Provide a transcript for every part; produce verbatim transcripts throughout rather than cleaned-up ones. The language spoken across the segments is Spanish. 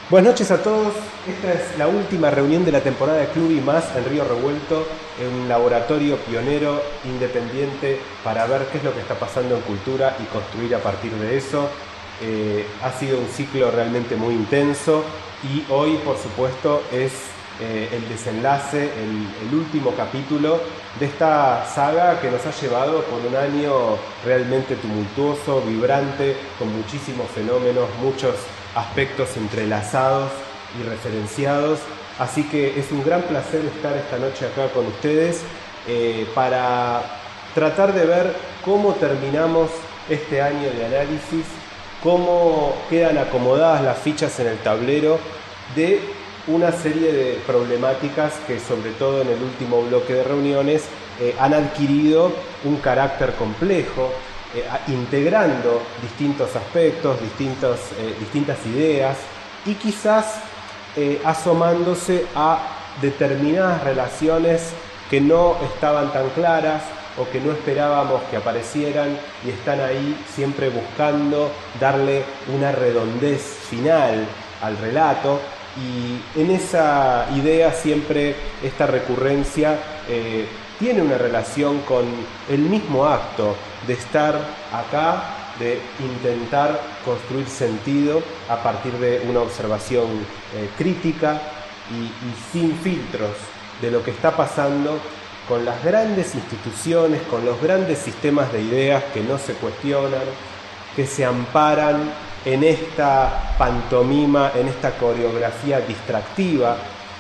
Buenas noches a todos. Esta es la última reunión de la temporada de Club y Más en Río Revuelto, en un laboratorio pionero independiente para ver qué es lo que está pasando en cultura y construir a partir de eso. Eh, ha sido un ciclo realmente muy intenso y hoy, por supuesto, es eh, el desenlace, el, el último capítulo de esta saga que nos ha llevado por un año realmente tumultuoso, vibrante, con muchísimos fenómenos, muchos aspectos entrelazados y referenciados, así que es un gran placer estar esta noche acá con ustedes eh, para tratar de ver cómo terminamos este año de análisis, cómo quedan acomodadas las fichas en el tablero de una serie de problemáticas que, sobre todo en el último bloque de reuniones, eh, han adquirido un carácter complejo, Eh, integrando distintos aspectos, distintos, eh, distintas ideas y quizás eh, asomándose a determinadas relaciones que no estaban tan claras o que no esperábamos que aparecieran y están ahí siempre buscando darle una redondez final al relato. Y en esa idea siempre esta recurrencia eh, tiene una relación con el mismo acto de estar acá, de intentar construir sentido a partir de una observación eh, crítica y, y sin filtros de lo que está pasando con las grandes instituciones, con los grandes sistemas de ideas que no se cuestionan, que se amparan en esta pantomima, en esta coreografía distractiva,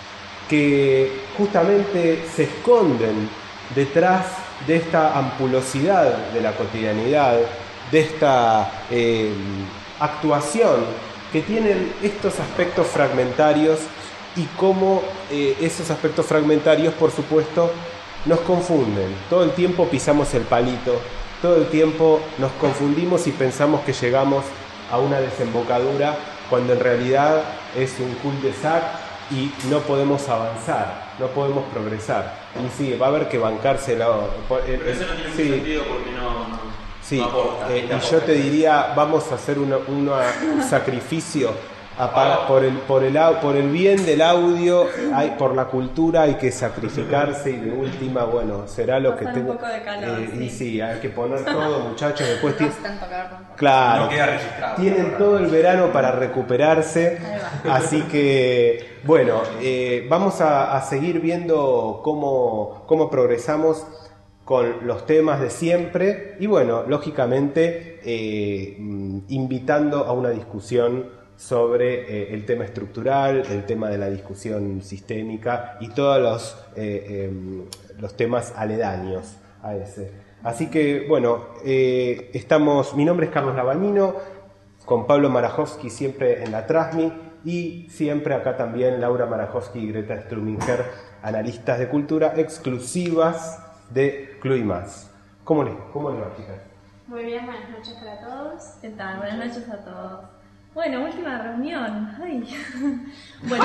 que justamente se esconden detrás de esta ampulosidad de la cotidianidad, de esta eh, actuación que tienen estos aspectos fragmentarios y cómo eh, esos aspectos fragmentarios, por supuesto, nos confunden. Todo el tiempo pisamos el palito, todo el tiempo nos confundimos y pensamos que llegamos a una desembocadura cuando en realidad es un cul-de-sac y no podemos avanzar, no podemos progresar. Y sí, va a haber que bancárselo. Pero eso no tiene sí. mucho sentido porque no, no, sí. no aporta. Eh, y yo te diría, vamos a hacer una, una, un sacrificio a para, por, el, por, el, por el bien del audio, hay, por la cultura hay que sacrificarse y de última, bueno, será lo Pasar que tengo. Un poco de calor, eh, sí. Y sí, hay que poner todo, muchachos, después No tiene, tanto calor tampoco. claro, No queda registrado. tienen todo el verano para recuperarse, así que bueno, eh, vamos a, a seguir viendo cómo, cómo progresamos con los temas de siempre y bueno, lógicamente eh, invitando a una discusión sobre eh, el tema estructural, el tema de la discusión sistémica y todos los, eh, eh, los temas aledaños a ese. Así que, bueno, eh, estamos, mi nombre es Carlos Labañino, con Pablo Marajowski siempre en la Trasmi y siempre acá también Laura Marajowski y Greta Struminger, analistas de cultura exclusivas de Club y Más. ¿Cómo le, cómo le va, chicas? Muy bien, buenas noches para todos. ¿Qué tal? Buenas noches a todos. Bueno, última reunión. Ay. Bueno,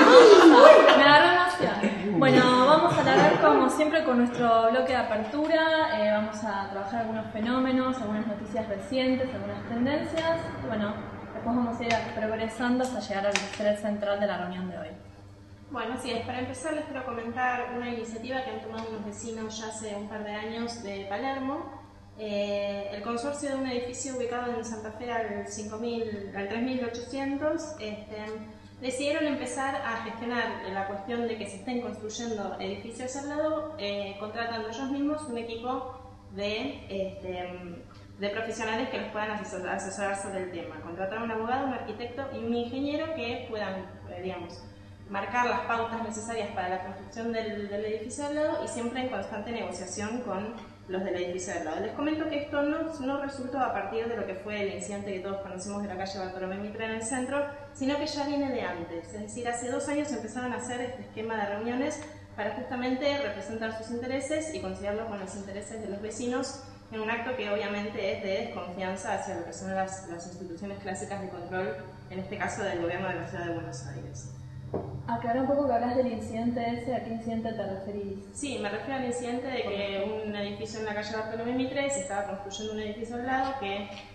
me agarró emoción. Bueno, vamos a hablar como siempre con nuestro bloque de apertura. Eh, vamos a trabajar algunos fenómenos, algunas noticias recientes, algunas tendencias. Bueno, después vamos a ir progresando hasta llegar al ser central de la reunión de hoy. Bueno, así es. Para empezar les quiero comentar una iniciativa que han tomado unos vecinos ya hace un par de años de Palermo. Eh, el consorcio de un edificio ubicado en Santa Fe al, cinco mil, al tres mil ochocientos este, decidieron empezar a gestionar la cuestión de que se estén construyendo edificios al lado, eh, contratando ellos mismos un equipo de, este, de profesionales que los puedan asesorar, asesorar sobre el tema. Contratar un abogado, un arquitecto y un ingeniero que puedan, eh, digamos, marcar las pautas necesarias para la construcción del, del edificio al lado y siempre en constante negociación con los del edificio al lado. Les comento que esto no, no resultó a partir de lo que fue el incidente que todos conocimos de la calle Bartolomé Mitre en el centro, sino que ya viene de antes. Es decir, hace dos años empezaron a hacer este esquema de reuniones para justamente representar sus intereses y conciliarlo con los intereses de los vecinos en un acto que obviamente es de desconfianza hacia lo que son las, las instituciones clásicas de control, en este caso del gobierno de la ciudad de Buenos Aires. Aclara un poco que hablas del incidente ese, ¿a qué incidente te referís? Sí, me refiero al incidente de que un edificio en la calle Bartolomé Mitre se estaba construyendo un edificio al lado que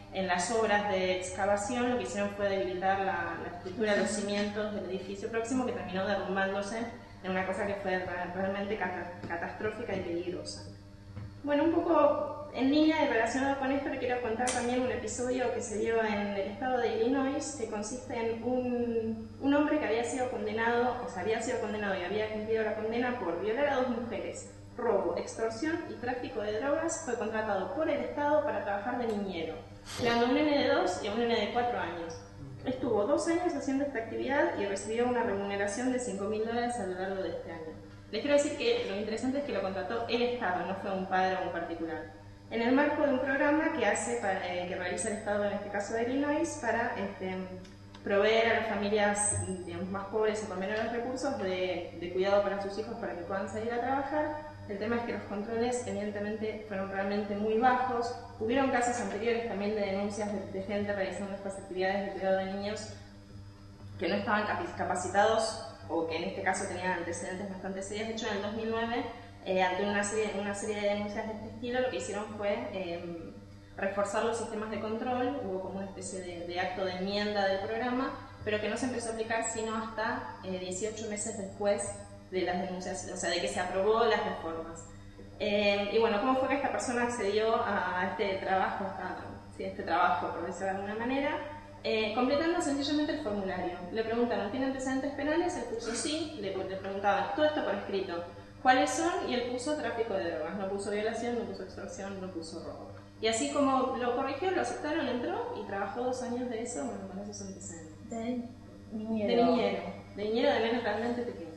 en las obras de excavación lo que hicieron fue debilitar la, la estructura de los cimientos del edificio próximo, que terminó derrumbándose en una cosa que fue realmente catastrófica y peligrosa. Bueno, un poco en línea y relacionado con esto, le quiero contar también un episodio que se dio en el estado de Illinois, que consiste en un, un hombre que había sido condenado, o sea, había sido condenado y había cumplido la condena por violar a dos mujeres, robo, extorsión y tráfico de drogas. Fue contratado por el Estado para trabajar de niñero, creando un nene de dos y un nene de cuatro años. Estuvo dos años haciendo esta actividad y recibió una remuneración de cinco mil dólares a lo largo de este año. Les quiero decir que lo interesante es que lo contrató el Estado, no fue un padre o un particular, en el marco de un programa que hace para, eh, que realiza el Estado, en este caso de Illinois, para este, proveer a las familias, digamos, más pobres o con menores recursos de, de cuidado para sus hijos para que puedan salir a trabajar. El tema es que los controles evidentemente fueron realmente muy bajos. Hubieron casos anteriores también de denuncias de, de gente realizando estas actividades de cuidado de niños que no estaban capacitados o que en este caso tenían antecedentes bastante serios. De hecho, en el dos mil nueve, eh, ante una serie, una serie de denuncias de este estilo, lo que hicieron fue eh, reforzar los sistemas de control. Hubo como una especie de, de acto de enmienda del programa, pero que no se empezó a aplicar sino hasta eh, dieciocho meses después de las denuncias, o sea, de que se aprobó las reformas. Eh, y bueno, ¿cómo fue que esta persona accedió a este trabajo, a, sí, a este trabajo, por decirlo de alguna manera? Eh, completando sencillamente el formulario. Le preguntaron, ¿tiene antecedentes penales? Él puso sí, le, le preguntaban, todo esto por escrito, ¿cuáles son? Y él puso tráfico de drogas, no puso violación, no puso extorsión, no puso robo. Y así como lo corrigió, lo aceptaron, entró y trabajó dos años de eso, bueno, con esos antecedentes. De niñero. De niñero, de niñero de menos realmente pequeño.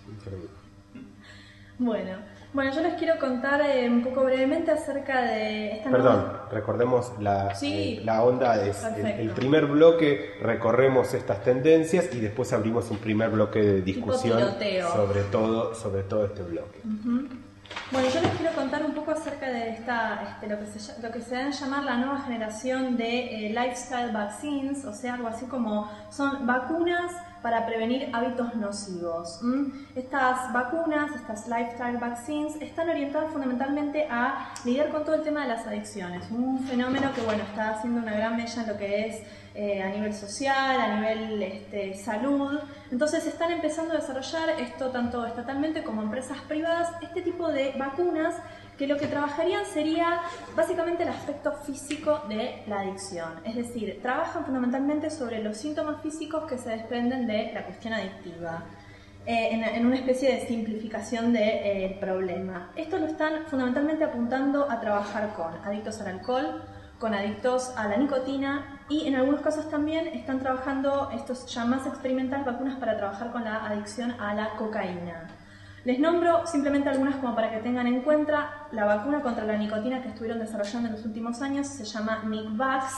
Bueno, bueno, yo les quiero contar eh, un poco brevemente acerca de esta Perdón, nueva... recordemos la, Sí. eh, la onda es el, Perfecto. el primer bloque, recorremos estas tendencias y después abrimos un primer bloque de discusión tiroteo. sobre todo, sobre todo este bloque. Ujú. Bueno, yo les quiero contar un poco acerca de esta, este, lo, que se, lo que se da en llamar la nueva generación de eh, lifestyle vaccines, o sea, algo así como son vacunas para prevenir hábitos nocivos. ¿Mm? Estas vacunas, estas lifestyle vaccines, están orientadas fundamentalmente a lidiar con todo el tema de las adicciones, un fenómeno que, bueno, está haciendo una gran mella en lo que es eh, a nivel social, a nivel este, salud. Entonces están empezando a desarrollar esto tanto estatalmente como empresas privadas, este tipo de vacunas que lo que trabajarían sería básicamente el aspecto físico de la adicción. Es decir, trabajan fundamentalmente sobre los síntomas físicos que se desprenden de la cuestión adictiva, eh, en, en una especie de simplificación del de, eh, problema. Esto lo están fundamentalmente apuntando a trabajar con adictos al alcohol, con adictos a la nicotina y en algunos casos también están trabajando, estos ya más experimentales, vacunas para trabajar con la adicción a la cocaína. Les nombro simplemente algunas como para que tengan en cuenta. La vacuna contra la nicotina que estuvieron desarrollando en los últimos años se llama Nigvax,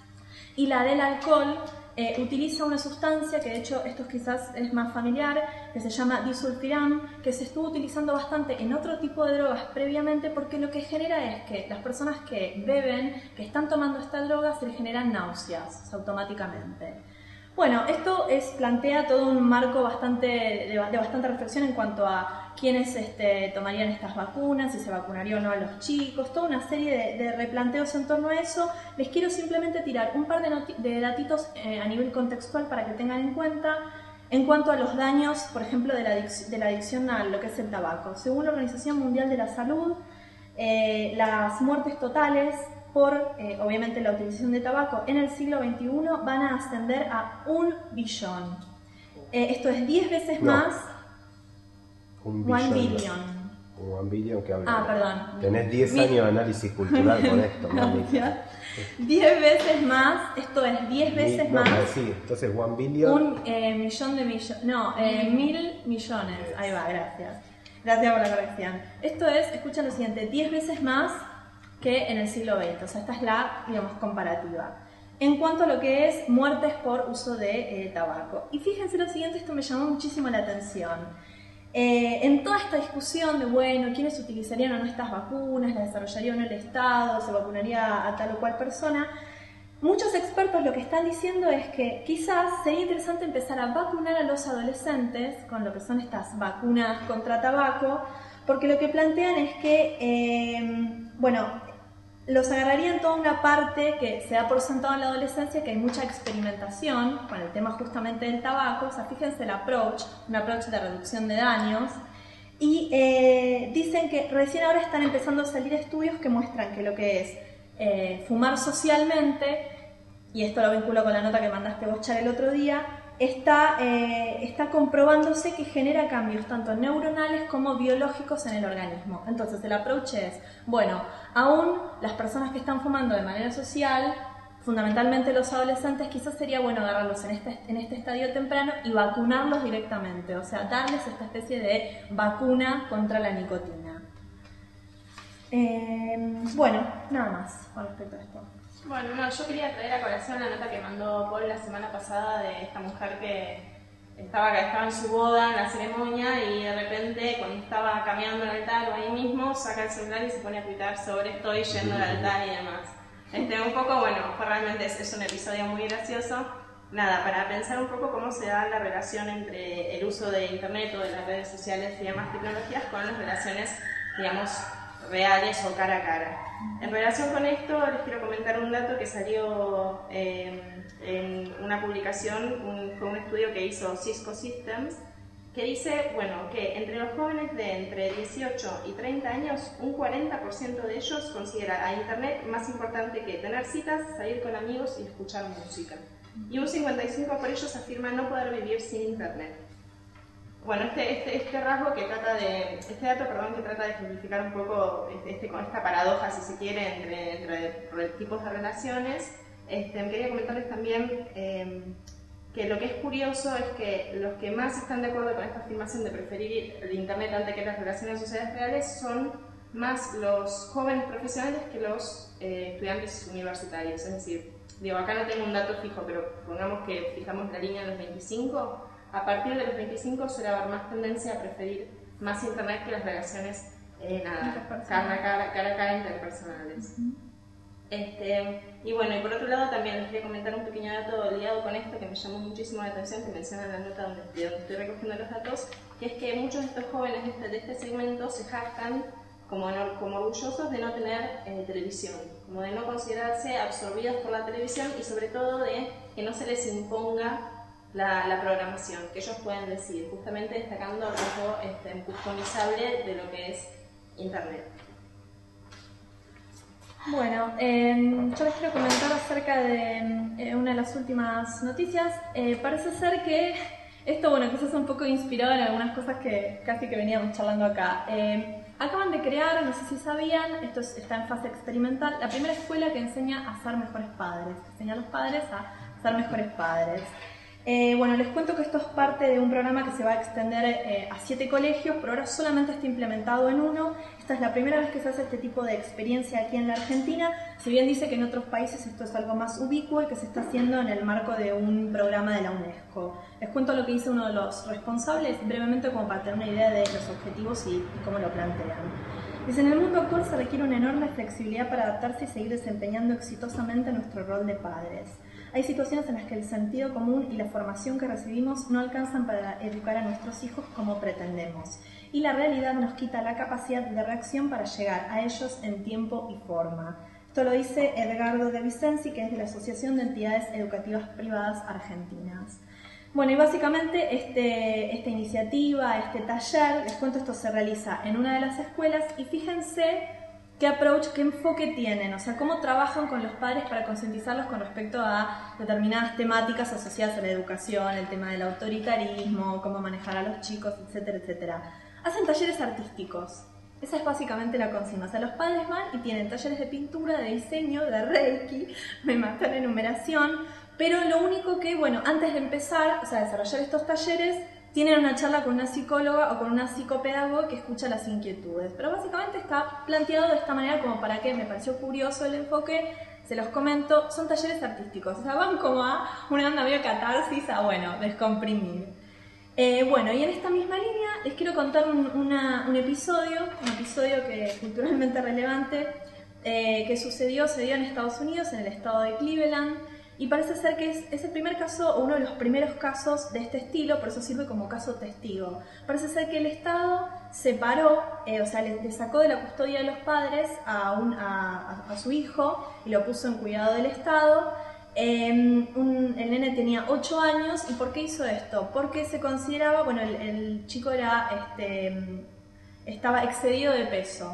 y la del alcohol eh, utiliza una sustancia que de hecho esto quizás es más familiar, que se llama disulfiram, que se estuvo utilizando bastante en otro tipo de drogas previamente, porque lo que genera es que las personas que beben, que están tomando esta droga, se les generan náuseas automáticamente. Bueno, esto es, plantea todo un marco bastante, de, de bastante reflexión en cuanto a quiénes este, tomarían estas vacunas, si se vacunaría o no a los chicos, toda una serie de, de replanteos en torno a eso. Les quiero simplemente tirar un par de, de datitos eh, a nivel contextual para que tengan en cuenta en cuanto a los daños, por ejemplo, de la, adic de la adicción a lo que es el tabaco. Según la Organización Mundial de la Salud, eh, las muertes totales por, eh, obviamente, la utilización de tabaco en el siglo veintiuno van a ascender a un billón. Eh, esto es diez veces No. más. Un One billón. billion. Un one billion que habla. Ah, perdón. Tenés diez Mi- años de análisis cultural con esto, mami. Gracias. diez veces más, esto es diez veces Mi- no, más. sí, entonces one billion. Un eh, millón de millones. No, eh, mil millones. Ahí va, gracias. Gracias por la corrección. Esto es, escuchen lo siguiente, diez veces más que en el siglo veinte. O sea, esta es la, digamos, comparativa. En cuanto a lo que es muertes por uso de eh, tabaco. Y fíjense lo siguiente, esto me llamó muchísimo la atención. Eh, en toda esta discusión de, bueno, quiénes utilizarían o no estas vacunas, las desarrollaría o no el Estado, se vacunaría a tal o cual persona, muchos expertos lo que están diciendo es que quizás sería interesante empezar a vacunar a los adolescentes con lo que son estas vacunas contra tabaco, porque lo que plantean es que, eh, bueno, los agarrarían toda una parte que se da por sentado en la adolescencia, que hay mucha experimentación con el tema justamente del tabaco. O sea, fíjense el approach, un approach de reducción de daños. Y eh, dicen que recién ahora están empezando a salir estudios que muestran que lo que es eh, fumar socialmente, y esto lo vinculo con la nota que mandaste vos, Char, el otro día, está, eh, está comprobándose que genera cambios tanto neuronales como biológicos en el organismo. Entonces el approach es, bueno, aún las personas que están fumando de manera social, fundamentalmente los adolescentes, quizás sería bueno agarrarlos en este, en este estadio temprano y vacunarlos directamente, o sea, darles esta especie de vacuna contra la nicotina. Eh, bueno, nada más con respecto a esto. Bueno, no, yo quería traer a colación la nota que mandó Paul la semana pasada de esta mujer que estaba, estaba en su boda, en la ceremonia, y de repente cuando estaba caminando el altar o ahí mismo, saca el celular y se pone a tuitar sobre estoy yendo al altar y demás. Este, un poco, bueno, realmente es, es un episodio muy gracioso. Nada, para pensar un poco cómo se da la relación entre el uso de internet o de las redes sociales y demás tecnologías con las relaciones, digamos, reales o cara a cara. En relación con esto, les quiero comentar un dato que salió eh, en una publicación, un, fue un estudio que hizo Cisco Systems, que dice, bueno, que entre los jóvenes de entre dieciocho y treinta años, un cuarenta por ciento de ellos considera a internet más importante que tener citas, salir con amigos y escuchar música. Y un cincuenta y cinco por ciento por ellos afirma no poder vivir sin internet. Bueno, este, este, este rasgo que trata de, este dato, perdón, que trata de ejemplificar un poco este, este, con esta paradoja, si se quiere, entre, entre tipos de relaciones, este, quería comentarles también eh, que lo que es curioso es que los que más están de acuerdo con esta afirmación de preferir el internet antes que las relaciones sociales reales son más los jóvenes profesionales que los eh, estudiantes universitarios. Es decir, digo, acá no tengo un dato fijo, pero pongamos que fijamos la línea de los veinticinco. A partir de los veinticinco suele haber más tendencia a preferir más internet que las relaciones eh, nada, cara a cara, cara a cara interpersonales. Uh-huh. Este, y bueno, y por otro lado también les quería comentar un pequeño dato ligado con esto que me llamó muchísimo la atención, que menciona en la nota donde, donde estoy recogiendo los datos, que es que muchos de estos jóvenes de este, de este segmento se jactan como, como orgullosos de no tener eh, televisión, como de no considerarse absorbidos por la televisión y sobre todo de que no se les imponga La, la programación, que ellos pueden decir, justamente destacando el rasgo este, customizable de lo que es internet. Bueno, eh, yo les quiero comentar acerca de eh, una de las últimas noticias. Eh, parece ser que esto, bueno, quizás un poco inspirado en algunas cosas que casi que veníamos charlando acá. Eh, acaban de crear, no sé si sabían, esto está en fase experimental, la primera escuela que enseña a ser mejores padres, que enseña a los padres a ser mejores padres. Eh, bueno, les cuento que esto es parte de un programa que se va a extender eh, a siete colegios, pero ahora solamente está implementado en uno. Esta es la primera vez que se hace este tipo de experiencia aquí en la Argentina, si bien dice que en otros países esto es algo más ubicuo y que se está haciendo en el marco de un programa de la UNESCO. Les cuento lo que dice uno de los responsables, brevemente como para tener una idea de los objetivos y, y cómo lo plantean. Dice, en el mundo actual se requiere una enorme flexibilidad para adaptarse y seguir desempeñando exitosamente nuestro rol de padres. Hay situaciones en las que el sentido común y la formación que recibimos no alcanzan para educar a nuestros hijos como pretendemos, y la realidad nos quita la capacidad de reacción para llegar a ellos en tiempo y forma. Esto lo dice Edgardo de Vicenzi, que es de la Asociación de Entidades Educativas Privadas Argentinas. Bueno, y básicamente este, esta iniciativa, este taller, les cuento, esto se realiza en una de las escuelas y fíjense qué approach, qué enfoque tienen, o sea, cómo trabajan con los padres para concientizarlos con respecto a determinadas temáticas asociadas a la educación, el tema del autoritarismo, cómo manejar a los chicos, etcétera, etcétera. Hacen talleres artísticos. Esa es básicamente la consigna. O sea, los padres van y tienen talleres de pintura, de diseño, de reiki, me matan la enumeración, pero lo único que, bueno, antes de empezar, o sea, desarrollar estos talleres, tienen una charla con una psicóloga o con una psicopedagoga que escucha las inquietudes. Pero básicamente está planteado de esta manera como para que me pareció curioso el enfoque, se los comento, son talleres artísticos. O sea, van como a una onda medio catarsis a, bueno, descomprimir. Eh, bueno, y en esta misma línea les quiero contar un, una, un episodio, un episodio que es culturalmente relevante, eh, que sucedió, se dio en Estados Unidos, en el estado de Cleveland. Y parece ser que es, es el primer caso, o uno de los primeros casos de este estilo, por eso sirve como caso testigo. Parece ser que el Estado separó, eh, o sea, le, le sacó de la custodia de los padres a, un, a, a, a su hijo y lo puso en cuidado del Estado. Eh, un, el nene tenía ocho años, ¿y por qué hizo esto? Porque se consideraba, bueno, el, el chico era, este, estaba excedido de peso.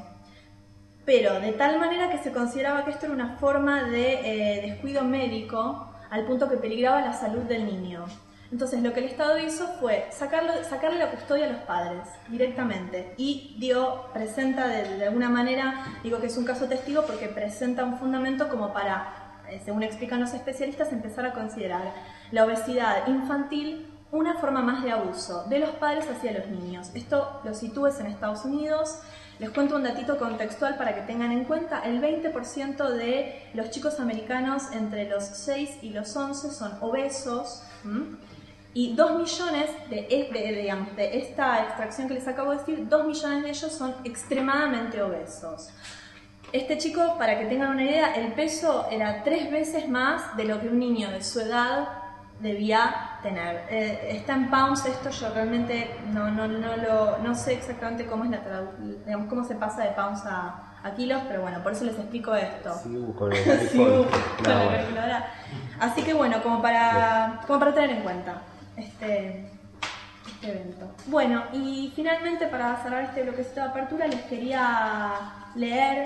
Pero de tal manera que se consideraba que esto era una forma de eh, descuido médico al punto que peligraba la salud del niño. Entonces lo que el Estado hizo fue sacarlo, sacarle la custodia a los padres directamente y dio, presenta de, de alguna manera, digo que es un caso testigo porque presenta un fundamento como para, eh, según explican los especialistas, empezar a considerar la obesidad infantil una forma más de abuso de los padres hacia los niños. Esto lo sitúes en Estados Unidos. Les cuento un datito contextual para que tengan en cuenta. El veinte por ciento de los chicos americanos entre los seis y los once son obesos. ¿m? Y dos millones de, de, de, digamos, de esta extracción que les acabo de decir, dos millones de ellos son extremadamente obesos. Este chico, para que tengan una idea, el peso era tres veces más de lo que un niño de su edad debía tener. Eh, está en pounds esto, yo realmente no, no, no, lo, no sé exactamente cómo es la traducción, digamos, cómo se pasa de pounds a, a kilos, pero bueno, por eso les explico esto. Sí, con el sí, iPhone. con No, la bueno. calculadora. Así que bueno, como para, como para tener en cuenta este, este evento. Bueno, y finalmente para cerrar este bloquecito de apertura les quería leer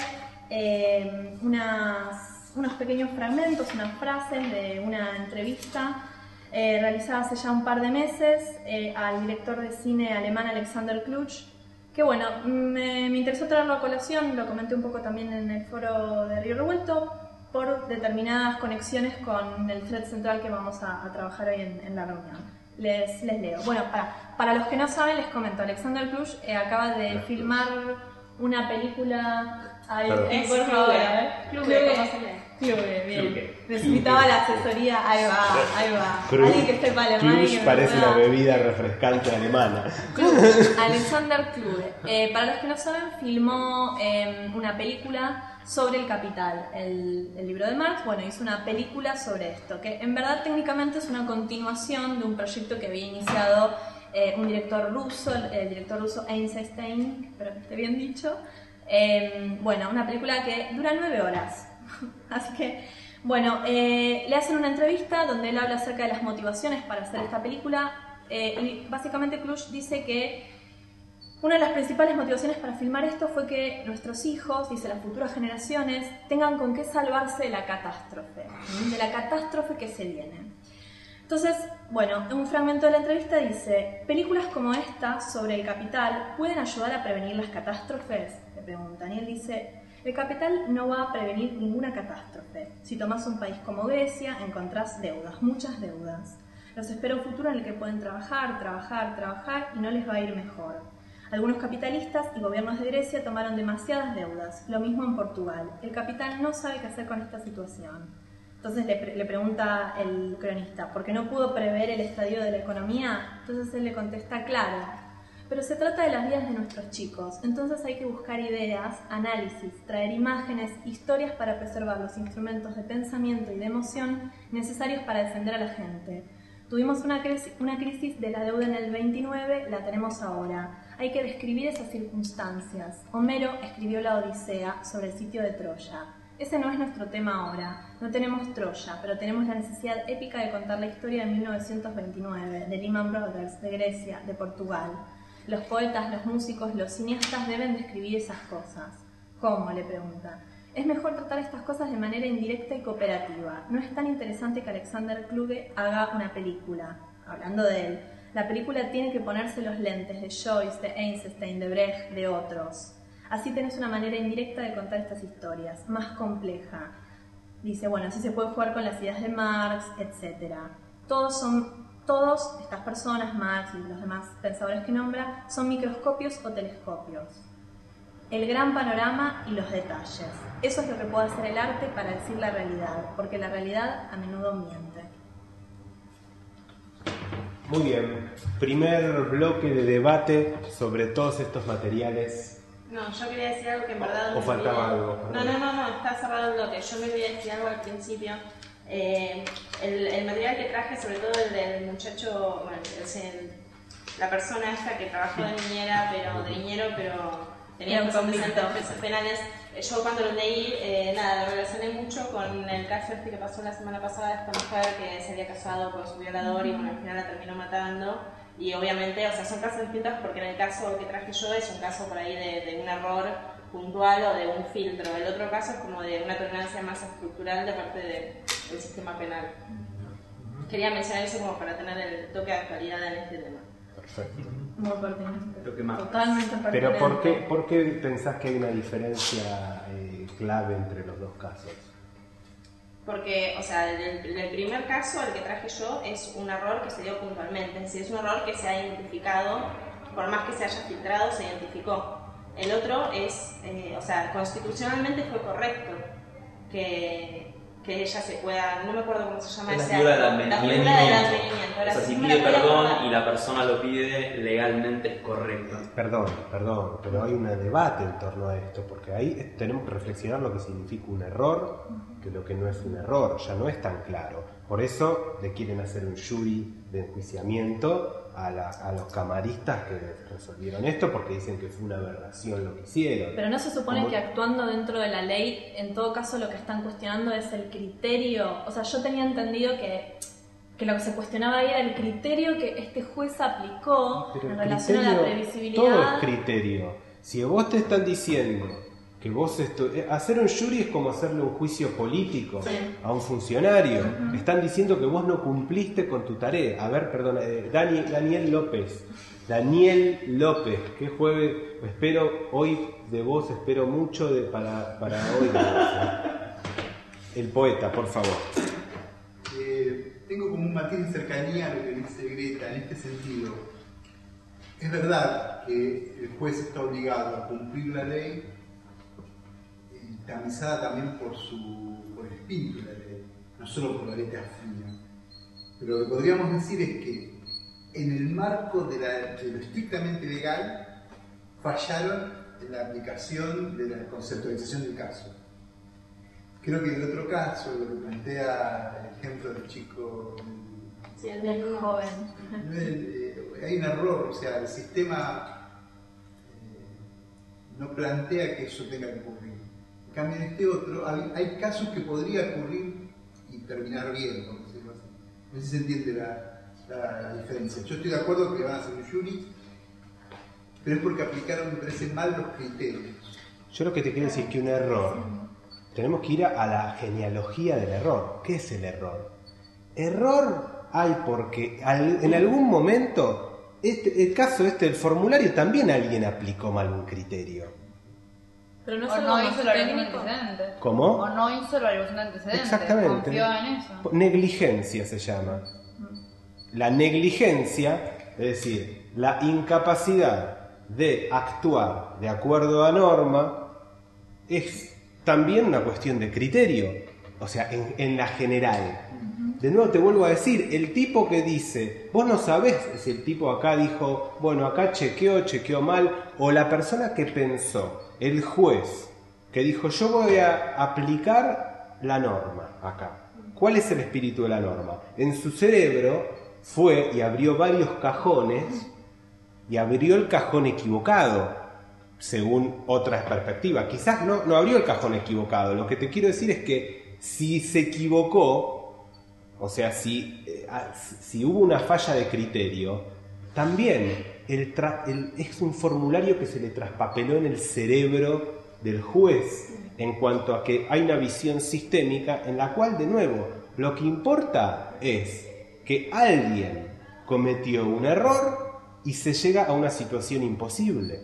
eh, unas, unos pequeños fragmentos, unas frases de una entrevista Eh, realizada hace ya un par de meses eh, al director de cine alemán Alexander Kluge, que bueno, me, me interesó traerlo a colación, lo comenté un poco también en el foro de Río Revuelto, por determinadas conexiones con el thread central que vamos a, a trabajar hoy en, en la reunión. Les, les leo. Bueno, para, para los que no saben, les comento, Alexander Kluge eh, acaba de filmar una película... Ay, Es por Kluge. favor, a ver. Kluge, ¿cómo se lee? Kluge, bien. Kluge. Necesitaba la asesoría, ahí va, ahí va. Kluge. Alguien que sepa alemán. y Kluge que me parece pueda- una bebida refrescante alemana. Kluge, Alexander Kluge. Eh, para los que no saben, filmó eh, una película sobre el Capital, el, el libro de Marx. Bueno, hizo una película sobre esto, que en verdad técnicamente es una continuación de un proyecto que había iniciado eh, un director ruso, el, el director ruso Einstein, espero que esté bien dicho. Eh, bueno, una película que dura nueve horas. Así que, bueno, eh, le hacen una entrevista donde él habla acerca de las motivaciones para hacer esta película eh, y básicamente Kluge dice que una de las principales motivaciones para filmar esto fue que nuestros hijos, dice, las futuras generaciones, tengan con qué salvarse de la catástrofe, ¿sí? de la catástrofe que se viene. Entonces, bueno, en un fragmento de la entrevista dice, películas como esta sobre el capital pueden ayudar a prevenir las catástrofes, le preguntan, y él dice, el capital no va a prevenir ninguna catástrofe. Si tomás un país como Grecia, encontrás deudas, muchas deudas. Los espera un futuro en el que pueden trabajar, trabajar, trabajar y no les va a ir mejor. Algunos capitalistas y gobiernos de Grecia tomaron demasiadas deudas, lo mismo en Portugal. El capital no sabe qué hacer con esta situación. Entonces le, pre le pregunta el cronista, ¿por qué no pudo prever el estadio de la economía? Entonces él le contesta, claro, pero se trata de las vidas de nuestros chicos, entonces hay que buscar ideas, análisis, traer imágenes, historias para preservar los instrumentos de pensamiento y de emoción necesarios para defender a la gente. Tuvimos una crisis, una crisis de la deuda en el veintinueve, la tenemos ahora. Hay que describir esas circunstancias. Homero escribió la Odisea sobre el sitio de Troya. Ese no es nuestro tema ahora. No tenemos Troya, pero tenemos la necesidad épica de contar la historia de mil novecientos veintinueve, de Lehman Brothers, de Grecia, de Portugal. Los poetas, los músicos, los cineastas deben describir esas cosas. ¿Cómo?, le pregunta. Es mejor tratar estas cosas de manera indirecta y cooperativa. No es tan interesante que Alexander Kluge haga una película. Hablando de él, la película tiene que ponerse los lentes de Joyce, de Einstein, de Brecht, de otros. Así tenés una manera indirecta de contar estas historias, más compleja. Dice, bueno, así se puede jugar con las ideas de Marx, etcétera. Todos son, todos, estas personas, Marx y los demás pensadores que nombra, son microscopios o telescopios. El gran panorama y los detalles. Eso es lo que puede hacer el arte para decir la realidad, porque la realidad a menudo miente. Muy bien, primer bloque de debate sobre todos estos materiales. No, yo quería decir algo que en verdad... O me faltaba olvidé. algo. No, no, no, no, está cerrado el bloque. Yo me quería decir algo al principio. Eh, el, el material que traje, sobre todo el del muchacho, bueno, es el, la persona esta que trabajó de niñera, pero de niñero, pero tenía Era un antecedentes conflicto. penales. Yo cuando lo leí, eh, nada, lo relacioné mucho con el caso este que pasó la semana pasada de esta mujer que se había casado con su violador y bueno, al final la terminó matando. Y obviamente, o sea, son casos distintos porque en el caso que traje yo es un caso por ahí de, de un error puntual o de un filtro. El otro caso es como de una tolerancia más estructural de parte de, del sistema penal. Quería mencionar eso como para tener el toque de actualidad en este tema. Perfecto. Muy pertinente. Lo que más. Totalmente pertinente. Pero ¿por qué, ¿por qué pensás que hay una diferencia eh, clave entre los dos casos? Porque, o sea, el, el primer caso, el que traje yo, es un error que se dio puntualmente. Es decir, es un error que se ha identificado, por más que se haya filtrado, se identificó. El otro es, eh, o sea, constitucionalmente fue correcto que, que ella se pueda, no me acuerdo cómo se llama Es la ese figura del acto, la advenimiento. figura del advenimiento. O Ahora sea, sí si me pide la voy a perdón acordar. y la persona lo pide, legalmente es correcto. Perdón, perdón, pero hay un debate en torno a esto, porque ahí tenemos que reflexionar lo que significa un error, que lo que no es un error, ya no es tan claro. Por eso le quieren hacer un jury de enjuiciamiento a, la, a los camaristas que resolvieron esto, porque dicen que fue una aberración lo que hicieron. Pero no se supone Como- que actuando dentro de la ley, en todo caso lo que están cuestionando es el criterio. O sea, yo tenía entendido que, que lo que se cuestionaba ahí era el criterio que este juez aplicó Pero en el relación a la criterio, previsibilidad. todo es criterio. Si vos te están diciendo que vos esto, eh, hacer un jury es como hacerle un juicio político Sí. a un funcionario. Están diciendo que vos no cumpliste con tu tarea. A ver, perdona, eh, Dani, Daniel López. Daniel López, que jueves, espero hoy de vos, espero mucho de, para, para hoy. De vos, ¿eh? El poeta, por favor. Eh, tengo como un matiz de cercanía a lo que dice Greta en este sentido. Es verdad que el juez está obligado a cumplir la ley, eh, tamizada también por, su, por el espíritu de la ley, no solo por la letra fría. Pero lo que podríamos decir es que en el marco de, la, de lo estrictamente legal fallaron en la aplicación de la conceptualización del caso. Creo que en el otro caso, lo que plantea el ejemplo del chico, Sí, el Del del joven. eh, hay un error, o sea, el sistema eh, no plantea que eso tenga que ocurrir. En cambio, en este otro, hay, hay casos que podría ocurrir y terminar bien, por decirlo así. No sé si se entiende la, la, la diferencia. Yo estoy de acuerdo que van a hacer un jury, pero es porque aplicaron, me parece, mal los criterios. Yo lo que te quiero decir es que un error, tenemos que ir a, a la genealogía del error. ¿Qué es el error? Error hay porque al, en algún momento, este, el caso este del formulario, también alguien aplicó mal un criterio. Pero no O solo no como hizo el la revisión de técnico. antecedentes. ¿Cómo? O no hizo la revisión de antecedentes. Exactamente. Confió en eso. Negligencia se llama. La negligencia, es decir, la incapacidad de actuar de acuerdo a norma, es también una cuestión de criterio, o sea, en, en la general. De nuevo te vuelvo a decir, el tipo que dice, vos no sabés si el tipo acá dijo, bueno, acá chequeó, chequeó mal, o la persona que pensó, el juez, que dijo, yo voy a aplicar la norma acá. ¿Cuál es el espíritu de la norma? En su cerebro fue y abrió varios cajones y abrió el cajón equivocado, según otras perspectivas. Quizás no, no abrió el cajón equivocado. Lo que te quiero decir es que si se equivocó, o sea, si, eh, si hubo una falla de criterio, también el tra- el, es un formulario que se le traspapeló en el cerebro del juez, en cuanto a que hay una visión sistémica en la cual, de nuevo, lo que importa es que alguien cometió un error y se llega a una situación imposible.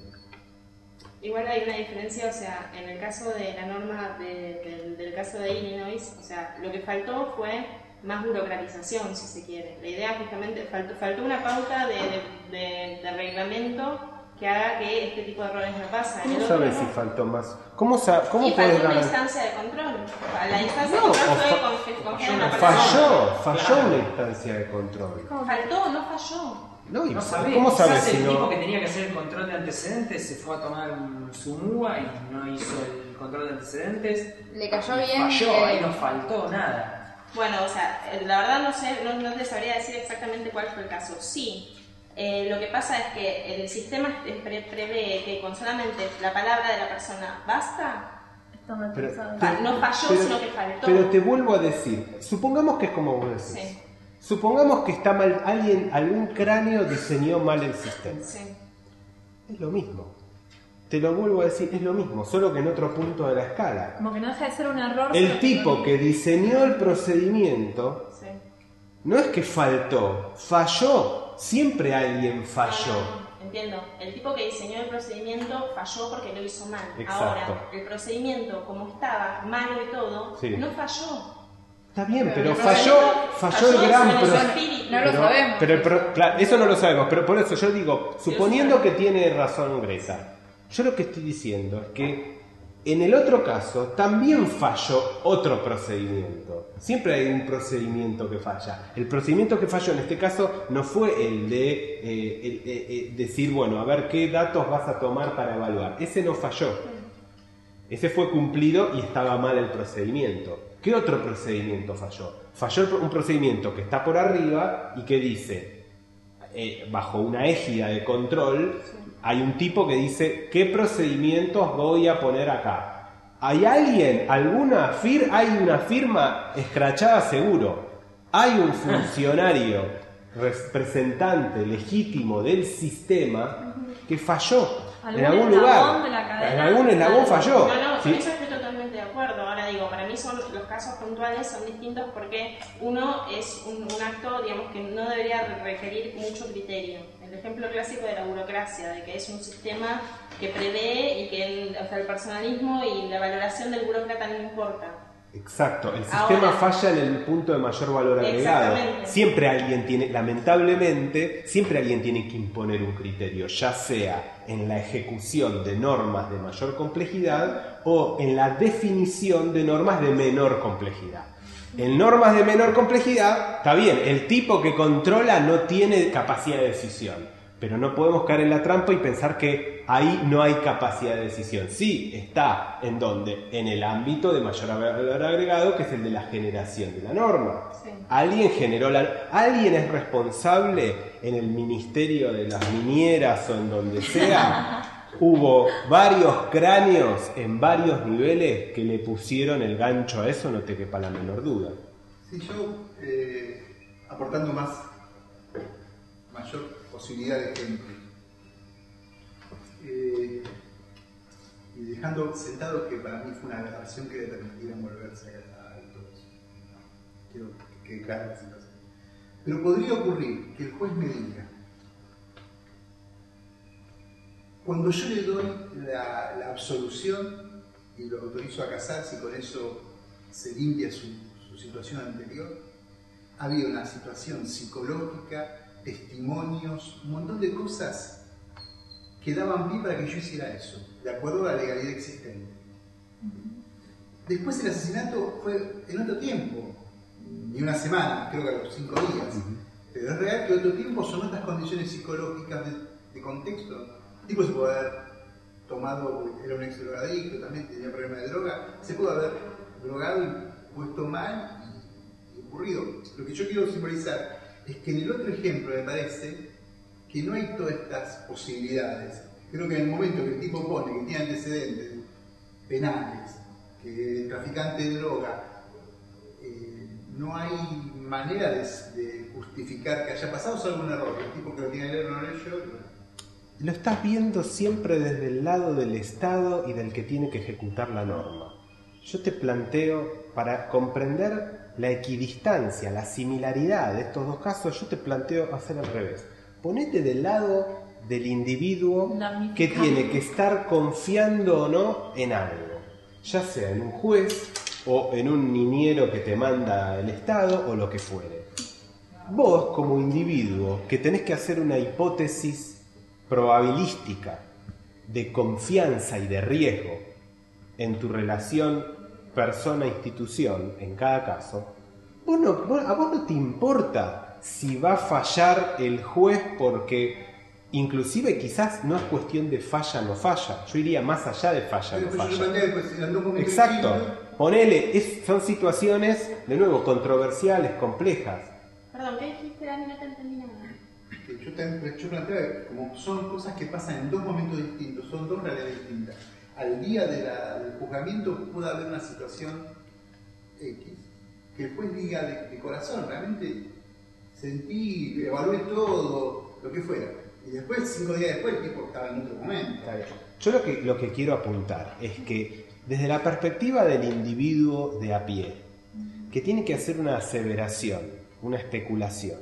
Igual hay una diferencia, o sea, en el caso de la norma de- del, del caso de Illinois, o sea, lo que faltó fue más burocratización, si se quiere. La idea justamente, faltó, faltó una pauta de, de, de- de reglamento que haga que este tipo de errores no pasen. ¿Cómo El otro sabes no. si faltó más? ¿Cómo, sa- cómo Y podés faltó una garantizar? instancia de control. La instancia No, de control o fue fa- confi- confiar en la persona. Falló, falló Claro. una instancia de control. Faltó, no falló. No, y No sabés, ¿cómo quizás sabes si el no? tipo que tenía que hacer el control de antecedentes se fue a tomar su muga y no hizo el control de antecedentes. Le cayó Y bien. Falló, eh, ahí no faltó nada. Bueno, o sea, eh, la verdad no sé, no, no te sabría decir exactamente cuál fue el caso. Sí, eh, lo que pasa es que el sistema pre prevé que con solamente la palabra de la persona basta, Está mal Pero- pensado. fa- no falló, Pero- sino que faltó. Pero te vuelvo a decir, supongamos que es como vos decís. Sí. Supongamos que está mal, alguien, algún cráneo diseñó mal el sistema. Sí. Es lo mismo. Te lo vuelvo a decir, es lo mismo, solo que en otro punto de la escala. Como que no deja de ser un error. El sino tipo que diseñó el procedimiento Sí. no es que faltó, falló. Siempre alguien falló. No, no, entiendo. El tipo que diseñó el procedimiento falló porque lo hizo mal. Exacto. Ahora, el procedimiento, como estaba, malo y todo, Sí. no falló. Está bien, Pero pero el falló, procedimiento falló falló el gran en su proceso. espíritu. No lo Pero- sabemos. Pero el pro- claro, eso no lo sabemos, pero por eso yo digo, suponiendo que tiene razón Greta, yo lo que estoy diciendo es que en el otro caso también falló otro procedimiento. Siempre hay un procedimiento que falla. El procedimiento que falló en este caso no fue el de eh, el- eh, eh, decir, bueno, a ver qué datos vas a tomar para evaluar. Ese no falló. Ese fue cumplido y estaba mal el procedimiento. ¿Qué otro procedimiento falló? Falló el pro- un procedimiento que está por arriba y que dice, eh, bajo una égida de control, hay un tipo que dice, ¿qué procedimientos voy a poner acá? ¿Hay alguien, alguna firma, hay una firma escrachada seguro? ¿Hay un funcionario representante legítimo del sistema que falló? En Algún algún eslabón lugar, de la cadena. en algún eslabón falló. No, no, con ¿sí? eso estoy totalmente de acuerdo. Ahora digo, para mí son los casos puntuales son distintos porque uno es un, un acto, digamos, que no debería requerir mucho criterio. El ejemplo clásico de la burocracia, de que es un sistema que prevé y que el, o sea, el personalismo y la valoración del burócrata no importa. Exacto, el sistema Ahora- falla en el punto de mayor valor agregado. Exactamente. Siempre alguien tiene, lamentablemente, siempre alguien tiene que imponer un criterio, ya sea en la ejecución de normas de mayor complejidad o en la definición de normas de menor complejidad. En normas de menor complejidad, está bien, el tipo que controla no tiene capacidad de decisión. Pero no podemos caer en la trampa y pensar que ahí no hay capacidad de decisión. Sí, está en donde, en el ámbito de mayor valor agregado, que es el de la generación de la norma. Sí. Alguien generó la, alguien es responsable en el ministerio de las mineras o en donde sea. Hubo varios cráneos en varios niveles que le pusieron el gancho a eso, no te quepa la menor duda. Si yo, eh, aportando más, mayor posibilidad de ejemplo, eh, y dejando sentado que para mí fue una aberración que le permitieran volverse a todos. Quiero que quede clara la situación. Pero podría ocurrir que el juez me diga, cuando yo le doy la, la absolución y lo autorizo a casarse y con eso se limpia su, su situación anterior, había una situación psicológica, testimonios, un montón de cosas que daban pie para que yo hiciera eso, de acuerdo a la legalidad existente. Después el asesinato fue en otro tiempo, ni una semana, creo que a los cinco días. Pero es real que otro tiempo son otras condiciones psicológicas de, de contexto. El tipo se puede haber tomado, era un ex drogadicto, también tenía problemas de droga, se puede haber drogado y puesto mal y, y ocurrido. Lo que yo quiero simbolizar es que en el otro ejemplo me parece que no hay todas estas posibilidades. Creo que en el momento que el tipo pone que tiene antecedentes penales, que el traficante de droga, eh, no hay manera de, de justificar que haya pasado, salvo un error. El tipo que lo tiene que leer no lo leyó. Lo estás viendo siempre desde el lado del Estado y del que tiene que ejecutar la norma. Yo te planteo, para comprender la equidistancia, la similaridad de estos dos casos, yo te planteo hacer al revés. Ponete del lado del individuo que tiene que estar confiando o no en algo, ya sea en un juez o en un niñero que te manda el Estado o lo que fuere. Vos, como individuo, que tenés que hacer una hipótesis probabilística de confianza y de riesgo en tu relación persona-institución, en cada caso, vos no, vos, a vos no te importa si va a fallar el juez, porque inclusive quizás no es cuestión de falla o no falla, yo iría más allá de falla o no Pero yo falla. planteé, pues, en algún momento Exacto. distinto, ponele, es, son situaciones, de nuevo, controversiales, complejas. Perdón, ¿qué dijiste, Dani? No te entendí nada. Que Yo, te, yo planteaba como son cosas que pasan en dos momentos distintos, son dos realidades distintas. Al día de la, del juzgamiento puede haber una situación X, que el juez diga de, de corazón, realmente sentí, evalué todo, lo que fuera. Y después, cinco días después, el tipo estaba en otro momento. Está bien. Yo lo que, lo que quiero apuntar es que desde la perspectiva del individuo de a pie, que tiene que hacer una aseveración, una especulación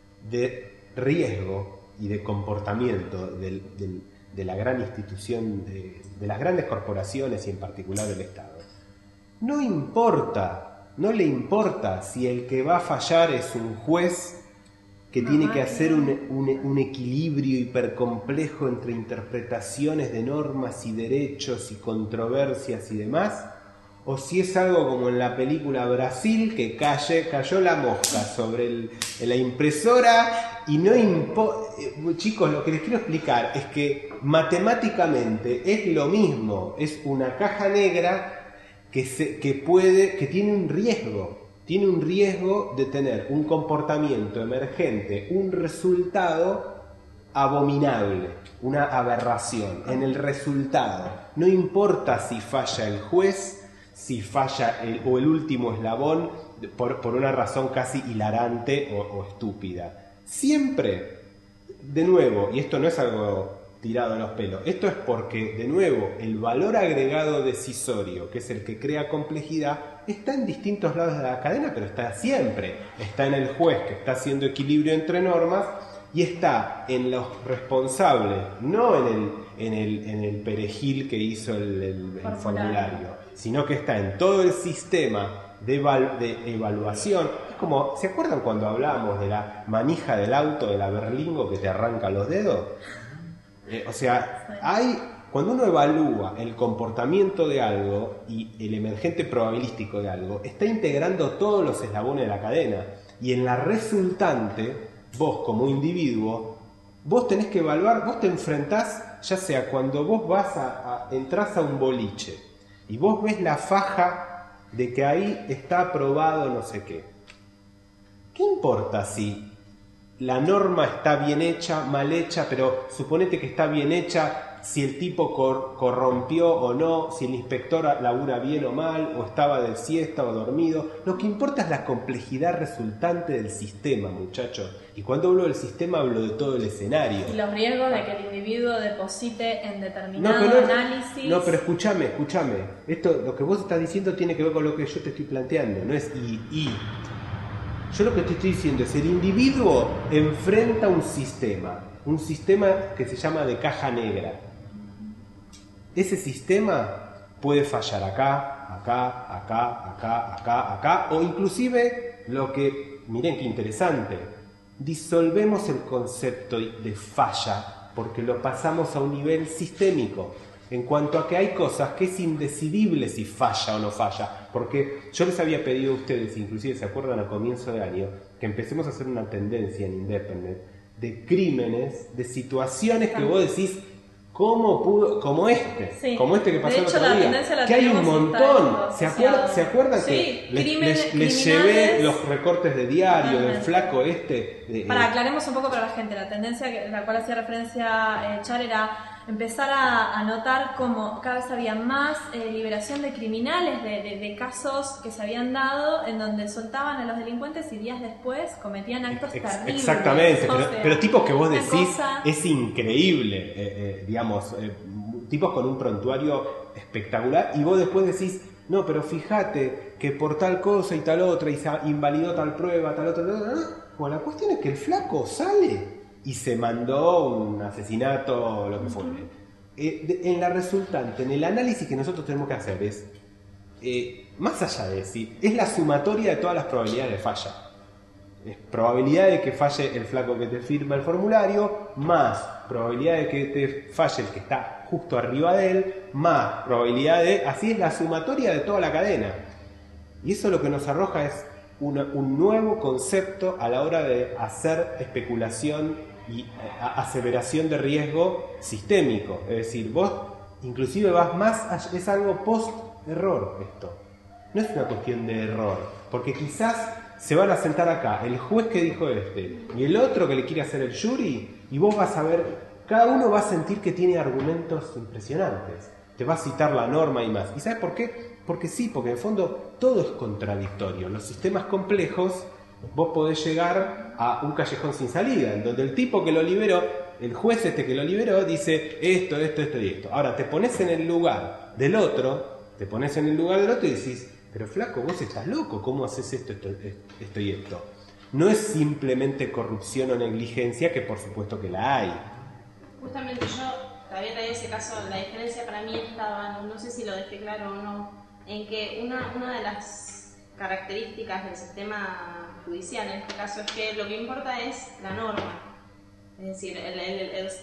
de riesgo y de comportamiento del, del, de la gran institución, de, de las grandes corporaciones y en particular del Estado, no importa, no le importa si el que va a fallar es un juez que tiene que hacer un, un, un equilibrio hipercomplejo entre interpretaciones de normas y derechos y controversias y demás, o si es algo como en la película Brasil, que calle, cayó la mosca sobre el, la impresora y no importa. Chicos, lo que les quiero explicar es que matemáticamente es lo mismo, es una caja negra que, se, que, puede, que tiene un riesgo. Tiene un riesgo de tener un comportamiento emergente, un resultado abominable, una aberración en el resultado. No importa si falla el juez, si falla el, o el último eslabón, por, por una razón casi hilarante o, o estúpida. Siempre, de nuevo, y esto no es algo tirado a los pelos, esto es porque, de nuevo, el valor agregado decisorio, que es el que crea complejidad, está en distintos lados de la cadena, pero está siempre. Está en el juez que está haciendo equilibrio entre normas y está en los responsables, no en el, en el, en el perejil que hizo el, el, el formulario, sino que está en todo el sistema de, evalu de evaluación. Es como, ¿se acuerdan cuando hablábamos de la manija del auto, de la Berlingo que te arranca los dedos? Eh, o sea, hay... Cuando uno evalúa el comportamiento de algo y el emergente probabilístico de algo, está integrando todos los eslabones de la cadena. Y en la resultante, vos como individuo, vos tenés que evaluar, vos te enfrentás, ya sea cuando vos vas a, a entrás a un boliche y vos ves la faja de que ahí está aprobado no sé qué. ¿Qué importa si la norma está bien hecha, mal hecha, pero suponete que está bien hecha, si el tipo cor corrompió o no, si el inspector labura bien o mal, o estaba de siesta o dormido? Lo que importa es la complejidad resultante del sistema, muchachos. Y cuando hablo del sistema, hablo de todo el escenario. Y los riesgos de que el individuo deposite en determinado no, pero no, análisis. No, pero escúchame, escúchame. Esto, lo que vos estás diciendo tiene que ver con lo que yo te estoy planteando, no es y, y. Yo lo que te estoy diciendo es el individuo enfrenta un sistema, un sistema que se llama de caja negra. Ese sistema puede fallar acá, acá, acá, acá, acá, acá, o inclusive lo que, miren qué interesante, disolvemos el concepto de falla porque lo pasamos a un nivel sistémico, en cuanto a que hay cosas que es indecidible si falla o no falla, porque yo les había pedido a ustedes, inclusive se acuerdan a comienzo de año, que empecemos a hacer una tendencia en Independent de crímenes, de situaciones que vos decís, ¿cómo pudo? Como este, sí. como este que pasó el otro día, que hay un montón. ¿Se acuerdan, ¿se acuerdan sí, que les, les, les llevé los recortes de diario uh-huh. del flaco este? De, para, aclaremos un poco para la gente, la tendencia a la cual hacía referencia eh, Char era empezar a, a notar como cada vez había más eh, liberación de criminales, de, de, de casos que se habían dado en donde soltaban a los delincuentes y días después cometían actos Ex terribles. Exactamente, pero, sea, pero tipos que vos decís cosa... es increíble, eh, eh, digamos, eh, tipos con un prontuario espectacular y vos después decís, no, pero fíjate que por tal cosa y tal otra y se invalidó tal prueba, tal otra, tal otra. Bueno, la cuestión es que el flaco sale y se mandó un asesinato, lo que fuere. Eh, de, en la resultante, en el análisis que nosotros tenemos que hacer es, eh, más allá de decir, es la sumatoria de todas las probabilidades de falla. Es probabilidad de que falle el flaco que te firma el formulario, más probabilidad de que te falle el que está justo arriba de él, más probabilidad de... Así es la sumatoria de toda la cadena. Y eso lo que nos arroja es una, un nuevo concepto a la hora de hacer especulación y aseveración de riesgo sistémico. Es decir, vos inclusive vas más, es algo post-error esto. no es una cuestión de error, porque quizás se van a sentar acá el juez que dijo este y el otro que le quiere hacer el jury, y vos vas a ver, cada uno va a sentir que tiene argumentos impresionantes, te va a citar la norma y más. ¿Y sabes por qué? Porque sí, porque en el fondo todo es contradictorio. Los sistemas complejos, vos podés llegar a un callejón sin salida, en donde el tipo que lo liberó, el juez este que lo liberó, dice esto, esto, esto y esto. Ahora te pones en el lugar del otro, te pones en el lugar del otro y decís, pero flaco, vos estás loco, ¿cómo haces esto, esto, esto y esto? No es simplemente corrupción o negligencia, que por supuesto que la hay. Justamente yo todavía traía ese caso, la diferencia para mí estaba, no sé si lo dejé claro o no, en que una, una de las características del sistema judicial en este caso es que lo que importa es la norma. Es decir, el, el, el, el,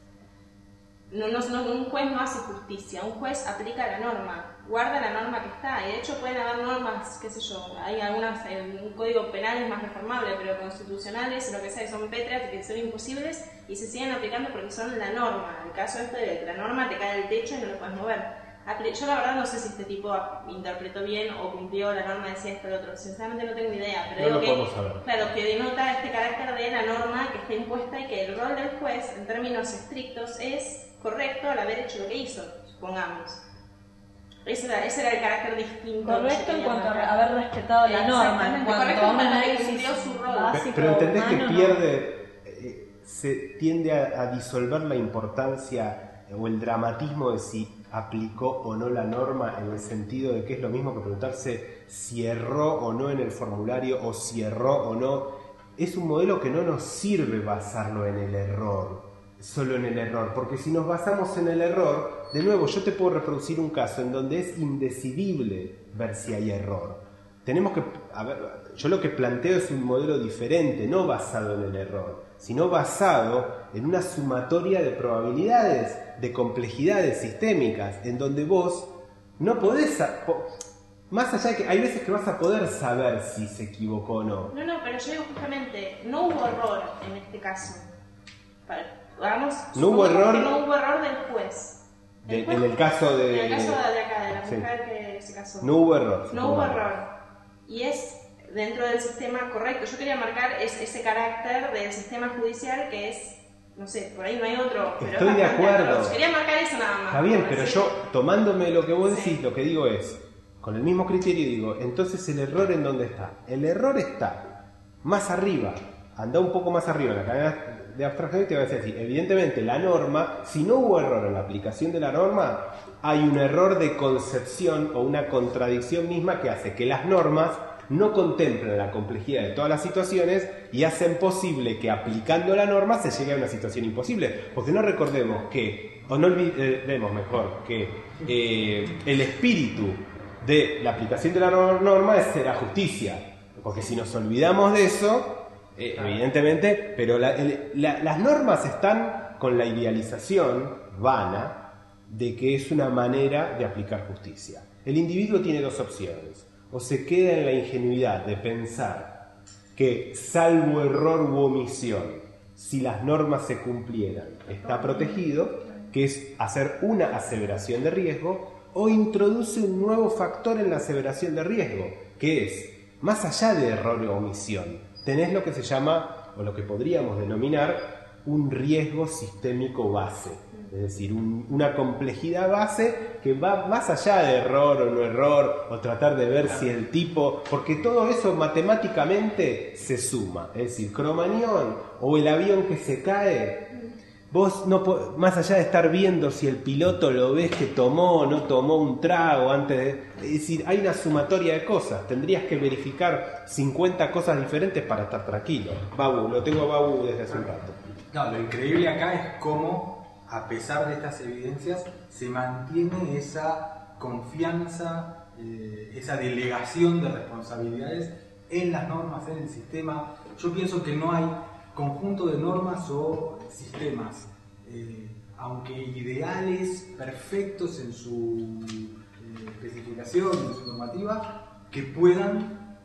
no, no, no, un juez no hace justicia, un juez aplica la norma, guarda la norma que está, y de hecho pueden haber normas, qué sé yo, hay algunas, en un código penal es más reformable, pero constitucionales, lo que sea, son pétreas, que son imposibles y se siguen aplicando porque son la norma. El caso este de que la norma te cae del techo y no lo puedes mover. Yo la verdad no sé si este tipo interpretó bien o cumplió la norma, decía esto o lo otro, sinceramente no tengo idea, pero no digo lo que, saber. Claro, que denota este carácter de la norma que está impuesta y que el rol del juez, en términos estrictos, es correcto al haber hecho lo que hizo, supongamos. Ese era, ese era el carácter distinto. Correcto en cuanto a haber respetado la norma, en cuanto a un análisis su rol. básico. Pero entendés que humano, pierde, eh, se tiende a, a disolver la importancia o el dramatismo de si aplicó o no la norma, en el sentido de que es lo mismo que preguntarse si erró o no en el formulario o si erró o no. Es un modelo que no nos sirve basarlo en el error, solo en el error, porque si nos basamos en el error, de nuevo yo te puedo reproducir un caso en donde es indecidible ver si hay error. Tenemos que, a ver, yo lo que planteo es un modelo diferente, no basado en el error, sino basado en una sumatoria de probabilidades, de complejidades sistémicas, en donde vos no podés, más allá de que hay veces que vas a poder saber si se equivocó o no. No, no, pero yo digo justamente, no hubo error en este caso. Vamos, no hubo error. Que no hubo error del juez. De, el juez en el caso de. En el caso de acá, de la sí. mujer que se casó. No hubo error. No hubo error. Y es dentro del sistema correcto. Yo quería marcar es, ese carácter del sistema judicial que es, no sé, por ahí no hay otro. Pero estoy de acuerdo. Atroz. Quería marcar eso nada más. Está bien, pero ¿sí? yo, tomándome lo que vos decís, sí. lo que digo es, con el mismo criterio digo, entonces el error ¿en dónde está? El error está más arriba. Anda un poco más arriba en la cadena de abstracción y te va a decir así. Evidentemente la norma, si no hubo error en la aplicación de la norma, hay un error de concepción o una contradicción misma que hace que las normas no contemplen la complejidad de todas las situaciones y hacen posible que aplicando la norma se llegue a una situación imposible. Porque no recordemos que, o no olvidemos mejor, que eh, el espíritu de la aplicación de la norma es la justicia. Porque si nos olvidamos de eso, eh, evidentemente, pero la, el, la, las normas están con la idealización vana de que es una manera de aplicar justicia. El individuo tiene dos opciones. O se queda en la ingenuidad de pensar que, salvo error u omisión, si las normas se cumplieran, está protegido, que es hacer una aseveración de riesgo, o introduce un nuevo factor en la aseveración de riesgo, que es, más allá de error o omisión, tenés lo que se llama, o lo que podríamos denominar, un riesgo sistémico base. Es decir, un, una complejidad base que va más allá de error o no error, o tratar de ver si el tipo... Porque todo eso matemáticamente se suma. Es decir, Cromañón o el avión que se cae, vos no más allá de estar viendo si el piloto lo ves que tomó o no tomó un trago antes de... Es decir, hay una sumatoria de cosas. Tendrías que verificar cincuenta cosas diferentes para estar tranquilo. Babu, lo tengo a Babu desde hace un rato. No, lo increíble acá es cómo, a pesar de estas evidencias, se mantiene esa confianza, eh, esa delegación de responsabilidades en las normas, en el sistema. Yo pienso que no hay conjunto de normas o sistemas, eh, aunque ideales, perfectos en su eh, especificación, en su normativa, que puedan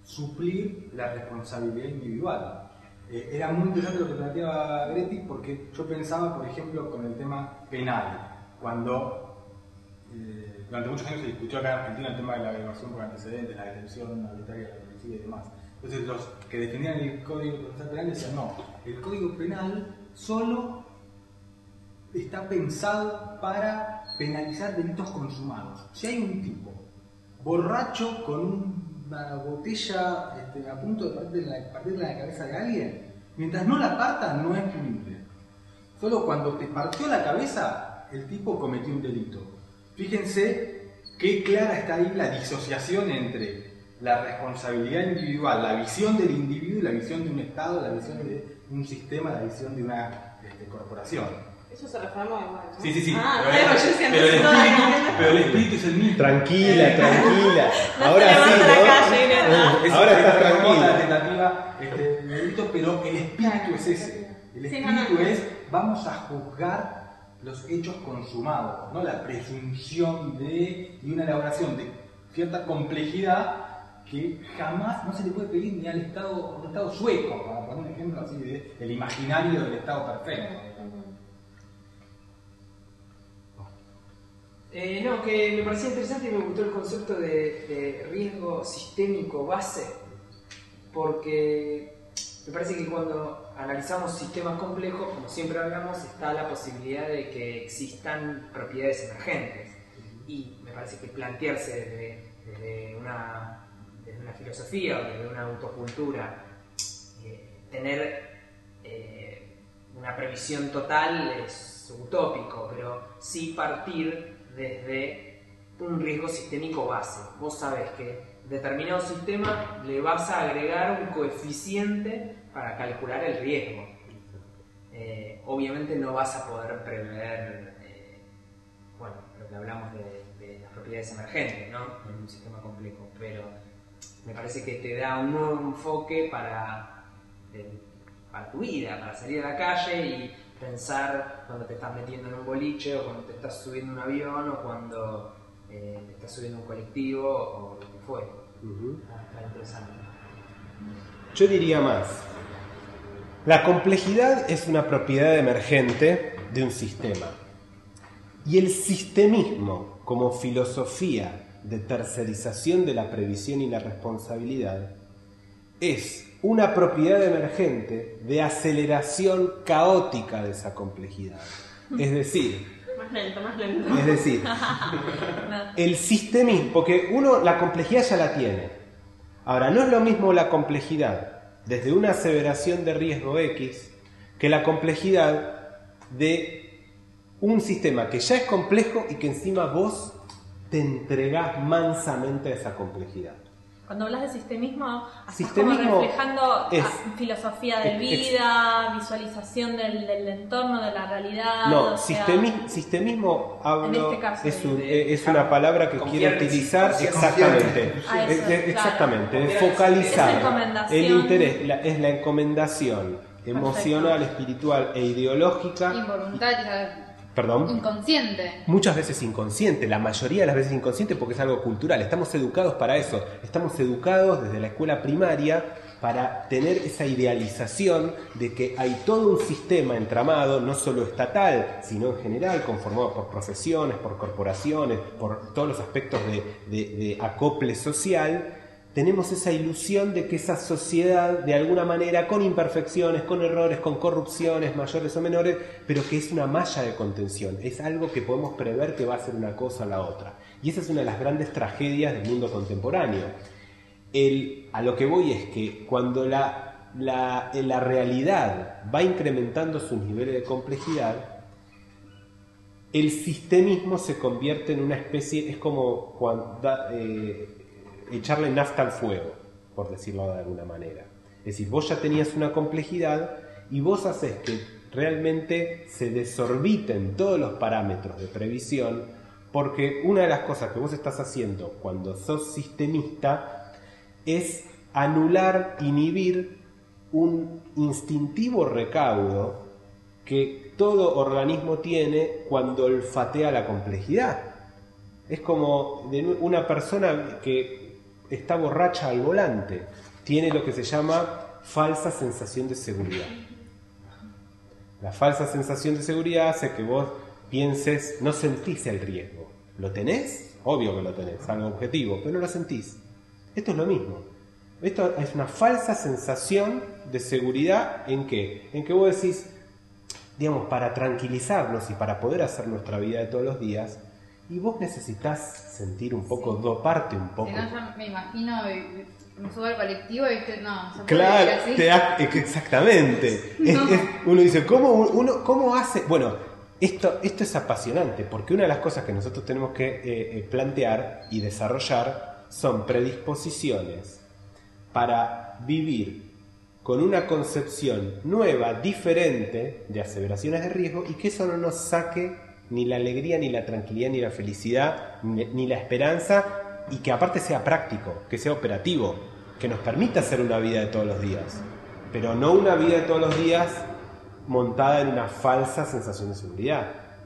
suplir la responsabilidad individual. Eh, era muy interesante lo que planteaba Greti, porque yo pensaba, por ejemplo, con el tema penal, cuando eh, durante muchos años se discutió acá en Argentina el tema de la evasión por antecedentes, la detención arbitraria, la policía y demás. Entonces los que defendían el Código Procesal Penal decían no, el Código Penal solo está pensado para penalizar delitos consumados. Si hay un tipo borracho con una botella este, a punto de partirle la, partirle la cabeza de alguien, mientras no la parta no es punible. Solo cuando te partió la cabeza, el tipo cometió un delito. Fíjense qué clara está ahí la disociación entre la responsabilidad individual, la visión del individuo y la visión de un Estado, la visión de un sistema, la visión de una este, corporación. Eso se reformó igual, ¿no? Sí, sí, sí. Ah, pero, claro, el, yo decía, pero, el no, espíritu, no, no. pero el espíritu es el mismo. Tranquila, tranquila. No Ahora se sí, levanta la ¿no? calle, Greta. Es Ahora una estás remota tranquila. tentativa este, de delito, pero el espíritu es ese. El Sí, no, no, espíritu no. es vamos a juzgar los hechos consumados, no la presunción de y una elaboración de cierta complejidad que jamás no se le puede pedir ni al Estado, a un Estado sueco, para poner un ejemplo así de el imaginario del Estado perfecto. Eh, no, que me parecía interesante y me gustó el concepto de, de riesgo sistémico base, porque me parece que cuando analizamos sistemas complejos, como siempre hablamos, está la posibilidad de que existan propiedades emergentes. Y me parece que plantearse desde, desde, una, desde una filosofía o desde una autocultura, eh, tener eh, una previsión total es utópico, pero sí partir desde un riesgo sistémico base. Vos sabés que determinado sistema le vas a agregar un coeficiente para calcular el riesgo. Eh, obviamente no vas a poder prever, eh, bueno, lo que hablamos de, de las propiedades emergentes, ¿no? En un sistema complejo, pero me parece que te da un nuevo enfoque para, eh, para tu vida, para salir a la calle y pensar cuando te estás metiendo en un boliche o cuando te estás subiendo un avión o cuando eh, te estás subiendo un colectivo o lo que fuere. Uh-huh. Está, está interesante. Yo diría más. La complejidad es una propiedad emergente de un sistema. Y el sistemismo, como filosofía de tercerización de la previsión y la responsabilidad, es una propiedad emergente de aceleración caótica de esa complejidad. Es decir, Más lento, más lento. es decir, el sistemismo, porque uno la complejidad ya la tiene. Ahora, no es lo mismo la complejidad desde una aseveración de riesgo X que la complejidad de un sistema que ya es complejo y que encima vos te entregás mansamente a esa complejidad. Cuando hablas de sistemismo, estás Sistemismo como reflejando es- a- filosofía de ex- vida, visualización del, del entorno, de la realidad. No, o sea, sistemi- sistemismo hablo, En este caso, es, un- de- es una palabra que confiar quiero en utilizar sí, exactamente. Ah, eso, Es- es- claro. exactamente, de Confiar en sí. focalizar Es encomendación. el interés, la- es la encomendación emocional, espiritual e ideológica. Involuntaria, Perdón. inconsciente. Muchas veces inconsciente, la mayoría de las veces inconsciente porque es algo cultural. Estamos educados para eso. Estamos educados desde la escuela primaria para tener esa idealización de que hay todo un sistema entramado, no solo estatal, sino en general, conformado por profesiones, por corporaciones, por todos los aspectos de, de, de acople social. Tenemos esa ilusión de que esa sociedad, de alguna manera, con imperfecciones, con errores, con corrupciones mayores o menores, pero que es una malla de contención, es algo que podemos prever que va a ser una cosa o la otra. Y esa es una de las grandes tragedias del mundo contemporáneo. El, a lo que voy es que cuando la, la, la realidad va incrementando sus niveles de complejidad, el sistemismo se convierte en una especie, es como cuando... da- eh, echarle nafta al fuego, por decirlo de alguna manera. Es decir, vos ya tenías una complejidad y vos haces que realmente se desorbiten todos los parámetros de previsión, porque una de las cosas que vos estás haciendo cuando sos sistemista es anular, inhibir un instintivo recaudo que todo organismo tiene cuando olfatea la complejidad. Es como de una persona que está borracha al volante, tiene lo que se llama falsa sensación de seguridad. La falsa sensación de seguridad hace que vos pienses, no sentís el riesgo, ¿Lo tenés? Obvio que lo tenés, algo objetivo, pero no lo sentís. Esto es lo mismo. Esto es una falsa sensación de seguridad en que, en que vos decís, digamos, para tranquilizarnos y para poder hacer nuestra vida de todos los días, y vos necesitas sentir un poco, Sí. doparte un poco. Si no, yo me imagino, y- me subo al colectivo y viste, no, se puede Claro, ir así. te da- es que exactamente. Es- No. es- uno dice, ¿cómo, uno, ¿cómo hace? Bueno, esto, esto es apasionante, porque una de las cosas que nosotros tenemos que eh, eh, plantear y desarrollar son predisposiciones para vivir con una concepción nueva, diferente de aseveraciones de riesgo, y que eso no nos saque ni la alegría, ni la tranquilidad, ni la felicidad, ni, ni la esperanza, y que aparte sea práctico, que sea operativo, que nos permita hacer una vida de todos los días, pero no una vida de todos los días montada en una falsa sensación de seguridad.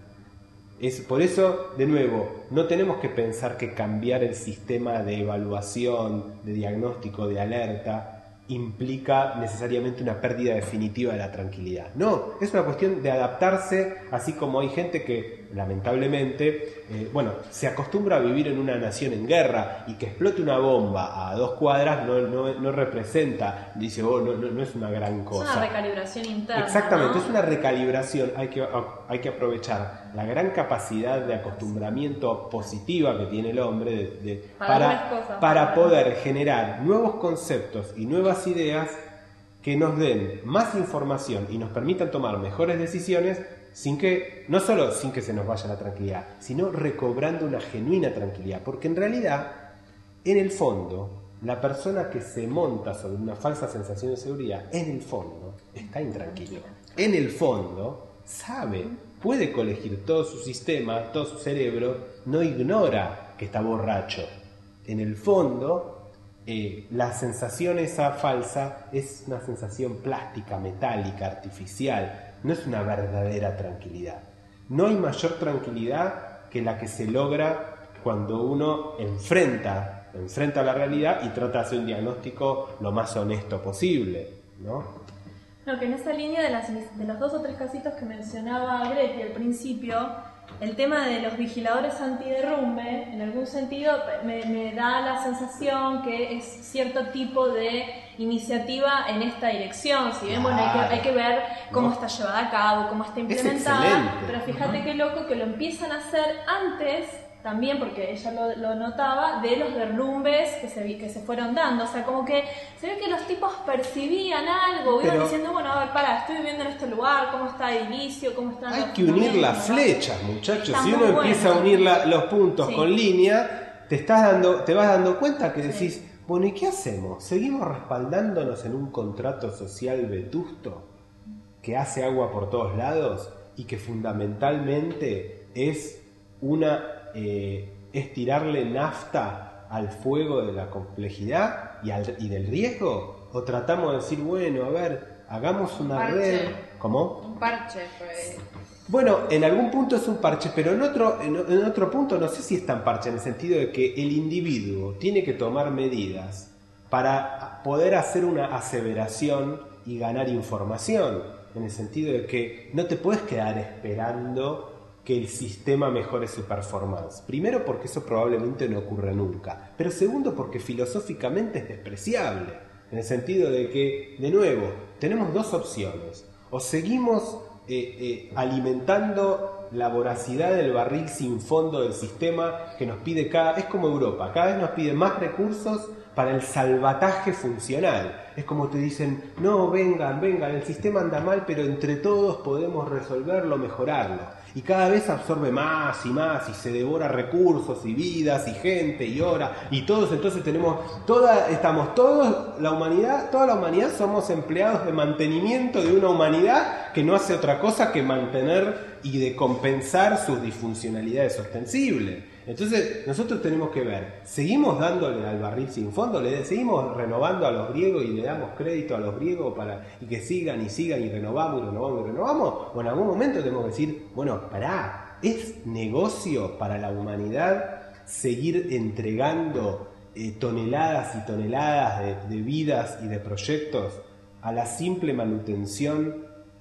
Es, por eso, de nuevo, no tenemos que pensar que cambiar el sistema de evaluación, de diagnóstico, de alerta, implica necesariamente una pérdida definitiva de la tranquilidad. No, es una cuestión de adaptarse, así como hay gente que, lamentablemente, eh, bueno, se acostumbra a vivir en una nación en guerra y que explote una bomba a dos cuadras no, no, no representa, dice, oh, no, no, no es una gran cosa. Es una recalibración interna. Exactamente, ¿no? es una recalibración. Hay que, hay que aprovechar la gran capacidad de acostumbramiento positiva que tiene el hombre de, de- Para para, algunas cosas, para para- poder generar nuevos conceptos y nuevas ideas que nos den más información y nos permitan tomar mejores decisiones sin que, no solo sin que se nos vaya la tranquilidad, sino recobrando una genuina tranquilidad. Porque en realidad, en el fondo, la persona que se monta sobre una falsa sensación de seguridad, en el fondo, está intranquilo. En el fondo, sabe, puede colegir todo su sistema, todo su cerebro, no ignora que está borracho. En el fondo, eh, la sensación esa falsa es una sensación plástica, metálica, artificial, no es una verdadera tranquilidad. No hay mayor tranquilidad que la que se logra cuando uno enfrenta, enfrenta la realidad y trata de hacer un diagnóstico lo más honesto posible, ¿no? No, que en esa línea de, las, de los dos o tres casitos que mencionaba Greti al principio, el tema de los vigiladores antiderrumbe, en algún sentido me, me da la sensación que es cierto tipo de iniciativa en esta dirección. Si bien, bueno, hay que, hay que ver cómo No. está llevada a cabo, cómo está implementada, excelente. pero fíjate qué loco que lo empiezan a hacer antes también, porque ella lo, lo notaba, de los derrumbes que se, vi- que se fueron dando. O sea, como que se ve que los tipos percibían algo, iban Pero- diciendo, bueno, a ver, pará, estoy viviendo en este lugar, cómo está edilicio, cómo están Hay los que unir las fundamentos, ¿no? flechas, muchachos. Está Si muy uno bueno. empieza a unir la- los puntos Sí. con línea, te estás dando, te vas dando cuenta que Sí. decís, bueno, ¿y qué hacemos? ¿Seguimos respaldándonos en un contrato social vetusto que hace agua por todos lados y que fundamentalmente es una eh, es tirarle nafta al fuego de la complejidad y, al- y del riesgo? ¿O tratamos de decir, bueno, a ver, hagamos una Parche. red? ¿Cómo? Un parche, pues. Bueno, en algún punto es un parche, pero en otro, en, en otro punto no sé si es tan parche, en el sentido de que el individuo tiene que tomar medidas para poder hacer una aseveración y ganar información, en el sentido de que no te puedes quedar esperando que el sistema mejore su performance. Primero porque eso probablemente no ocurre nunca, pero segundo porque filosóficamente es despreciable, en el sentido de que, de nuevo, tenemos dos opciones: o seguimos eh, eh, alimentando la voracidad del barril sin fondo del sistema que nos pide cada... Es como Europa, cada vez nos pide más recursos para el salvataje funcional. Es como te dicen, no, vengan, vengan, el sistema anda mal, pero entre todos podemos resolverlo, mejorarlo. Y cada vez absorbe más y más y se devora recursos y vidas y gente y horas y todos. Entonces tenemos toda, estamos todos, la humanidad, toda la humanidad somos empleados de mantenimiento de una humanidad que no hace otra cosa que mantener y de compensar sus disfuncionalidades ostensibles. Entonces nosotros tenemos que ver, ¿seguimos dándole al barril sin fondo? ¿Le seguimos renovando a los griegos y le damos crédito a los griegos para y que sigan y sigan y renovamos y renovamos y renovamos? ¿O en algún momento tenemos que decir, bueno, pará, ¿es negocio para la humanidad seguir entregando eh, toneladas y toneladas de, de vidas y de proyectos a la simple manutención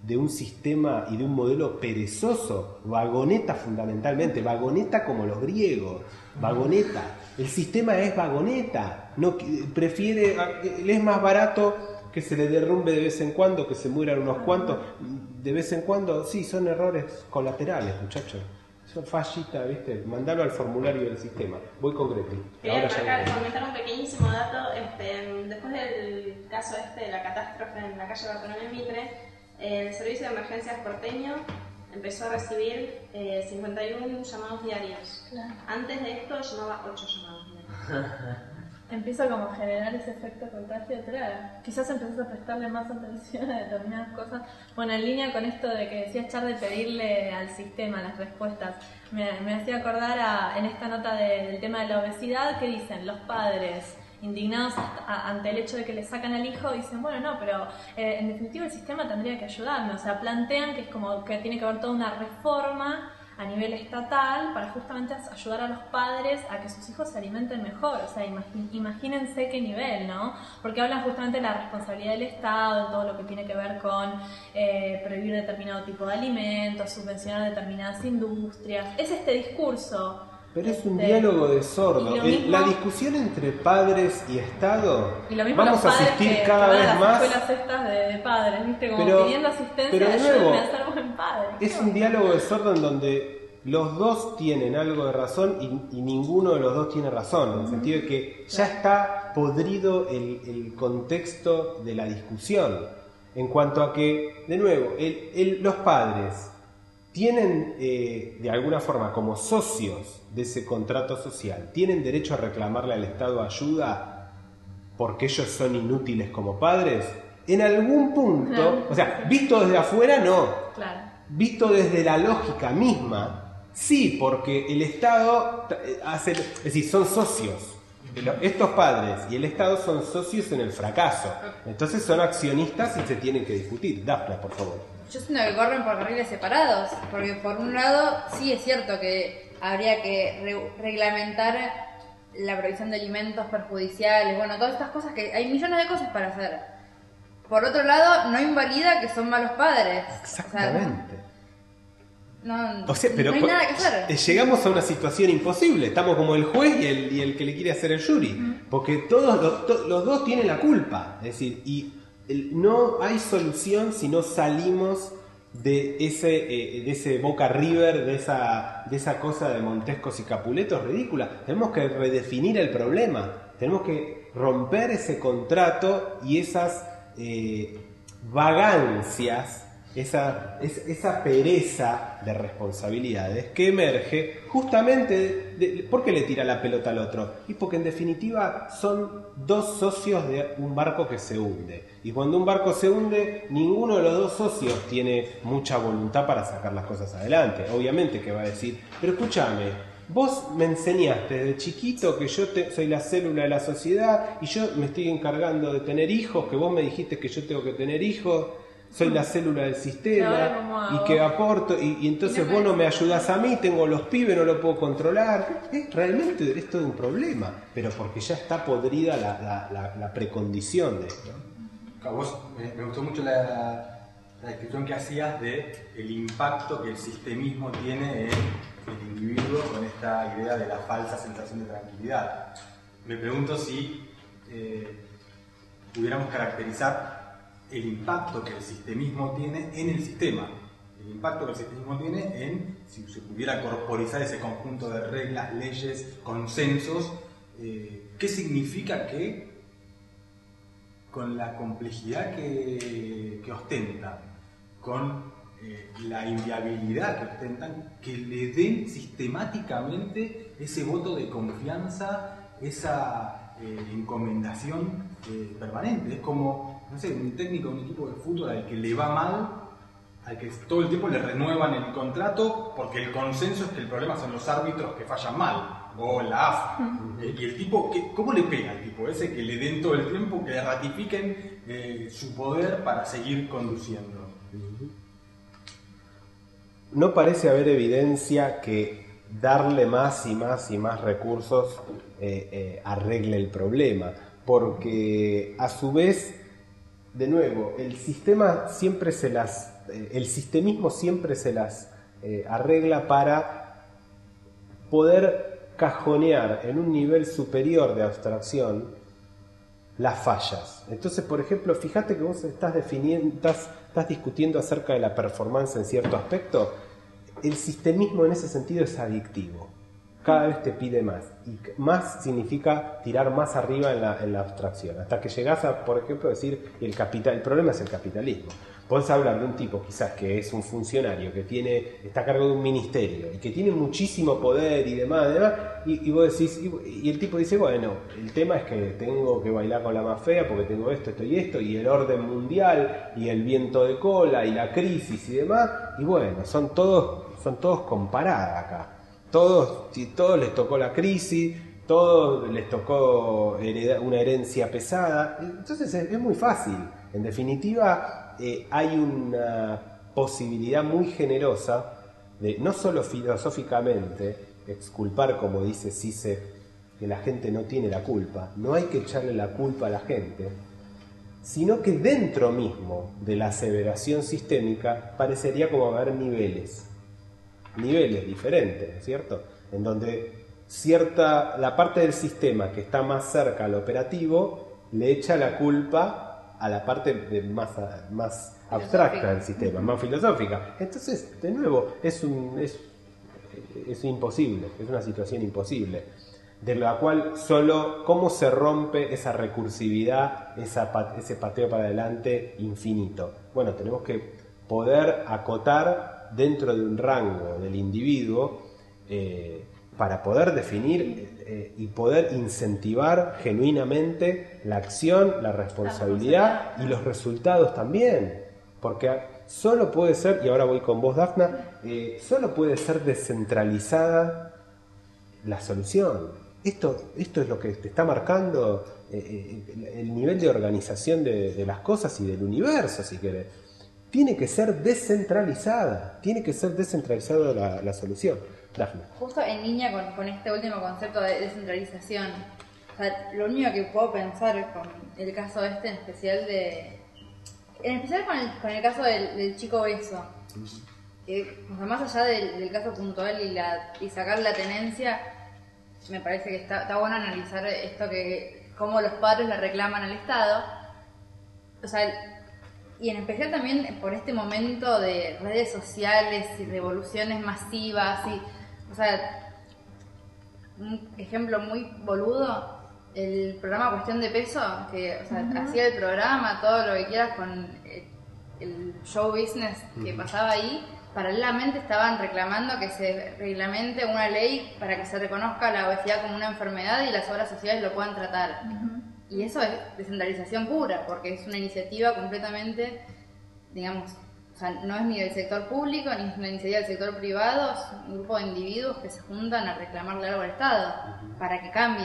de un sistema y de un modelo perezoso, vagoneta fundamentalmente, vagoneta como los griegos, vagoneta. El sistema es vagoneta, no prefiere, le es más barato que se le derrumbe de vez en cuando, que se mueran unos cuantos, de vez en cuando, sí, son errores colaterales, muchachos. Son fallitas, ¿viste? Mandalo al formulario del sistema. Voy con Gretel. Quería Ahora marcar, ya comentar un pequeñísimo dato. Este, después del caso este de la catástrofe en la calle Bartolomé Mitre, el servicio de emergencias porteño empezó a recibir eh, cincuenta y uno llamados diarios. Claro. Antes de esto llamaba ocho llamados diarios. Empieza como a generar ese efecto contagio atrás. Quizás empezás a prestarle más atención a determinadas cosas. Bueno, en línea con esto de que decías, Char, de pedirle al sistema las respuestas, me, me hacía acordar a, en esta nota de, del tema de la obesidad, que dicen los padres indignados hasta, a, ante el hecho de que le sacan al hijo, dicen, bueno, no, pero eh, en definitiva el sistema tendría que ayudarme. O sea, plantean que es como que tiene que haber toda una reforma a nivel estatal para justamente ayudar a los padres a que sus hijos se alimenten mejor. O sea, imagi- imagínense qué nivel, ¿no? Porque hablan justamente de la responsabilidad del Estado, de todo lo que tiene que ver con eh, prohibir determinado tipo de alimentos, subvencionar determinadas industrias. Es este discurso. Pero es un este, diálogo de sordo. y lo El- mismo- la discusión entre padres y Estado, Y lo mismo vamos a los padres asistir que, cada que van vez a las más. escuelas estas de, de padres, ¿viste? Como Pero- pidiendo asistencia, pero de ayúdenme nuevo, a ser buen padre. Es un diálogo de sordo en donde los dos tienen algo de razón y, y ninguno de los dos tiene razón, en el sentido de que ya está podrido el, el contexto de la discusión. En cuanto a que, de nuevo, el, el, los padres tienen, eh, de alguna forma, como socios de ese contrato social, tienen derecho a reclamarle al Estado ayuda porque ellos son inútiles como padres. En algún punto, Claro. o sea, visto desde afuera, no. Claro. Visto desde la lógica misma, sí, porque el Estado hace, es decir, son socios. Estos padres y el Estado son socios en el fracaso. Entonces son accionistas y se tienen que discutir. Dafna, por favor. Yo siento que corren por carriles separados, porque por un lado sí es cierto que habría que re- reglamentar la provisión de alimentos perjudiciales, bueno, todas estas cosas que hay millones de cosas para hacer. Por otro lado, no invalida que son malos padres. Exactamente. O sea, no, O sea, pero no hay por- nada que hacer. llegamos a una situación imposible. Estamos como el juez y el, y el que le quiere hacer el jury. Porque todos los, to- los dos tienen la culpa. Es decir, y el- no hay solución si no salimos de ese, eh, de ese Boca River, de esa, de esa cosa de Montescos y Capuletos ridícula. Tenemos que redefinir el problema. Tenemos que romper ese contrato y esas eh, vagancias, esa, es, esa pereza de responsabilidades que emerge justamente de, de, ¿por qué le tira la pelota al otro? Y porque en definitiva son dos socios de un barco que se hunde. Y cuando un barco se hunde, ninguno de los dos socios tiene mucha voluntad para sacar las cosas adelante. Obviamente que va a decir, pero escúchame, vos me enseñaste desde chiquito que yo te, soy la célula de la sociedad y yo me estoy encargando de tener hijos, que vos me dijiste que yo tengo que tener hijos, soy la célula del sistema y que aporto, y, y entonces vos no me ayudás a mí, tengo los pibes, no lo puedo controlar. Es, realmente esto es un problema, pero porque ya está podrida la, la, la, la precondición de esto. A vos me, me gustó mucho la, la descripción que hacías de el impacto que el sistemismo tiene en el individuo con esta idea de la falsa sensación de tranquilidad. Me pregunto si eh, pudiéramos caracterizar el impacto que el sistemismo tiene en el sistema, el impacto que el sistemismo tiene en, si se pudiera corporizar ese conjunto de reglas, leyes, consensos, eh, ¿qué significa que con la complejidad que, que ostentan, con eh, la inviabilidad que ostentan, que le den sistemáticamente ese voto de confianza, esa eh, encomendación eh, permanente? Es como, no sé, un técnico de un equipo de fútbol al que le va mal, al que todo el tiempo le renuevan el contrato, porque el consenso es que el problema son los árbitros que fallan mal, o la A F A. Y el tipo, ¿qué, ¿cómo le pega al tipo ese que le den todo el tiempo, que le ratifiquen eh, su poder para seguir conduciendo? No parece haber evidencia que darle más y más y más recursos eh, eh, arregle el problema, porque a su vez, de nuevo, el sistema siempre se las eh, el sistemismo siempre se las eh, arregla para poder cajonear en un nivel superior de abstracción las fallas. Entonces, por ejemplo, fíjate que vos estás definiendo, estás, estás discutiendo acerca de la performance en cierto aspecto. El sistemismo en ese sentido es adictivo. Cada vez te pide más. Y más significa tirar más arriba en la, en la abstracción. Hasta que llegás a, por ejemplo, decir el capital, el problema es el capitalismo. Podés hablar de un tipo quizás que es un funcionario, que tiene, está a cargo de un ministerio y que tiene muchísimo poder y demás, y, demás, y, y vos decís, y, y el tipo dice, bueno, el tema es que tengo que bailar con la más fea porque tengo esto, esto y esto, y el orden mundial, y el viento de cola, y la crisis y demás, y bueno, son todos, son todos comparadas acá. Todos, todos les tocó la crisis, todos les tocó hereda, una herencia pesada, entonces es, es muy fácil. En definitiva, eh, hay una posibilidad muy generosa de, no solo filosóficamente, exculpar, como dice Zizek, que la gente no tiene la culpa, no hay que echarle la culpa a la gente, sino que dentro mismo de la aseveración sistémica parecería como haber niveles. niveles diferentes, ¿no es cierto? En donde cierta, la parte del sistema que está más cerca al operativo le echa la culpa a la parte de más, más abstracta del sistema, más filosófica. Entonces, de nuevo, es, un, es, es imposible, es una situación imposible, de la cual solo cómo se rompe esa recursividad, esa, ese pateo para adelante infinito. Bueno, tenemos que poder acotar dentro de un rango del individuo eh, para poder definir eh, y poder incentivar genuinamente la acción, la responsabilidad y los resultados también, porque solo puede ser, y ahora voy con vos, Dafna, eh, solo puede ser descentralizada la solución. Esto, esto es lo que te está marcando eh, el, el nivel de organización de, de las cosas y del universo, si querés. Tiene que ser descentralizada, tiene que ser descentralizada la, la solución. Dafna. Justo en línea con, con este último concepto de descentralización, o sea, lo único que puedo pensar con el caso este en especial de... En especial con el, con el caso del, del chico obeso, que, o sea, más allá del, del caso puntual y, la, y sacar la tenencia, me parece que está, está bueno analizar esto, que cómo los padres le reclaman al Estado, o sea, y en especial también por este momento de redes sociales y revoluciones masivas, y, o sea, un ejemplo muy boludo, el programa Cuestión de Peso, que o sea, uh-huh. hacía el programa, todo lo que quieras con el, el show business que uh-huh. pasaba ahí, paralelamente estaban reclamando que se reglamente una ley para que se reconozca la obesidad como una enfermedad y las obras sociales lo puedan tratar. Uh-huh. Y eso es descentralización pura, porque es una iniciativa completamente, digamos, o sea, no es ni del sector público, ni es una iniciativa del sector privado, es un grupo de individuos que se juntan a reclamarle algo al Estado, uh-huh. para que cambie.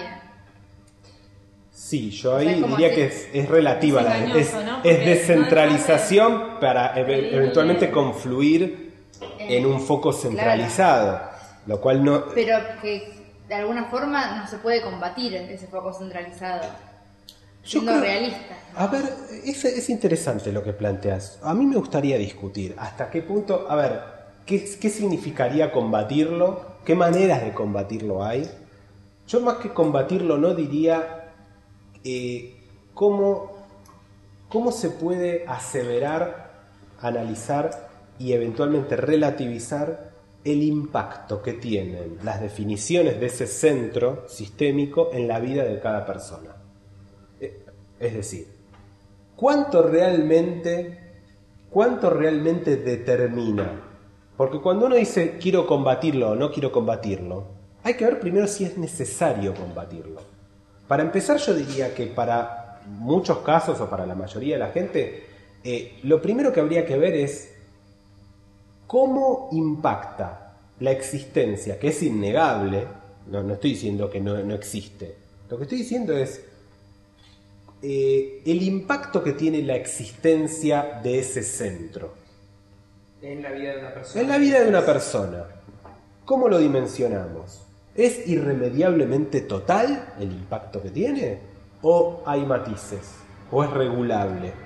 Sí, yo ahí o sea, diría si, que es, es relativa, es, engañoso, es, ¿no? es descentralización no es para ev- eventualmente confluir eh, en un foco centralizado, claro. Lo cual no... Pero que de alguna forma no se puede combatir ese foco centralizado. Yo siendo creo, realista. A ver, es, es interesante lo que planteas. A mí me gustaría discutir hasta qué punto, a ver, ¿qué, qué significaría combatirlo? ¿Qué maneras de combatirlo hay? Yo más que combatirlo no diría eh, cómo, cómo se puede aseverar, analizar y eventualmente relativizar el impacto que tienen las definiciones de ese centro sistémico en la vida de cada persona. Es decir, ¿cuánto realmente, cuánto realmente determina? Porque cuando uno dice quiero combatirlo o no quiero combatirlo, hay que ver primero si es necesario combatirlo. Para empezar, yo diría que para muchos casos o para la mayoría de la gente, eh, lo primero que habría que ver es cómo impacta la existencia, que es innegable. No, no estoy diciendo que no, no existe. Lo que estoy diciendo es Eh, el impacto que tiene la existencia de ese centro en la vida de una persona. En la vida de una persona. ¿Cómo lo dimensionamos? ¿Es irremediablemente total el impacto que tiene? ¿O hay matices? ¿O es regulable?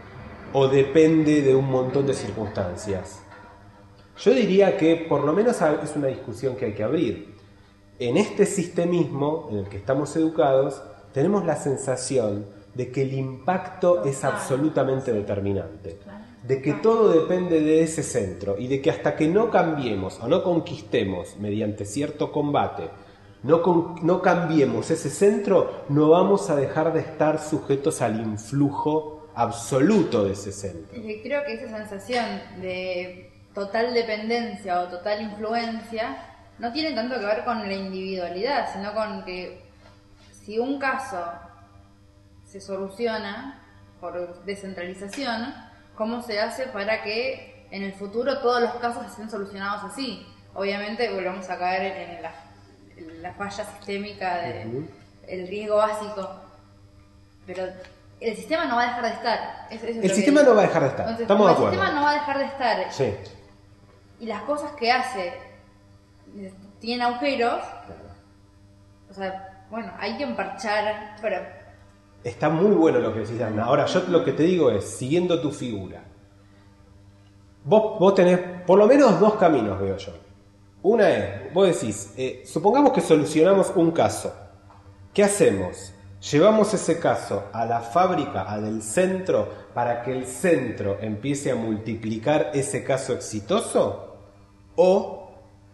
o depende de un montón de circunstancias? Yo diría que por lo menos es una discusión que hay que abrir. En este sistemismo en el que estamos educados, tenemos la sensación de que el impacto es absolutamente determinante, de que todo depende de ese centro y de que hasta que no cambiemos o no conquistemos mediante cierto combate, no, con, no cambiemos ese centro, no vamos a dejar de estar sujetos al influjo absoluto de ese centro. Y creo que esa sensación de total dependencia o total influencia no tiene tanto que ver con la individualidad, sino con que si un caso se soluciona por descentralización, ¿cómo se hace para que en el futuro todos los casos estén solucionados así? Obviamente volvemos a caer en la, en la falla sistémica del uh-huh. el riesgo básico, pero el sistema no va a dejar de estar. Es, es el sistema no va a dejar de estar, Entonces, estamos de acuerdo. El sistema no va a dejar de estar. Sí. Y las cosas que hace tienen agujeros, o sea, bueno, hay que emparchar, pero... Está muy bueno lo que decís, Ana. Ahora, yo lo que te digo es, siguiendo tu figura, vos, vos tenés por lo menos dos caminos, veo yo. Una es, vos decís, eh, supongamos que solucionamos un caso. ¿Qué hacemos? ¿Llevamos ese caso a la fábrica, a del centro, para que el centro empiece a multiplicar ese caso exitoso? ¿O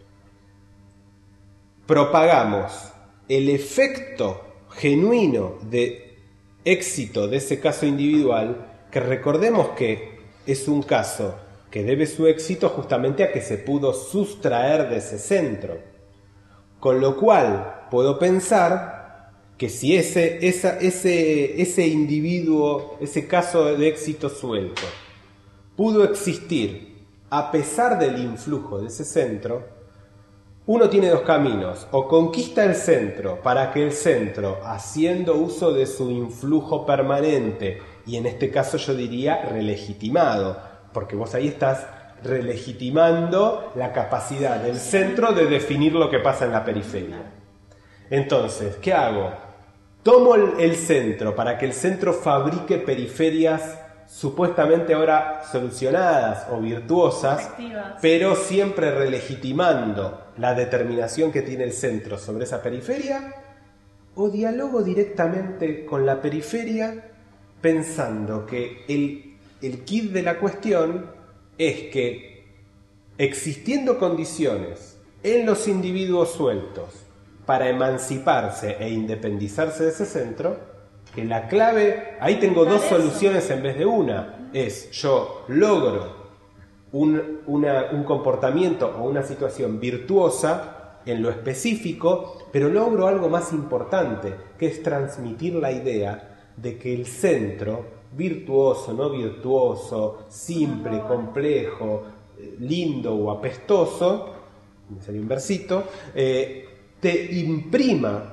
propagamos el efecto genuino de éxito de ese caso individual, que recordemos que es un caso que debe su éxito justamente a que se pudo sustraer de ese centro? Con lo cual puedo pensar que si ese, esa, ese, ese individuo, ese caso de éxito suelto, pudo existir a pesar del influjo de ese centro, uno tiene dos caminos: o conquista el centro para que el centro, haciendo uso de su influjo permanente, y en este caso yo diría relegitimado, porque vos ahí estás relegitimando la capacidad del centro de definir lo que pasa en la periferia. Entonces, ¿qué hago? Tomo el, el centro para que el centro fabrique periferias supuestamente ahora solucionadas o virtuosas, efectivas, pero siempre relegitimando la determinación que tiene el centro sobre esa periferia, o dialogo directamente con la periferia pensando que el, el kit de la cuestión es que, existiendo condiciones en los individuos sueltos para emanciparse e independizarse de ese centro, que la clave, ahí tengo dos soluciones en vez de una, es yo logro un, una, un comportamiento o una situación virtuosa en lo específico, pero logro algo más importante, que es transmitir la idea de que el centro, virtuoso, no virtuoso, simple, complejo, lindo o apestoso, me salió un versito, eh, te imprima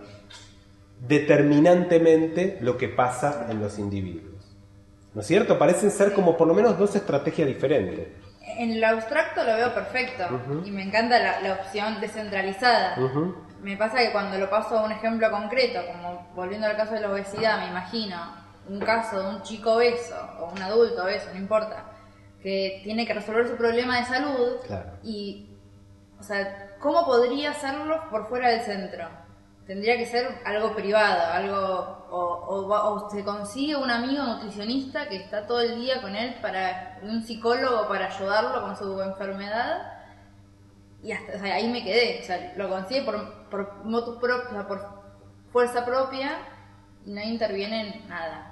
determinantemente lo que pasa en los individuos. ¿No es cierto? Parecen ser como por lo menos dos estrategias diferentes. En lo abstracto lo veo perfecto, uh-huh. y me encanta la, la opción descentralizada. Uh-huh. Me pasa que cuando lo paso a un ejemplo concreto, como volviendo al caso de la obesidad, me imagino un caso de un chico obeso o un adulto obeso, no importa, que tiene que resolver su problema de salud, claro. y, o sea, ¿cómo podría hacerlo por fuera del centro? Tendría que ser algo privado, algo o, o, o se consigue un amigo nutricionista que está todo el día con él, para un psicólogo para ayudarlo con su enfermedad, y hasta, o sea, ahí me quedé. O sea, lo consigue por, por motu propio, o sea, por fuerza propia, y no interviene en nada.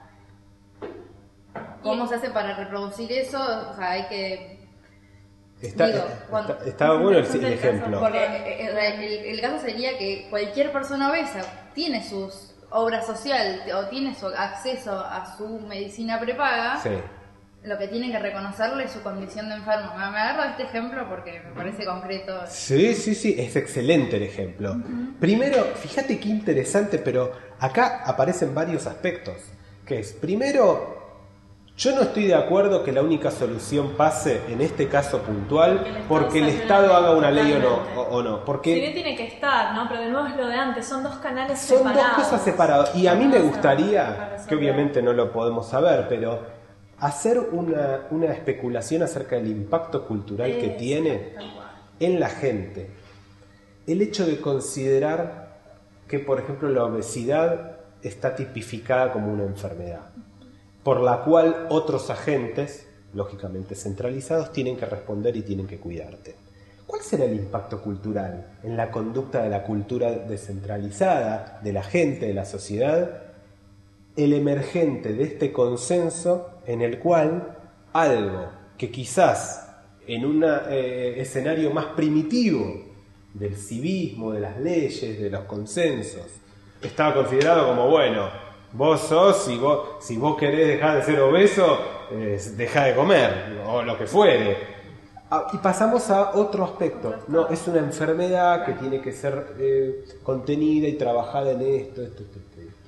¿Cómo se hace para reproducir eso? O sea, hay que... Está, Digo, cuando, está, está bueno el, el ejemplo. Porque el, el, el caso sería que cualquier persona obesa tiene su obra social o tiene su acceso a su medicina prepaga. Sí. Lo que tiene que reconocerle es su condición de enfermo. Me, me agarro de este ejemplo porque me parece concreto. Sí, sí, sí, es excelente el ejemplo. Uh-huh. Primero, fíjate qué interesante, pero acá aparecen varios aspectos. Que es, primero, yo no estoy de acuerdo que la única solución pase en este caso puntual porque el Estado haga una ley o no, o, o no. Porque si bien tiene que estar, ¿no? Pero de nuevo es lo de antes, son dos canales son separados. Son dos cosas separadas. Y a mí me gustaría, que obviamente no lo podemos saber, pero hacer una, una especulación acerca del impacto cultural que Es, tiene tal cual. en la gente. El hecho de considerar que, por ejemplo, la obesidad está tipificada como una enfermedad, por la cual otros agentes, lógicamente centralizados, tienen que responder y tienen que cuidarte. ¿Cuál será el impacto cultural en la conducta de la cultura descentralizada, de la gente, de la sociedad? El emergente de este consenso en el cual algo que quizás en un eh, escenario más primitivo del civismo, de las leyes, de los consensos, estaba considerado como, bueno, vos sos, si vos, si vos querés dejar de ser obeso, eh, dejá de comer, o lo que fuere. Ah, y pasamos a otro aspecto. No, es una enfermedad que tiene que ser eh, contenida y trabajada en esto, esto, esto, esto, esto.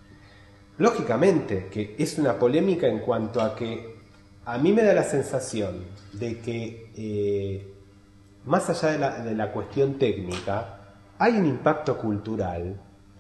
Lógicamente que es una polémica en cuanto a que a mí me da la sensación de que eh, más allá de la, de la cuestión técnica, hay un impacto cultural.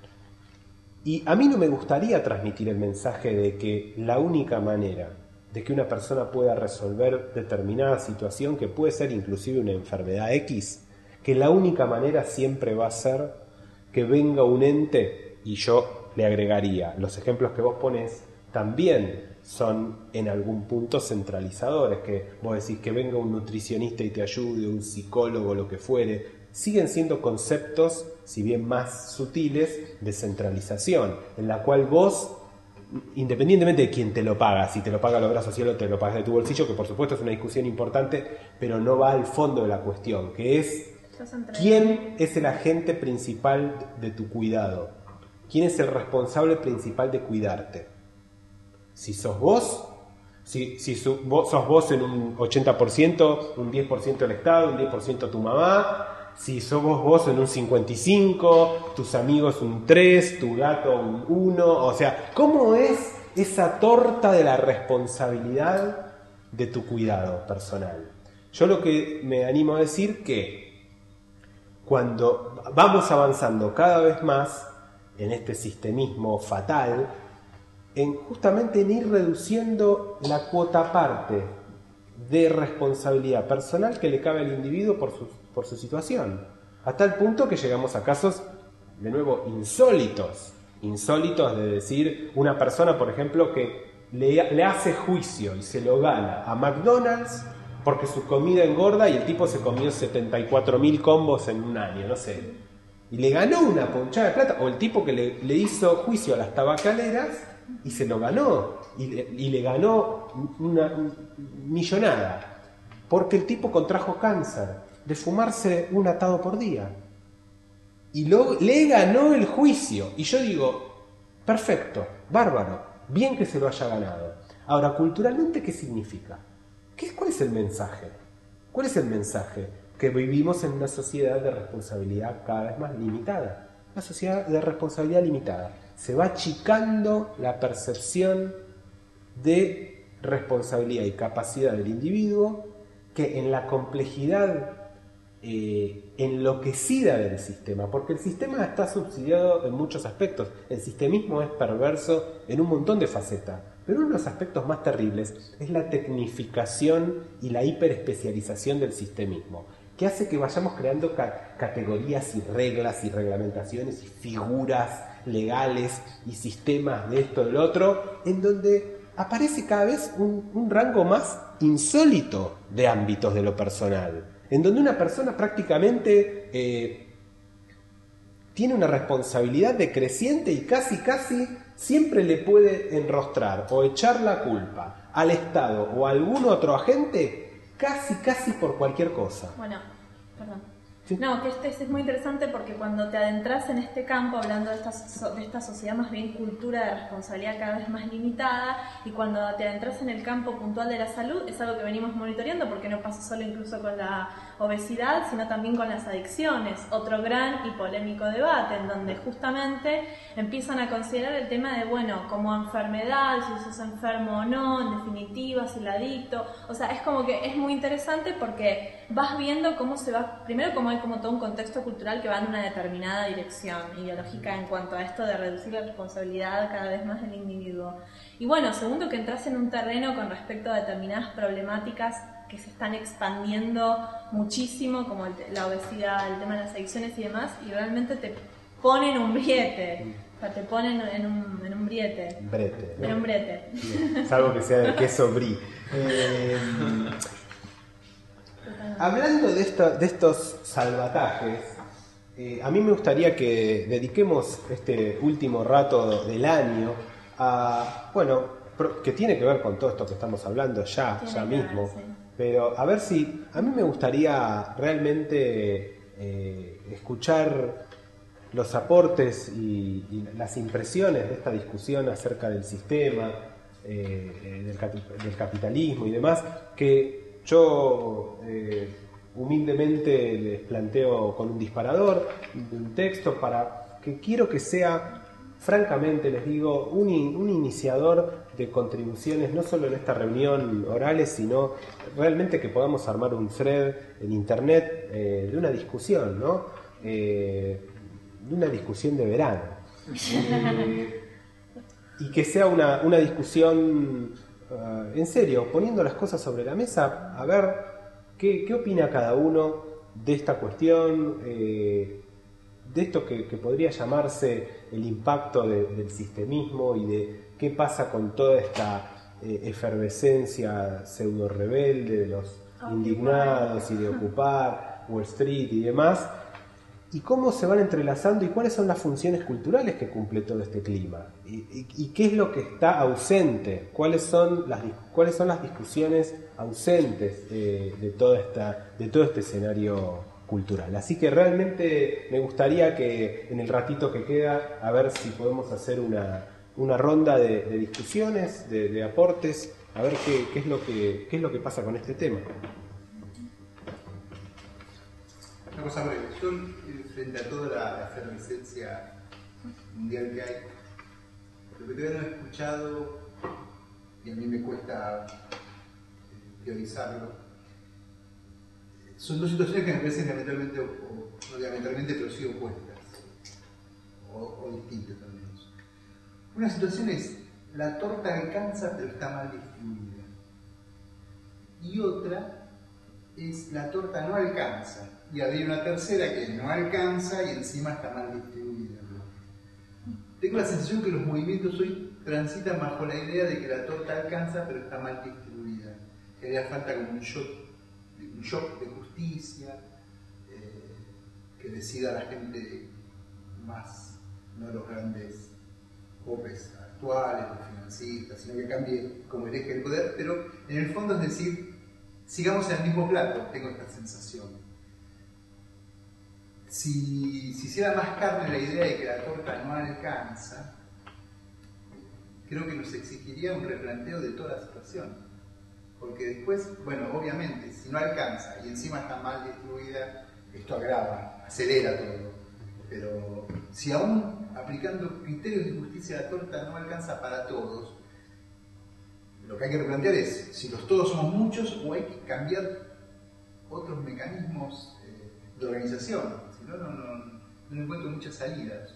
Y a mí no me gustaría transmitir el mensaje de que la única manera de que una persona pueda resolver determinada situación, que puede ser inclusive una enfermedad X, que la única manera siempre va a ser que venga un ente, y yo le agregaría, los ejemplos que vos ponés también son en algún punto centralizadores, que vos decís que venga un nutricionista y te ayude, un psicólogo, lo que fuere, siguen siendo conceptos, si bien más sutiles, de centralización, en la cual vos, independientemente de quién te lo paga, si te lo paga la obra social o te lo pagas de tu bolsillo, que por supuesto es una discusión importante, pero no va al fondo de la cuestión, que es quién es el agente principal de tu cuidado, quién es el responsable principal de cuidarte. Si sos vos, si, si su, vos, sos vos en un ochenta por ciento, un diez por ciento el Estado, un diez por ciento tu mamá, si sos vos, vos en un cincuenta y cinco por ciento, tus amigos un tres por ciento, tu gato un uno por ciento, o sea, ¿cómo es esa torta de la responsabilidad de tu cuidado personal? Yo lo que me animo a decir que cuando vamos avanzando cada vez más en este sistemismo fatal, en justamente en ir reduciendo la cuota parte de responsabilidad personal que le cabe al individuo por su, por su situación, a tal punto que llegamos a casos, de nuevo, insólitos, insólitos de decir, una persona, por ejemplo, que le, le hace juicio y se lo gana a McDonald's porque su comida engorda y el tipo se comió setenta y cuatro mil combos en un año, no sé, y le ganó una ponchada de plata, o el tipo que le, le hizo juicio a las tabacaleras y se lo ganó, y le, y le ganó una millonada, porque el tipo contrajo cáncer de fumarse un atado por día, y lo, le ganó el juicio. Y yo digo, perfecto, bárbaro, bien que se lo haya ganado. Ahora, culturalmente, ¿qué significa? ¿Qué, ¿Cuál es el mensaje? ¿Cuál es el mensaje? Que vivimos en una sociedad de responsabilidad cada vez más limitada. Una sociedad de responsabilidad limitada. Se va achicando la percepción de responsabilidad y capacidad del individuo, que en la complejidad eh, enloquecida del sistema, porque el sistema está subsidiado en muchos aspectos. El sistemismo es perverso en un montón de facetas, pero uno de los aspectos más terribles es la tecnificación y la hiperespecialización del sistemismo, que hace que vayamos creando ca- categorías y reglas y reglamentaciones y figuras legales y sistemas de esto, del otro, en donde aparece cada vez un, un rango más insólito de ámbitos de lo personal, en donde una persona prácticamente eh, tiene una responsabilidad decreciente y casi casi siempre le puede enrostrar o echar la culpa al Estado o a algún otro agente casi casi por cualquier cosa. Bueno, perdón. ¿Sí? No, que este, este es muy interesante porque cuando te adentras en este campo, hablando de esta, so- de esta sociedad más bien cultura de responsabilidad cada vez más limitada, y cuando te adentras en el campo puntual de la salud, es algo que venimos monitoreando porque no pasa solo incluso con la obesidad, sino también con las adicciones, otro gran y polémico debate, en donde justamente empiezan a considerar el tema de, bueno, como enfermedad, si sos enfermo o no, en definitiva, si el adicto, o sea, es como que es muy interesante porque vas viendo cómo se va, primero como hay como todo un contexto cultural que va en una determinada dirección ideológica en cuanto a esto de reducir la responsabilidad cada vez más del individuo. Y bueno, segundo, que entras en un terreno con respecto a determinadas problemáticas que se están expandiendo muchísimo, como el, la obesidad, el tema de las adicciones y demás, y realmente te ponen un briete, o sea, te ponen en un, en un briete. Brete. ¿No? En un brete. Bien. Salvo que sea de queso brie. Eh, hablando de, esta, de estos salvatajes, eh, a mí me gustaría que dediquemos este último rato del año a, bueno, que tiene que ver con todo esto que estamos hablando ya, tiene ya mismo, ver, sí. Pero a ver si, a mí me gustaría realmente eh, escuchar los aportes y, y las impresiones de esta discusión acerca del sistema, eh, del, capi, del capitalismo y demás, que yo eh, humildemente les planteo con un disparador, un texto para que quiero que sea, francamente les digo, un, un iniciador de contribuciones, no solo en esta reunión orales, sino realmente que podamos armar un thread en internet eh, de una discusión, ¿no? Eh, de una discusión de verano. Eh, y que sea una, una discusión uh, en serio, poniendo las cosas sobre la mesa, a ver qué, qué opina cada uno de esta cuestión, eh, de esto que, que podría llamarse el impacto de, del sistemismo y de qué pasa con toda esta eh, efervescencia pseudo rebelde de los indignados y de ocupar Wall Street y demás, y cómo se van entrelazando y cuáles son las funciones culturales que cumple todo este clima y, y, y qué es lo que está ausente, cuáles son las, cuáles son las discusiones ausentes eh, de, toda esta, de todo este escenario cultural. Así que realmente me gustaría que en el ratito que queda, a ver si podemos hacer una, una ronda de, de discusiones, de, de aportes, a ver qué, qué, es lo que, qué es lo que pasa con este tema. Una cosa breve, yo frente a toda la efervescencia mundial que hay, lo que todavía no he escuchado, y a mí me cuesta priorizarlo, son dos situaciones que me parecen diametralmente, o, o, no diametralmente, pero sí opuestas, o, o distintas también. Una situación es, la torta alcanza pero está mal distribuida. Y otra es, la torta no alcanza. Y habría una tercera que no alcanza y encima está mal distribuida. Tengo la sensación que los movimientos hoy transitan bajo la idea de que la torta alcanza pero está mal distribuida. Que haría falta como un shock, un shock de justicia, eh, que decida la gente más, no los grandes popes actuales, los financistas, sino que cambie como el eje del poder, pero en el fondo es decir, sigamos en el mismo plato, tengo esta sensación. Si, si hiciera más carne la idea de que la torta no alcanza, creo que nos exigiría un replanteo de toda la situación. Porque después, bueno, obviamente, si no alcanza y encima está mal distribuida, esto agrava, acelera todo. Pero si aún aplicando criterios de justicia la torta no alcanza para todos, lo que hay que replantear es si los todos somos muchos o hay que cambiar otros mecanismos eh, de organización. Si no, no, no, no encuentro muchas salidas.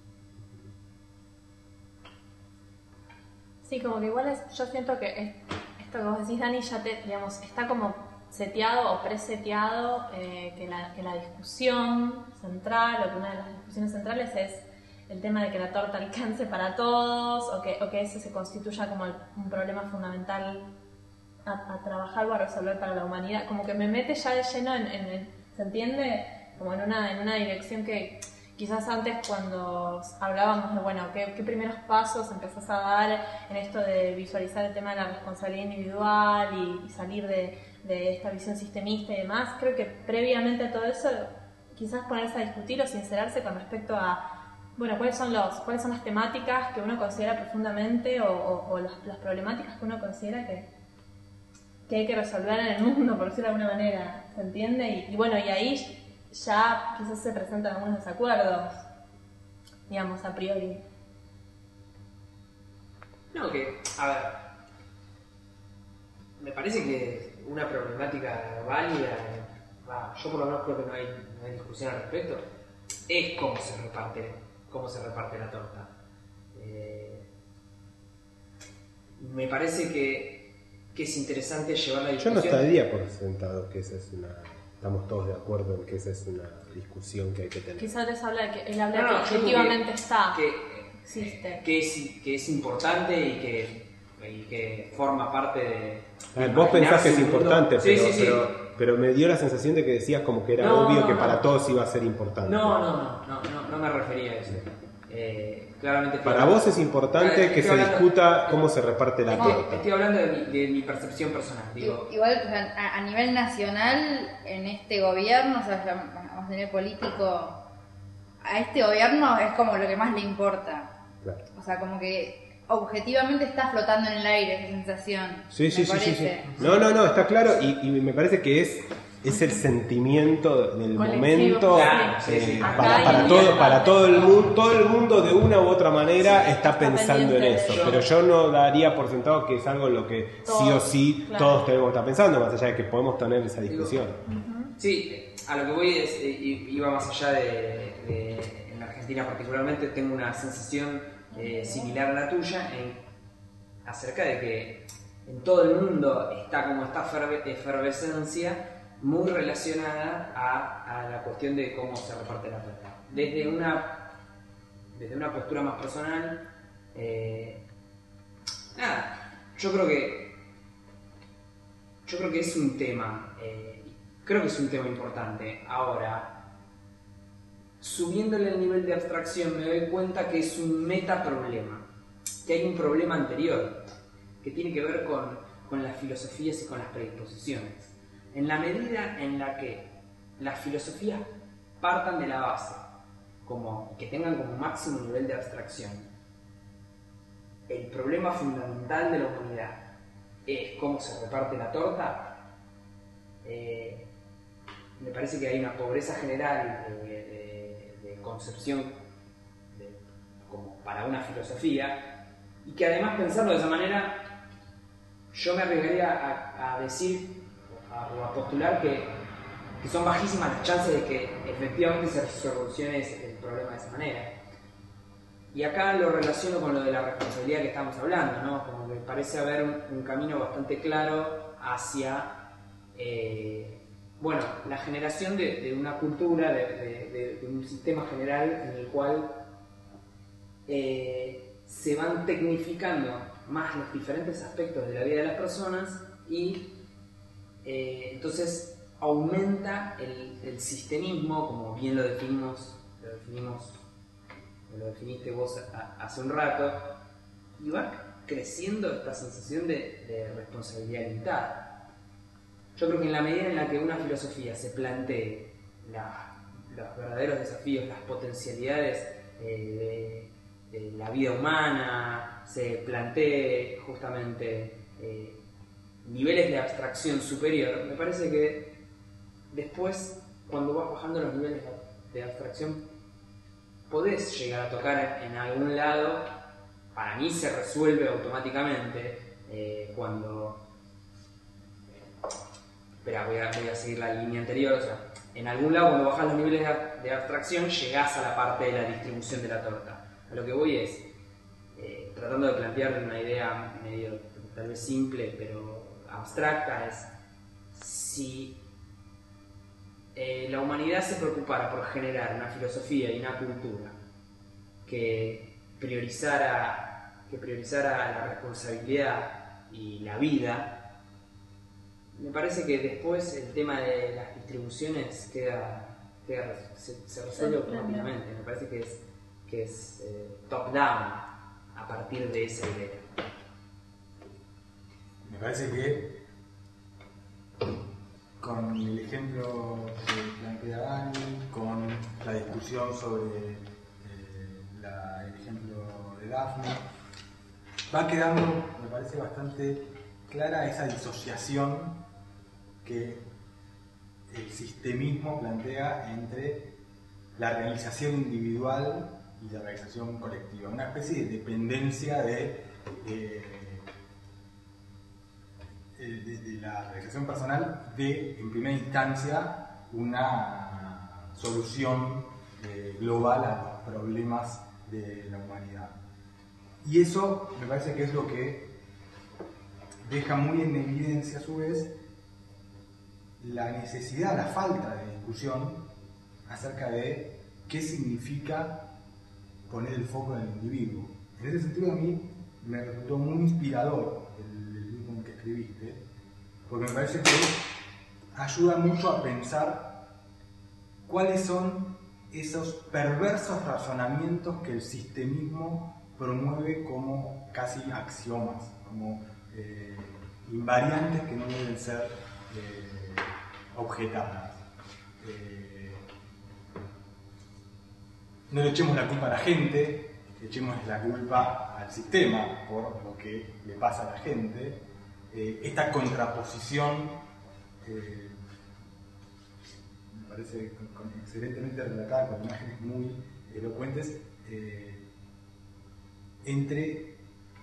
Sí, como que igual es, yo siento que es, esto que vos decís, Dani, ya te, digamos, está como seteado o preseteado, eh, que, la, que la discusión central, o que una de las discusiones centrales es el tema de que la torta alcance para todos, o que, o que ese se constituya como el, un problema fundamental a, a trabajar o a resolver para la humanidad. Como que me mete ya de lleno en, en, en ¿se entiende? Como en una, en una dirección que quizás antes, cuando hablábamos de, bueno, ¿qué, qué primeros pasos empezás a dar en esto de visualizar el tema de la responsabilidad individual y, y salir de, de esta visión sistemista y demás? Creo que previamente a todo eso, quizás ponerse a discutir o sincerarse con respecto a, bueno, cuáles son, los, cuáles son las temáticas que uno considera profundamente o, o, o las, las problemáticas que uno considera que, que hay que resolver en el mundo, por decirlo de alguna manera, ¿se entiende? Y, y bueno, y ahí ya quizás se presentan algunos desacuerdos, digamos, a priori. No, que, a ver, me parece que una problemática válida, va, yo por lo menos creo que no hay, no hay discusión al respecto, es cómo se reparte, cómo se reparte la torta. Eh, me parece que, que es interesante llevar la Yo no discusión. estaría por sentado que esa es una... Estamos todos de acuerdo en que esa es una discusión que hay que tener. Quizás les habla de que él habla No, no, que yo creo objetivamente que- está, que, existe. que es, que es importante y que, y que forma parte de... A ver, de vos pensás que es imaginarse un mundo- importante, Sí, pero, sí, sí. pero, pero me dio la sensación de que decías como que era No, obvio no, que no. para todos iba a ser importante. No, no, no, no, no, no me refería a eso. Eh, claramente estoy Para hablando- vos es importante Claro, que estoy se hablando- discuta cómo se reparte la Estoy, torta. estoy hablando de mi, de mi percepción personal, digo. Igual, o sea, a, a nivel nacional, en este gobierno, o sea, ya vamos a tener político, a este gobierno es como lo que más le importa. Claro. O sea, como que objetivamente está flotando en el aire esa sensación. Sí, sí, me sí, sí, sí. parece. No, no, no, está claro y, y me parece que es, es el sentimiento del Colectivo, momento claro, sí, eh, sí. Acá para, hay para un todo, día para aparte. todo el mundo, todo el mundo de una u otra manera Sí, está está pensando en pendiente de eso, ello. pero yo no daría por sentado que es algo en lo que sí o Todos, sí claro. todos tenemos que estar pensando, más allá de que podemos tener esa discusión. Sí, a lo que voy es, eh, iba más allá de, de- en la Argentina particularmente, tengo una sensación eh, similar a la tuya en, acerca de que en todo el mundo está como esta eferve- efervescencia muy relacionada a, a la cuestión de cómo se reparte la plata. Desde una, desde una postura más personal, eh, nada, yo creo que yo creo que es un tema, eh, creo que es un tema importante. Ahora, subiéndole el nivel de abstracción me doy cuenta que es un metaproblema, que hay un problema anterior, que tiene que ver con, con las filosofías y con las predisposiciones. En la medida en la que las filosofías partan de la base, como que tengan como máximo nivel de abstracción, el problema fundamental de la humanidad es cómo se reparte la torta, eh, me parece que hay una pobreza general de, de- de concepción de- como para una filosofía, y que además pensarlo de esa manera, yo me arriesgaría a, a decir a- o a postular que, que son bajísimas las chances de que efectivamente se solucione ese- el problema de esa manera. Y acá lo relaciono con lo de la responsabilidad que estamos hablando, ¿no? Como que parece haber un, un camino bastante claro hacia, eh, bueno, la generación de, de una cultura, de, de- de- de un sistema general en el cual eh, se van tecnificando más los diferentes aspectos de la vida de las personas y eh, entonces aumenta el, el sistemismo, como bien lo definimos, lo definimos lo definiste vos a- hace un rato, y va creciendo esta sensación de, de responsabilidad limitada. Yo creo que en la medida en la que una filosofía se plantee la- los verdaderos desafíos, las potencialidades eh, de, de la vida humana, se plantee justamente eh, niveles de abstracción superior, me parece que después, cuando vas bajando los niveles de abstracción, podés llegar a tocar en algún lado. Para mí se resuelve automáticamente eh, cuando... Espera, voy a, voy a seguir la línea anterior. O sea, en algún lado cuando bajas los niveles de, de abstracción llegás a la parte de la distribución de la torta. A lo que voy es, eh, tratando de plantear una idea medio tal vez simple pero abstracta, es si Eh, la humanidad se preocupara por generar una filosofía y una cultura que priorizara, que priorizara la responsabilidad y la vida, me parece que después el tema de las distribuciones queda, queda se, se resuelve automáticamente. Me parece que es, que es eh, top-down a partir de esa idea. Me parece que con el ejemplo que plantea Dani, con la discusión sobre eh, la- el ejemplo de Daphne, va quedando, me parece bastante clara esa disociación que el sistemismo plantea entre la realización individual y la realización colectiva, una especie de dependencia de, eh, de, de la realización personal de, en primera instancia, una solución eh, global a los problemas de la humanidad. Y eso me parece que es lo que deja muy en evidencia a su vez la necesidad, la falta de discusión acerca de qué significa poner el foco en el individuo. En ese sentido a mí me resultó muy inspirador el, el libro que escribiste, porque me parece que ayuda mucho a pensar cuáles son esos perversos razonamientos que el sistemismo promueve como casi axiomas, como eh, invariantes que no deben ser eh, objetadas. Eh, no le echemos la culpa a la gente, echemos la culpa al sistema por lo que le pasa a la gente. Eh, esta contraposición eh, me parece con, con excelentemente relatada, con imágenes muy elocuentes, eh, entre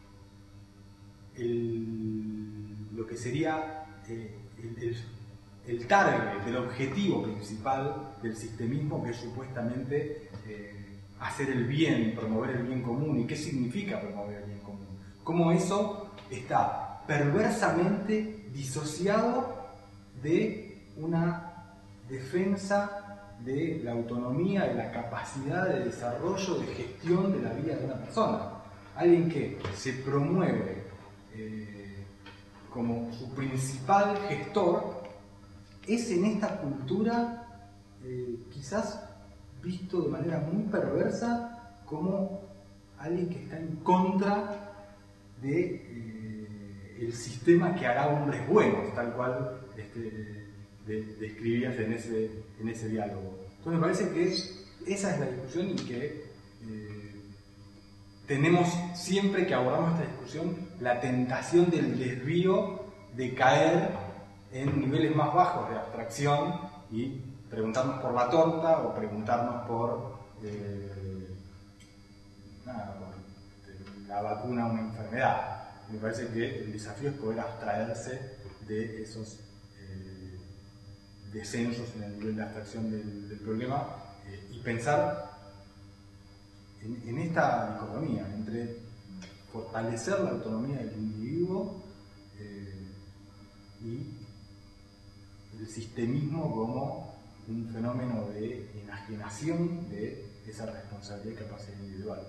el, lo que sería eh, el, el, el target, el objetivo principal del sistemismo, que es supuestamente eh, hacer el bien, promover el bien común. ¿Y qué significa promover el bien común? Cómo eso está perversamente disociado de una defensa de la autonomía, de la capacidad de desarrollo, de gestión de la vida de una persona. Alguien que se promueve eh, como su principal gestor es en esta cultura eh, quizás visto de manera muy perversa como alguien que está en contra de eh, el sistema que hará hombres buenos, tal cual este, de, describías en ese, en ese diálogo. Entonces me parece que esa es la discusión y que eh, tenemos siempre que abordamos esta discusión la tentación del desvío de caer en niveles más bajos de abstracción y preguntarnos por la torta o preguntarnos por, eh, nada, por este, la vacuna a una enfermedad. Me parece que el desafío es poder abstraerse de esos eh, descensos en el nivel de abstracción del, del problema eh, y pensar en, en esta dicotomía entre fortalecer la autonomía del individuo eh, y el sistemismo como un fenómeno de enajenación de esa responsabilidad y capacidad individual.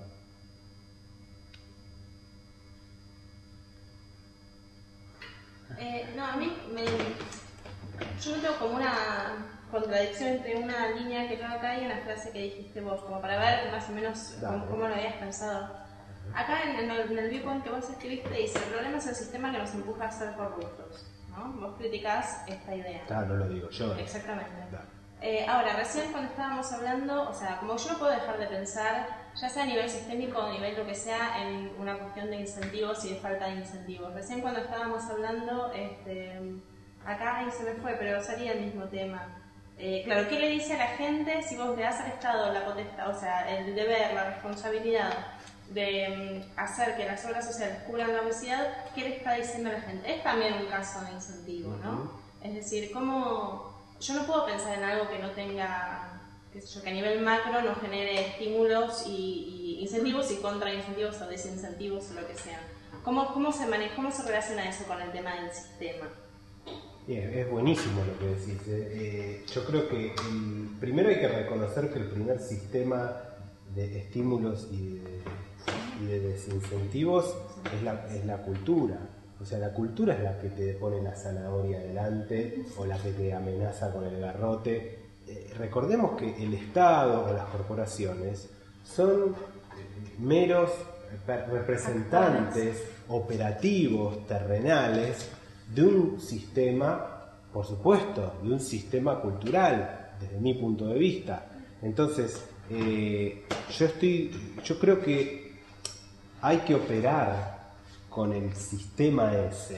Eh, no, a mí me, yo noto como una contradicción entre una línea que tengo acá y una frase que dijiste vos, como para ver más o menos cómo, cómo lo habías pensado. Acá en, en el, en el viewpoint que vos escribiste dice: el problema es el sistema que nos empuja a ser corruptos, ¿no? Vos criticás esta idea. Claro, no lo digo yo. Exactamente. Eh, ahora, recién cuando estábamos hablando, o sea, como yo no puedo dejar de pensar, ya sea a nivel sistémico o a nivel lo que sea, en una cuestión de incentivos y de falta de incentivos. Recién cuando estábamos hablando, este, acá ahí se me fue, pero salía el mismo tema. Eh, claro, ¿qué le dice a la gente si vos le das al Estado la potestad, o sea, el deber, la responsabilidad de um, hacer que las obras sociales cubran la obesidad? ¿Qué le está diciendo a la gente? Es también un caso de incentivo, ¿no? Uh-huh. Es decir, ¿cómo...? Yo no puedo pensar en algo que no tenga, qué sé yo, que a nivel macro no genere estímulos y, y incentivos y contraincentivos o desincentivos o lo que sea. ¿Cómo, cómo, se maneja, ¿Cómo se relaciona eso con el tema del sistema? Bien, es buenísimo lo que decís. Eh, yo creo que el, primero hay que reconocer que el primer sistema de estímulos y de, y de desincentivos es la, es la cultura. O sea, la cultura es la que te pone la zanahoria delante o la que te amenaza con el garrote. Eh, recordemos que el Estado o las corporaciones son meros representantes operativos, terrenales, de un sistema, por supuesto, de un sistema cultural, desde mi punto de vista. Entonces, eh, yo estoy, yo creo que hay que operar con el sistema ese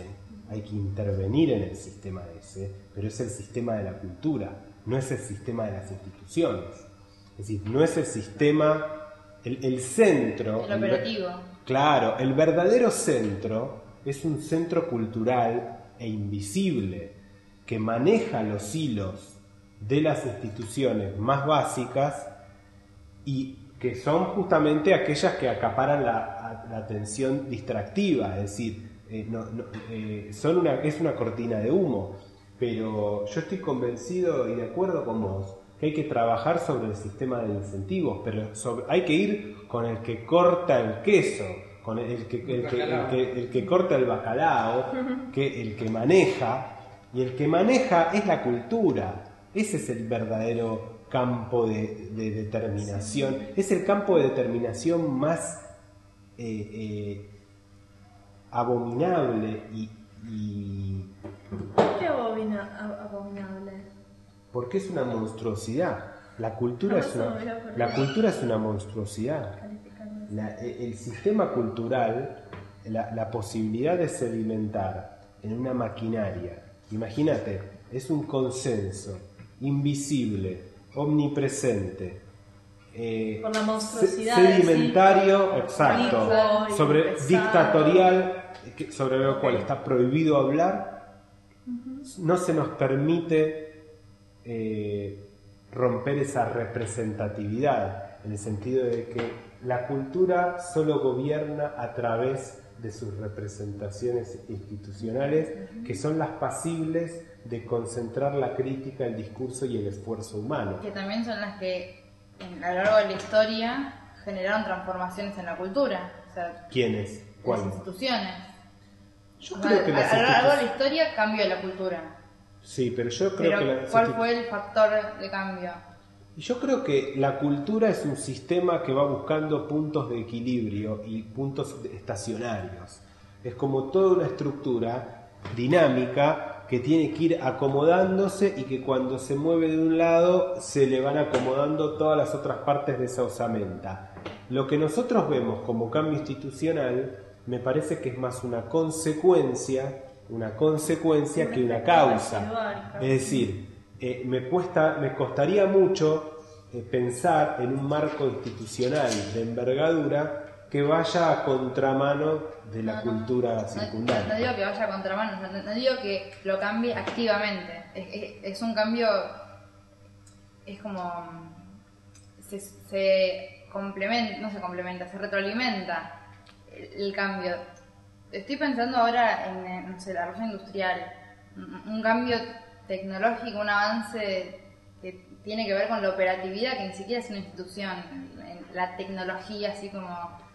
hay que intervenir en el sistema ese, pero es el sistema de la cultura, no es el sistema de las instituciones. Es decir, no es el sistema, el, el centro... El operativo. El, claro, el verdadero centro es un centro cultural e invisible que maneja los hilos de las instituciones más básicas y que son justamente aquellas que acaparan la, la atención distractiva, es decir, eh, no, no, eh, son una, es una cortina de humo, pero yo estoy convencido y de acuerdo con vos que hay que trabajar sobre el sistema de incentivos, pero sobre, hay que ir con el que corta el queso, con el, el, que, el, que, el, que, el que corta el bacalao, que el que maneja, y el que maneja es la cultura. Ese es el verdadero campo de, de determinación, es el campo de determinación más eh, eh, abominable y, y... ¿Por qué abomina, abominable? Porque es una monstruosidad. La cultura, No, es, una, eso no, la cultura es una monstruosidad. La, el sistema cultural, la, la posibilidad de sedimentar en una maquinaria, imagínate, es un consenso invisible, omnipresente, eh, por la monstruosidad, sedimentario, sí, exacto, rico, sobre pesado, dictatorial, sobre lo cual está prohibido hablar, uh-huh. No se nos permite eh, romper esa representatividad, en el sentido de que la cultura solo gobierna a través de sus representaciones institucionales, que son las pasibles de concentrar la crítica, el discurso y el esfuerzo humano. Que también son las que en, a lo largo de la historia generaron transformaciones en la cultura. O sea, ¿quiénes? ¿Cuáles? Las instituciones. Yo o creo sea, que a, las a lo largo de la institu- historia cambió la cultura. Sí, pero yo creo pero que la, ¿cuál institu- fue el factor de cambio? Yo creo que la cultura es un sistema que va buscando puntos de equilibrio y puntos estacionarios. Es como toda una estructura dinámica que tiene que ir acomodándose y que cuando se mueve de un lado se le van acomodando todas las otras partes de esa osamenta. Lo que nosotros vemos como cambio institucional me parece que es más una consecuencia, una consecuencia que una causa. Es decir, Eh, me cuesta, me costaría mucho eh, pensar en un marco institucional de envergadura que vaya a contramano de la No, cultura no, circundante. No, no digo que vaya a contramano, no, no digo que lo cambie activamente. Es, es, es un cambio, es como se, se complementa, no se complementa, se retroalimenta el, el cambio. Estoy pensando ahora en, no sé, la revolución industrial, un, un cambio tecnológico, un avance que tiene que ver con la operatividad, que ni siquiera es una institución, la tecnología así como...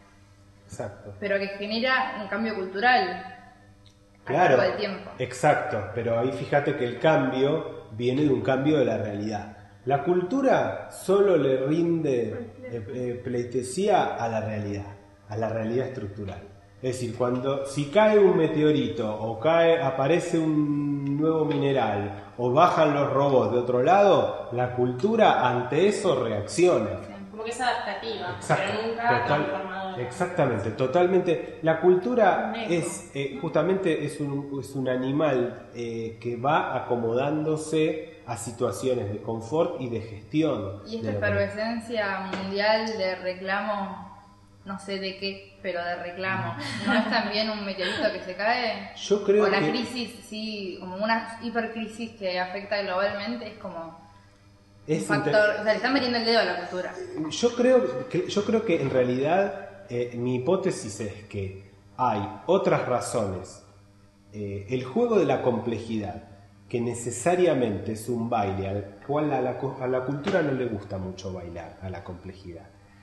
Exacto. Pero que genera un cambio cultural Claro, todo el tiempo. Exacto, pero ahí fíjate que el cambio viene de un cambio de la realidad. La cultura solo le rinde eh, eh, pleitesía a la realidad, a la realidad estructural. Es decir, cuando si cae un meteorito o cae, aparece un nuevo mineral o bajan los robots de otro lado, la cultura ante eso reacciona. Como que es adaptativa, Exacto, pero nunca total, transformadora. exactamente, totalmente. La cultura es eh, justamente es un, es un animal eh, que va acomodándose a situaciones de confort y de gestión. Y esta de lo que- efervescencia mundial de reclamo, no sé de qué, pero de reclamo, ¿no es también un meteorito que se cae? Yo creo o la que- crisis, sí, como una hipercrisis que afecta globalmente, es como es un factor, inter- o sea, le están metiendo el dedo a la cultura. Yo creo que, yo creo que en realidad eh, mi hipótesis es que hay otras razones. Eh, el juego de la complejidad, que necesariamente es un baile, al cual a la, a la cultura no le gusta mucho bailar, a la complejidad.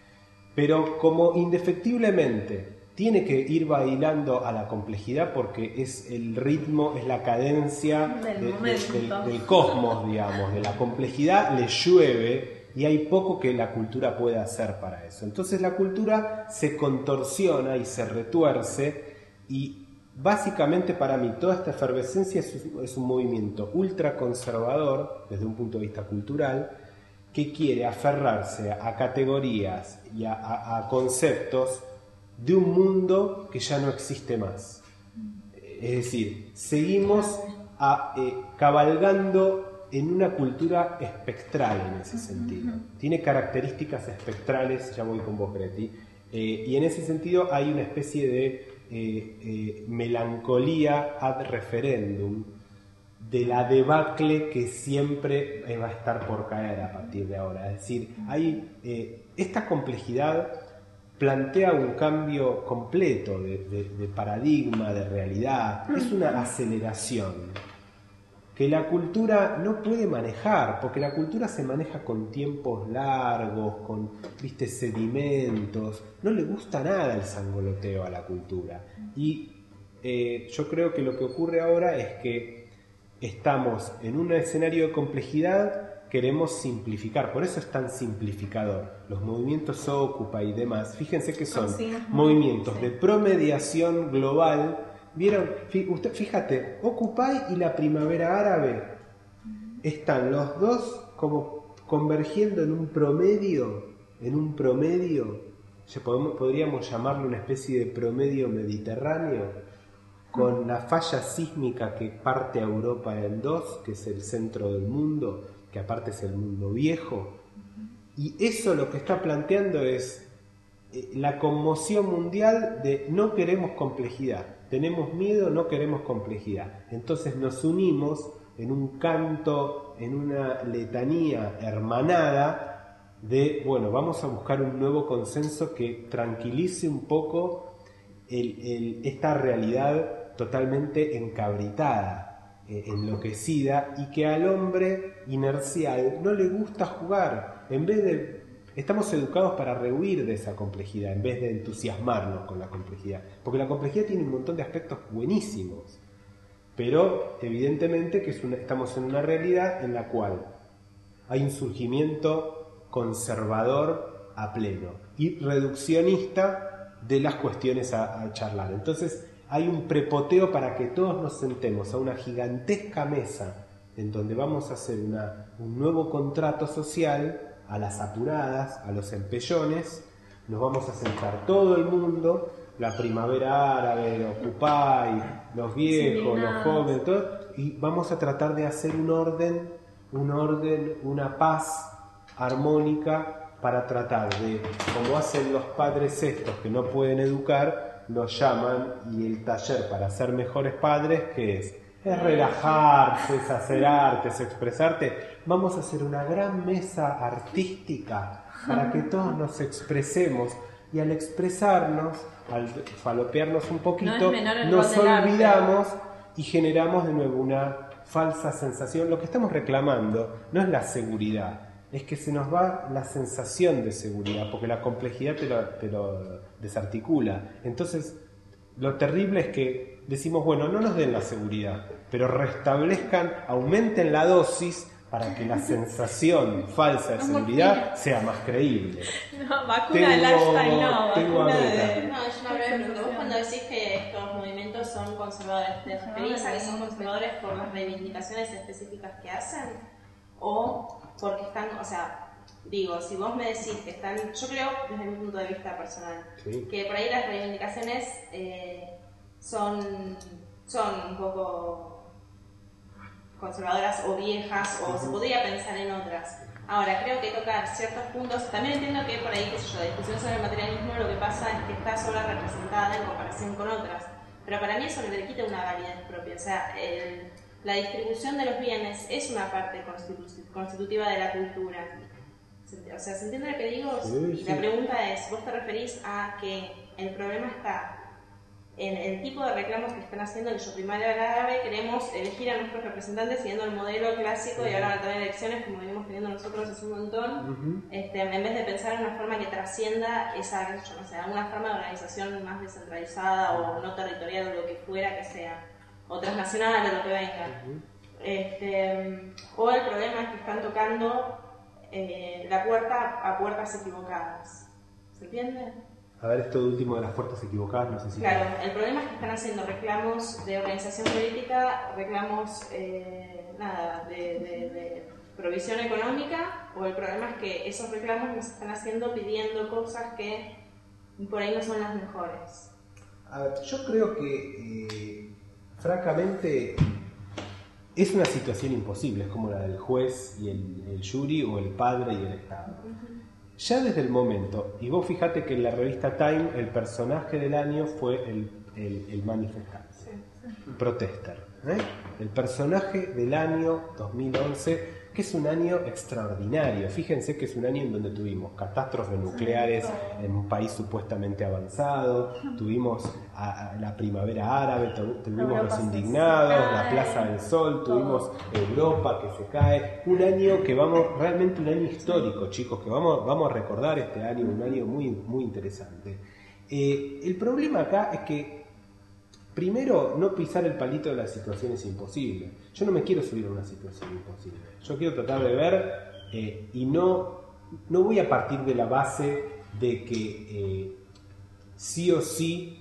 Pero como indefectiblemente tiene que ir bailando a la complejidad porque es el ritmo, es la cadencia Del de- de- momento. del, del cosmos, digamos, de la complejidad le llueve y hay poco que la cultura pueda hacer para eso. Entonces la cultura se contorsiona y se retuerce y básicamente para mí toda esta efervescencia es un, es un movimiento ultraconservador desde un punto de vista cultural que quiere aferrarse a categorías y a, a- a conceptos de un mundo que ya no existe más. Es decir, seguimos a, eh, cabalgando en una cultura espectral en ese sentido. Tiene características espectrales, ya voy con vos, Greti, eh, y en ese sentido hay una especie de eh, eh, melancolía ad referendum de la debacle que siempre va a estar por caer a partir de ahora. Es decir, hay eh, esta complejidad plantea un cambio completo de, de, de paradigma, de realidad. Es una aceleración que la cultura no puede manejar, porque la cultura se maneja con tiempos largos, con, viste, sedimentos. No le gusta nada el sangoloteo a la cultura. Y eh, yo creo que lo que ocurre ahora es que estamos en un escenario de complejidad, queremos simplificar, por eso es tan simplificador. Los movimientos Occupy y demás, fíjense que son Sí. movimientos de promediación global. ¿Vieron? Fí- usted, fíjate, Occupy y la primavera árabe están los dos como convergiendo en un promedio, en un promedio, ya podemos, podríamos llamarlo una especie de promedio mediterráneo, con la falla sísmica que parte a Europa en dos, que es el centro del mundo, que aparte es el mundo viejo. Y eso lo que está planteando es eh, la conmoción mundial de no queremos complejidad, tenemos miedo, no queremos complejidad. Entonces nos unimos en un canto, en una letanía hermanada de, bueno, vamos a buscar un nuevo consenso que tranquilice un poco el, el, esta realidad totalmente encabritada, eh, enloquecida, y que al hombre inercial no le gusta jugar. En vez de, estamos educados para rehuir de esa complejidad, en vez de entusiasmarnos con la complejidad, porque la complejidad tiene un montón de aspectos buenísimos, pero evidentemente que es una, estamos en una realidad en la cual hay un surgimiento conservador a pleno y reduccionista de las cuestiones a, a charlar. Entonces hay un prepoteo para que todos nos sentemos a una gigantesca mesa en donde vamos a hacer una, un nuevo contrato social a las apuradas, a los empellones. Nos vamos a sentar todo el mundo, la primavera árabe, Occupy, los viejos, los jóvenes, todo, y vamos a tratar de hacer un orden, un orden, una paz armónica para tratar de, como hacen los padres estos que no pueden educar, los llaman, y el taller para ser mejores padres, ¿qué es? Es relajarse, es hacer arte, es expresarte. Vamos a hacer una gran mesa artística para que todos nos expresemos, y al expresarnos, al falopearnos un poquito, No es menor el nos rol del arte. olvidamos y generamos de nuevo una falsa sensación. Lo que estamos reclamando no es la seguridad, es que se nos va la sensación de seguridad, porque la complejidad te lo, te lo desarticula. Entonces, lo terrible es que decimos, bueno, no nos den la seguridad, pero restablezcan, aumenten la dosis para que la sensación falsa de seguridad sea más creíble. No, vacuna Tengo- de lifestyle no, tengo vacuna a de... Beta. No, es una breve pregunta. Vos cuando decís que estos movimientos son conservadores, ¿te referís a que son conservadores por las reivindicaciones específicas que hacen? ¿O porque están, o sea, digo, si vos me decís que están, yo creo desde mi punto de vista personal, Sí. que por ahí las reivindicaciones eh, son, son un poco conservadoras o viejas, o se podría pensar en otras. Ahora, creo que tocar ciertos puntos, también entiendo que por ahí, qué sé yo, la discusión sobre el materialismo lo que pasa es que está sobre representada en comparación con otras, pero para mí eso no le quita una validez propia, o sea, el, la distribución de los bienes es una parte constitu- constitutiva de la cultura. Se- O sea, ¿se entiende lo que digo? Sí, Y sí. la pregunta es, ¿vos te referís a que el problema está en el tipo de reclamos que están haciendo, que yo primaria árabe queremos elegir a nuestros representantes siguiendo el modelo clásico y ahora van a tener elecciones como venimos teniendo nosotros hace un montón, Ujú. este, en vez de pensar en una forma que trascienda esa, yo no sé, alguna forma de organización más descentralizada o no territorial o lo que fuera que sea, o transnacional o lo que venga. Este, o el problema es que están tocando eh, la puerta a puertas equivocadas. ¿Se entiende? A ver, esto de último de las puertas equivocadas, no sé si... Claro, el problema es que están haciendo reclamos de organización política, reclamos eh, nada, de, de, de provisión económica, o el problema es que esos reclamos los están haciendo pidiendo cosas que por ahí no son las mejores. A ver, yo creo que eh, francamente, es una situación imposible, es como la del juez y el, el jury o el padre y el Estado. Ya desde el momento, y vos fíjate que en la revista Time el personaje del año fue el, el, el manifestante, sí, sí. protester, ¿eh? El personaje del año dos mil once, que es un año extraordinario. Fíjense que es un año en donde tuvimos catástrofes nucleares en un país supuestamente avanzado, tuvimos a, a la primavera árabe, tuvimos los indignados, la Plaza del Sol, tuvimos Europa que se cae. Un año que vamos, realmente un año histórico, chicos, que vamos, vamos a recordar este año, un año muy, muy interesante. Eh, el problema acá es que primero, no pisar el palito de las situaciones imposibles. Yo no me quiero subir a una situación imposible. Yo quiero tratar de ver eh, y no, no voy a partir de la base de que eh, sí o sí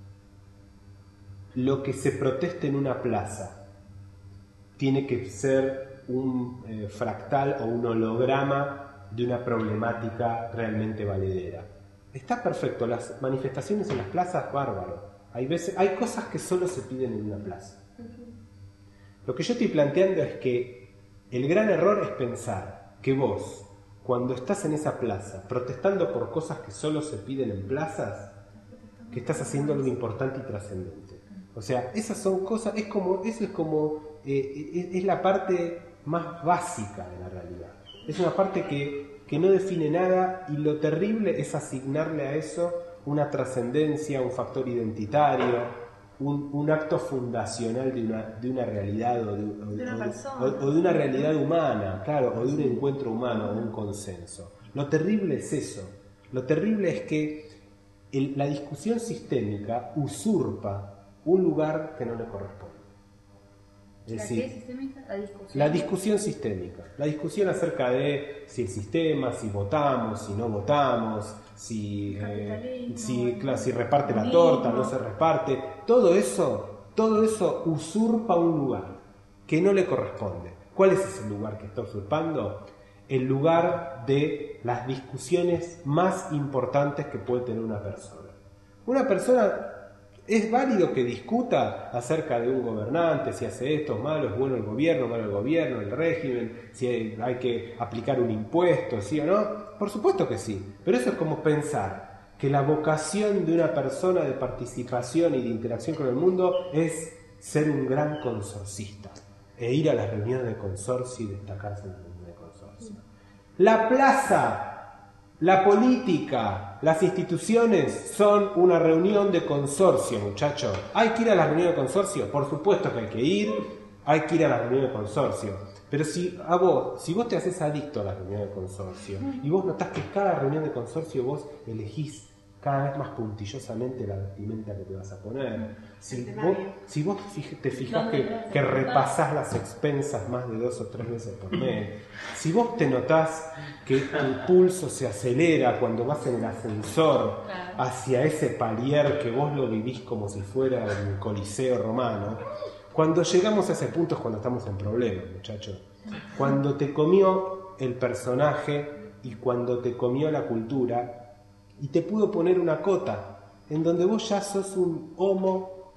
lo que se proteste en una plaza tiene que ser un eh, fractal o un holograma de una problemática realmente valedera. Está perfecto, las manifestaciones en las plazas, bárbaro. Hay veces, hay cosas que solo se piden en una plaza. Lo que yo estoy planteando es que el gran error es pensar que vos, cuando estás en esa plaza, protestando por cosas que solo se piden en plazas, que estás haciendo algo importante y trascendente. O sea, esas son cosas, es como, eso es como, eh, es, es la parte más básica de la realidad. Es una parte que, que no define nada, y lo terrible es asignarle a eso una trascendencia, un factor identitario, un, un acto fundacional de una, de una realidad o de, o, de una persona. o, o de una realidad humana, claro, o de un encuentro humano, o un consenso. Lo terrible es eso. Lo terrible es que el, la discusión sistémica usurpa un lugar que no le corresponde. Es ¿La decir, qué sistémica? La discusión. La discusión sistémica, la discusión acerca de si el sistema, si votamos, si no votamos, si, eh, si, claro, si reparte la torta, no se reparte, todo eso, todo eso usurpa un lugar que no le corresponde. ¿Cuál es ese lugar que está usurpando? El lugar de las discusiones más importantes que puede tener una persona. Una persona... ¿Es válido que discuta acerca de un gobernante, si hace esto, malo, es bueno el gobierno, malo el gobierno, el régimen, si hay, hay que aplicar un impuesto, sí o no? Por supuesto que sí, pero eso es como pensar que la vocación de una persona de participación y de interacción con el mundo es ser un gran consorcista e ir a las reuniones de consorcio y destacarse en las reuniones de consorcio. La plaza... La política, las instituciones son una reunión de consorcio, muchachos. ¿Hay que ir a la reunión de consorcio? Por supuesto que hay que ir, hay que ir a la reunión de consorcio. Pero si a vos, si vos te haces adicto a la reunión de consorcio y vos notás que cada reunión de consorcio vos elegís cada vez más puntillosamente la vestimenta que te vas a poner, si vos, si vos te fijas que, que repasás las expensas más de dos o tres veces por mes, si vos te notás que tu pulso se acelera cuando vas en el ascensor hacia ese palier que vos lo vivís como si fuera el Coliseo romano, cuando llegamos a ese punto es cuando estamos en problemas, muchachos. Cuando te comió el personaje y cuando te comió la cultura, y te pudo poner una cota, en donde vos ya sos un homo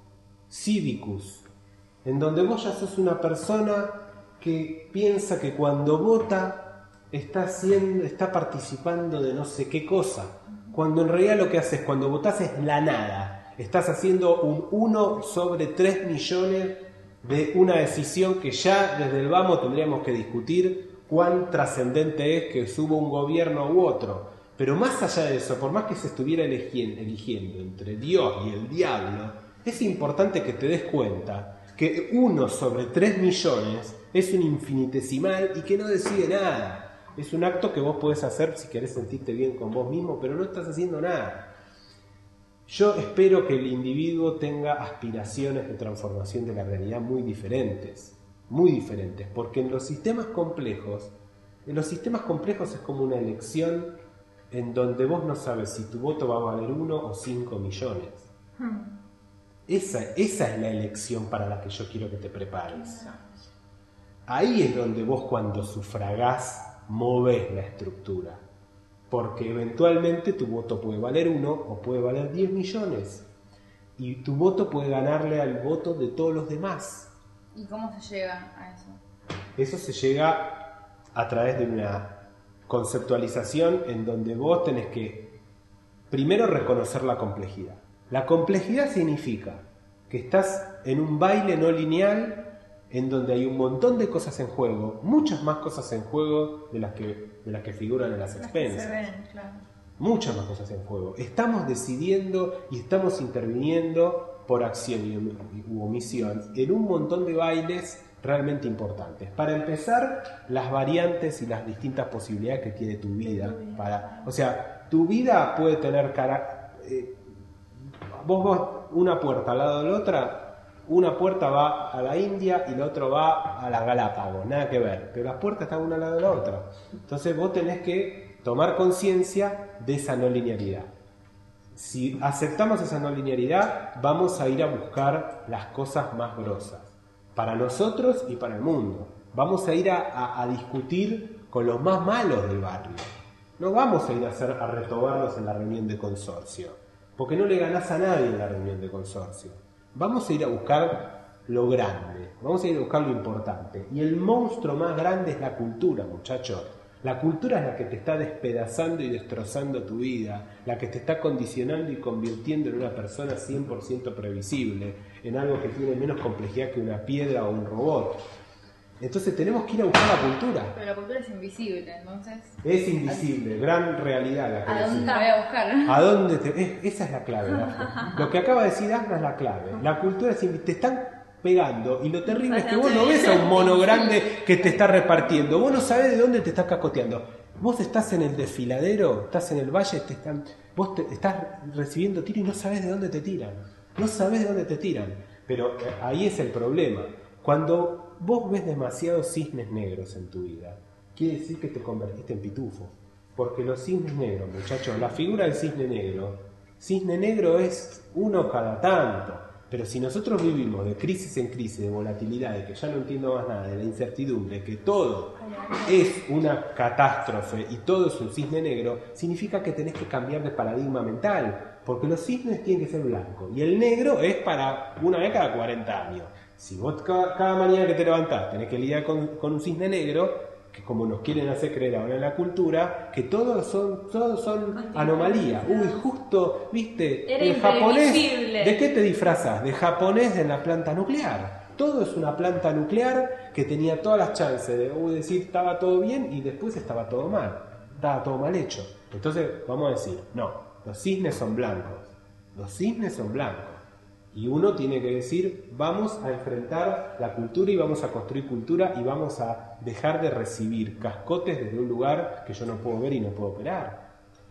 civicus, en donde vos ya sos una persona que piensa que cuando vota está, haciendo, está participando de no sé qué cosa, cuando en realidad lo que haces cuando votás es la nada, estás haciendo un uno sobre tres millones de una decisión que ya desde el vamos tendríamos que discutir cuán trascendente es que suba un gobierno u otro. Pero más allá de eso, por más que se estuviera eligiendo, eligiendo entre Dios y el diablo, es importante que te des cuenta que uno sobre tres millones es un infinitesimal y que no decide nada. Es un acto que vos podés hacer si querés sentirte bien con vos mismo, pero no estás haciendo nada. Yo espero que el individuo tenga aspiraciones de transformación de la realidad muy diferentes, muy diferentes, porque en los sistemas complejos, en los sistemas complejos es como una elección en donde vos no sabes si tu voto va a valer uno o cinco millones. Hmm. Esa, esa es la elección para la que yo quiero que te prepares. Ahí es donde vos cuando sufragás movés la estructura. Porque eventualmente tu voto puede valer uno o puede valer diez millones. y tu voto puede ganarle al voto de todos los demás. ¿Y cómo se llega a eso? Eso se llega a través de una conceptualización en donde vos tenés que primero reconocer la complejidad. La complejidad significa que estás en un baile no lineal en donde hay un montón de cosas en juego, muchas más cosas en juego de las que, de las que figuran en las expensas. Se ven, claro. Muchas más cosas en juego. Estamos decidiendo y estamos interviniendo por acción y omisión en un montón de bailes realmente importantes. Para empezar, las variantes y las distintas posibilidades que tiene tu vida. Para, o sea, tu vida puede tener cara... Eh, vos vos una puerta al lado de la otra, una puerta va a la India y la otra va a las Galápagos, nada que ver, pero las puertas están una al lado de la otra. Entonces vos tenés que tomar conciencia de esa no linealidad. Si aceptamos esa no linealidad, vamos a ir a buscar las cosas más grosas, para nosotros y para el mundo. Vamos a ir a, a, a discutir con los más malos del barrio. No vamos a ir a, hacer, a retobarnos en la reunión de consorcio, porque no le ganás a nadie en la reunión de consorcio. Vamos a ir a buscar lo grande, vamos a ir a buscar lo importante. Y el monstruo más grande es la cultura, muchachos. La cultura es la que te está despedazando y destrozando tu vida, la que te está condicionando y convirtiendo en una persona cien por ciento previsible, en algo que tiene menos complejidad que una piedra o un robot. Entonces tenemos que ir a buscar la cultura. Pero la cultura es invisible, entonces... Es invisible, gran realidad la que ¿A dónde decimos. la voy a buscar? ¿A dónde te...? Es, esa es la clave, Dafne. Lo que acaba de decir Dafne es la clave. La cultura es invisible. Te están pegando y lo terrible es que vos no ves a un mono grande que te está repartiendo. Vos no sabés de dónde te estás cacoteando. Vos estás en el desfiladero, estás en el valle, te están, vos te, estás recibiendo tiros y no sabés de dónde te tiran. No sabés de dónde te tiran. Pero eh, ahí es el problema. Cuando vos ves demasiados cisnes negros en tu vida, quiere decir que te convertiste en pitufo. Porque los cisnes negros, muchachos, la figura del cisne negro, cisne negro es uno cada tanto. Pero si nosotros vivimos de crisis en crisis, de volatilidad, de que ya no entiendo más nada, de la incertidumbre, que todo es una catástrofe y todo es un cisne negro, significa que tenés que cambiar de paradigma mental, porque los cisnes tienen que ser blancos y el negro es para una vez cada cuarenta años. Si vos cada, cada mañana que te levantás tenés que lidiar con, con un cisne negro, que como nos quieren hacer creer ahora en la cultura, que todos son todos son anomalías. Uy, justo, viste, Era el japonés, imprevisible. ¿de qué te disfrazas? De japonés en la planta nuclear. Todo es una planta nuclear que tenía todas las chances de uy, decir estaba todo bien y después estaba todo mal, estaba todo mal hecho. Entonces vamos a decir, no, los cisnes son blancos, los cisnes son blancos. Y uno tiene que decir, vamos a enfrentar la cultura y vamos a construir cultura y vamos a dejar de recibir cascotes desde un lugar que yo no puedo ver y no puedo operar.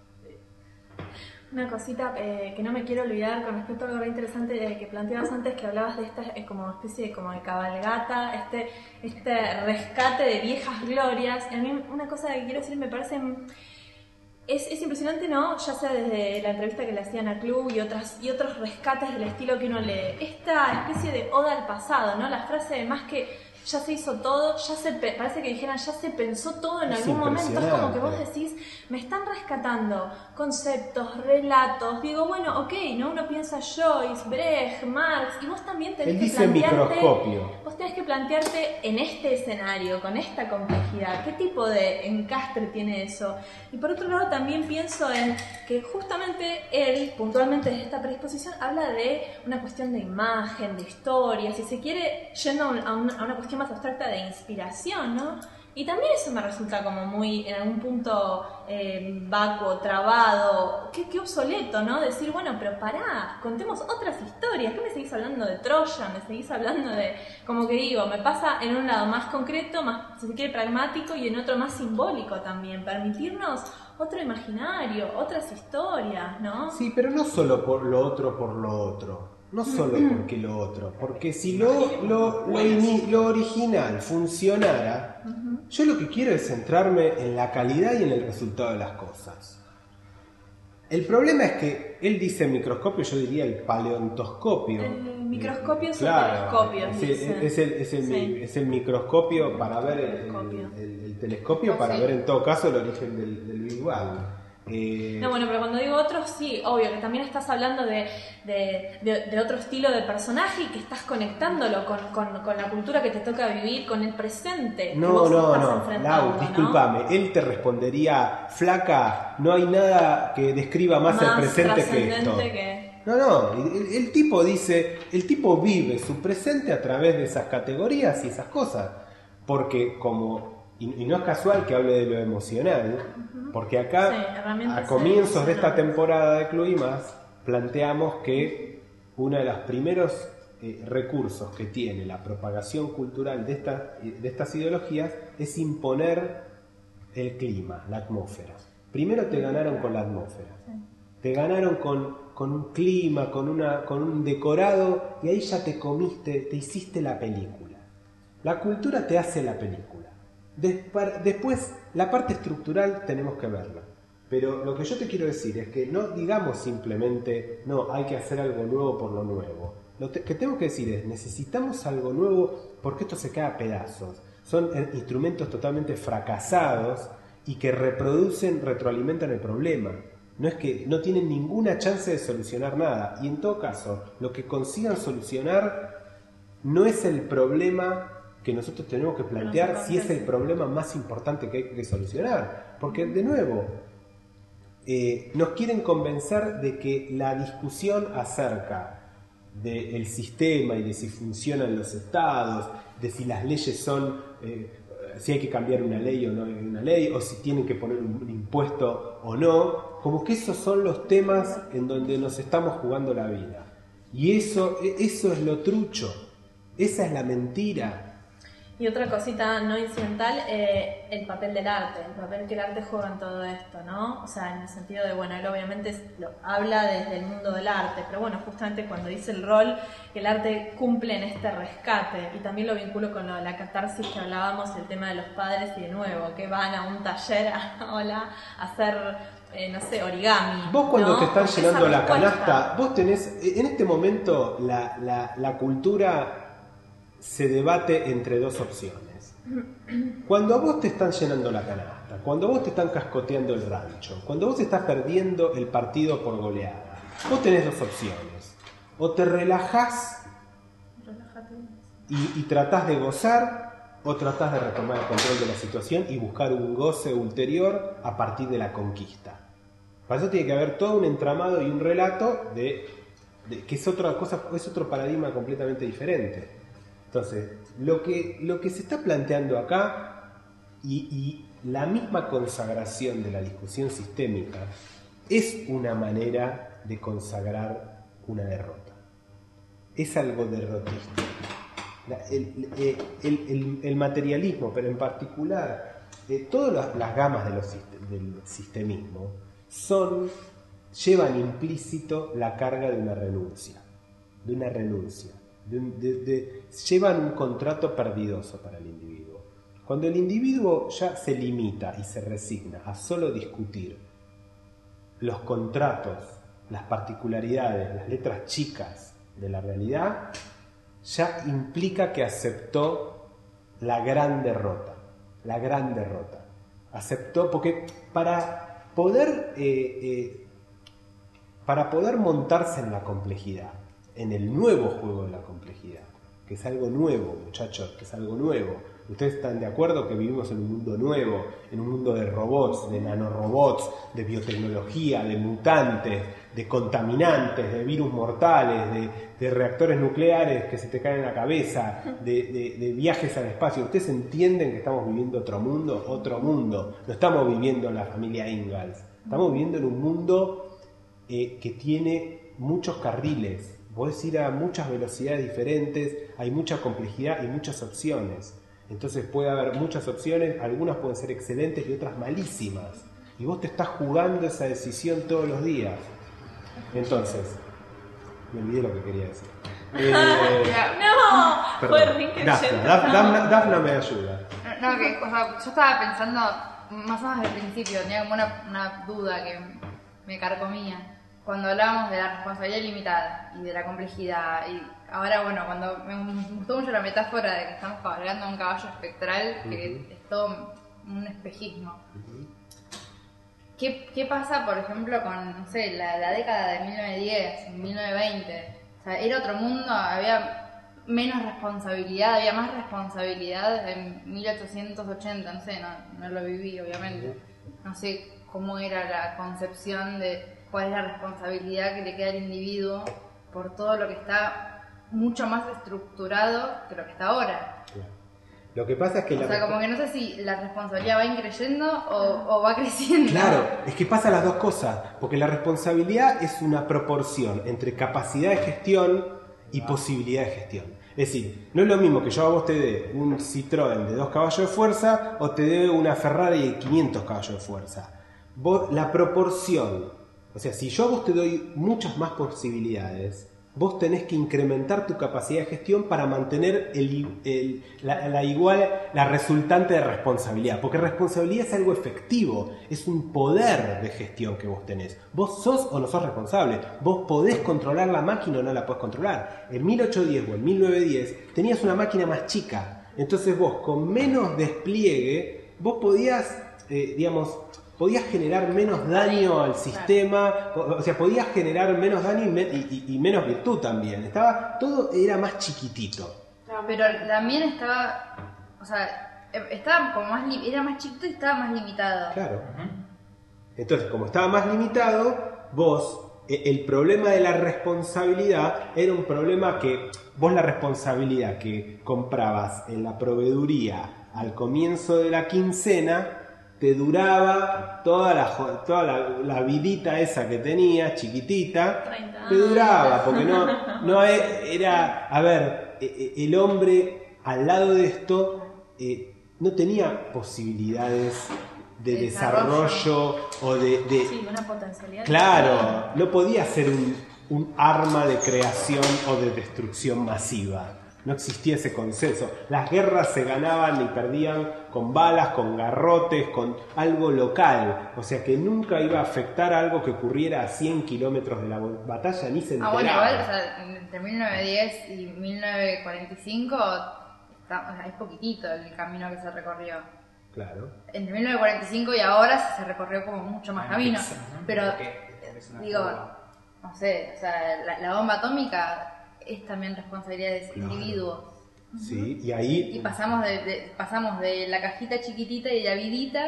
Una cosita eh, que no me quiero olvidar con respecto a algo re interesante eh, que planteabas antes, que hablabas de esta eh, como especie de, como de cabalgata, este, este rescate de viejas glorias. Y a mí una cosa que quiero decir me parece... Es, es impresionante, ¿no? Ya sea desde la entrevista que le hacían a Club y, otras, y otros rescates del estilo que uno lee. Esta especie de oda al pasado, ¿no? La frase de más que ya se hizo todo, ya se pe- parece que dijeran ya se pensó todo en Es algún momento. Es como que vos impresionante. decís, me están rescatando conceptos, relatos. Digo, bueno, ok, ¿no? Uno piensa Joyce, Brecht, Marx, y vos también tenés Él que dice plantearte... microscopio. Vos tenés que plantearte en este escenario, con esta complejidad, qué tipo de encastre tiene eso. Y por otro lado también pienso en que justamente él, puntualmente desde esta predisposición, habla de una cuestión de imagen, de historia, si se quiere, yendo a, un- a una, a una cuestión más abstracta de inspiración, ¿no? Y también eso me resulta como muy, en algún punto, eh, vacuo, trabado, qué, qué obsoleto, ¿no? Decir, bueno, pero pará, contemos otras historias. ¿Qué me seguís hablando de Troya? ¿Me seguís hablando de...? Como que digo, me pasa en un lado más concreto, más, si se quiere, pragmático, y en otro más simbólico también. Permitirnos otro imaginario, otras historias, ¿no? Sí, pero no solo por lo otro por lo otro. No solo porque lo otro. Porque si lo, lo, lo, ini- lo original funcionara, yo lo que quiero es centrarme en la calidad y en el resultado de las cosas. El problema es que él dice microscopio, yo diría el paleontoscopio. El microscopio es Claro, el telescopio, es, dicen. el, es, el, es, el, Sí. es el microscopio para ver el, Telescopio. el- el- el telescopio Oh, para sí. ver en todo caso el origen del, del Big Bang. Eh, No, bueno, pero cuando digo otros, sí, obvio, que también estás hablando de, de, de, de otro estilo de personaje y que estás conectándolo con, con, con la cultura que te toca vivir, con el presente. que No, vos no, estás no, enfrentando, Lau, discúlpame, él te respondería, flaca, no hay nada que describa más, Más el presente que esto. trascendente que- No, no, el, el tipo dice, el tipo vive su presente a través de esas categorías y esas cosas, porque como, y, y no es casual que hable de lo emocional, porque acá, Sí, herramientas a comienzos de esta emocionales. temporada de Club y Más, planteamos que uno de los primeros eh, recursos que tiene la propagación cultural de, esta, de estas ideologías es imponer el clima, la atmósfera. Primero te ganaron con la atmósfera, te ganaron con, con un clima, con, una, con un decorado, y ahí ya te comiste, te hiciste la película. La cultura te hace la película. Despar- Después, la parte estructural tenemos que verla. Pero lo que yo te quiero decir es que no digamos simplemente, no, hay que hacer algo nuevo por lo nuevo. Lo te- que tengo que decir es, necesitamos algo nuevo porque esto se cae a pedazos. Son eh, instrumentos totalmente fracasados y que reproducen, retroalimentan el problema. No es que no tienen ninguna chance de solucionar nada. Y en todo caso, lo que consigan solucionar no es el problema que nosotros tenemos que plantear, si es el problema más importante que hay que solucionar. Porque, de nuevo, eh, nos quieren convencer de que la discusión acerca del sistema y de si funcionan los estados, de si las leyes son, eh, si hay que cambiar una ley o no hay una ley, o si tienen que poner un impuesto o no, como que esos son los temas en donde nos estamos jugando la vida. Y eso, eso es lo trucho, esa es la mentira. Y otra cosita no incidental, eh, el papel del arte, el papel que el arte juega en todo esto, ¿no? O sea, en el sentido de, bueno, él obviamente es- lo, habla desde el mundo del arte, pero bueno, justamente cuando dice el rol, el arte cumple en este rescate, y también lo vinculo con lo de la catarsis que hablábamos, el tema de los padres, y de nuevo, que van a un taller a, hola, a hacer, eh, no sé, origami. Vos cuando ¿no? te están Porque llenando esa la respuesta- canasta, vos tenés, en este momento la, la, la cultura se debate entre dos opciones. Cuando a vos te están llenando la canasta, cuando vos te están cascoteando el rancho, cuando vos estás perdiendo el partido por goleada, vos tenés dos opciones. O te relajás y, y tratás de gozar, o tratás de retomar el control de la situación y buscar un goce ulterior a partir de la conquista. Para eso tiene que haber todo un entramado y un relato de, de que es otra cosa, es otro paradigma completamente diferente. Entonces, lo que, lo que se está planteando acá y, y la misma consagración de la discusión sistémica es una manera de consagrar una derrota. Es algo derrotista. La- El, el- el- el- el materialismo, pero en particular eh, todas las, las gamas de los, sist- del sistemismo son, llevan implícito la carga de una renuncia, de una renuncia. De un- de- de- llevan un contrato perdidoso para el individuo. Cuando el individuo ya se limita y se resigna a solo discutir los contratos, las particularidades, las letras chicas de la realidad, ya implica que aceptó la gran derrota, la gran derrota. Aceptó, porque para poder, eh, eh, para poder montarse en la complejidad, en el nuevo juego de la complejidad, que es algo nuevo, muchachos, que es algo nuevo. ¿Ustedes están de acuerdo que vivimos en un mundo nuevo, en un mundo de robots, de nanorobots, de biotecnología, de mutantes, de contaminantes, de virus mortales, de, de reactores nucleares que se te caen en la cabeza, de, de, de viajes al espacio? ¿Ustedes entienden que estamos viviendo otro mundo? Otro mundo. No estamos viviendo en la familia Ingalls. Estamos viviendo en un mundo eh, que tiene muchos carriles. Podés ir a muchas velocidades diferentes, hay mucha complejidad y muchas opciones. Entonces puede haber muchas opciones, algunas pueden ser excelentes y otras malísimas. Y vos te estás jugando esa decisión todos los días. Entonces, me olvidé lo que quería decir. Eh, No, fue perdón. Rick Dafna, Jensen. Daf- Dafna, Dafna me ayuda. No, que, o sea, yo estaba pensando más o menos al principio, tenía como una, una duda que me carcomía. Cuando hablábamos de la responsabilidad limitada y de la complejidad, y ahora, bueno, cuando me gustó mucho la metáfora de que estamos cabalgando un caballo espectral, que Ujú. es todo un espejismo. ¿qué, qué pasa, por ejemplo, con, no sé, la, la década de mil novecientos diez, mil novecientos veinte? O sea, era otro mundo, había menos responsabilidad, había más responsabilidad en mil ochocientos ochenta, no sé, no, no lo viví, obviamente. No sé cómo era la concepción de cuál es la responsabilidad que le queda al individuo por todo lo que está mucho más estructurado que lo que está ahora. Lo que pasa es que O la sea, como que no sé si la responsabilidad va increyendo o, o va creciendo. Claro, es que pasa las dos cosas, porque la responsabilidad es una proporción entre capacidad de gestión y posibilidad de gestión. Es decir, no es lo mismo que yo a vos te dé un Citroën de dos caballos de fuerza o te dé una Ferrari de quinientos caballos de fuerza. Vos, la proporción, o sea, si yo a vos te doy muchas más posibilidades, vos tenés que incrementar tu capacidad de gestión para mantener el, el, la, la igual, la resultante de responsabilidad. Porque responsabilidad es algo efectivo, es un poder de gestión que vos tenés. Vos sos o no sos responsable. Vos podés controlar la máquina o no la podés controlar. En mil ochocientos diez o en mil novecientos diez tenías una máquina más chica. Entonces vos, con menos despliegue, vos podías, eh, digamos... podías generar menos daño al sistema, o, o sea, podías generar menos daño y, me, y, y menos virtud también. Estaba, todo era más chiquitito. Pero también estaba, o sea, estaba como más, era más chiquito y estaba más limitado. Claro. Entonces, como estaba más limitado, vos, el problema de la responsabilidad era un problema que, vos la responsabilidad que comprabas en la proveeduría al comienzo de la quincena, te duraba toda la toda la, la vidita esa que tenías, chiquitita, te duraba, porque no, no era, a ver, el hombre al lado de esto eh, no tenía posibilidades de desarrollo, desarrollo o de, de... Sí, una potencialidad. Claro, no podía ser un, un arma de creación o de destrucción masiva. No existía ese consenso. Las guerras se ganaban y perdían con balas, con garrotes, con algo local. O sea que nunca iba a afectar algo que ocurriera a cien kilómetros de la batalla, ni se enteraba. Ah, bueno, igual, o sea, entre mil novecientos diez y mil novecientos cuarenta y cinco está, o sea, es poquitito el camino que se recorrió. Claro. Entre mil novecientos cuarenta y cinco y ahora se recorrió como mucho más camino. Pero, digo, no sé, o sea, la, la bomba atómica es también responsabilidad de ese claro. individuo. Sí, y ahí... Y pasamos de, de, pasamos de la cajita chiquitita y la vidita...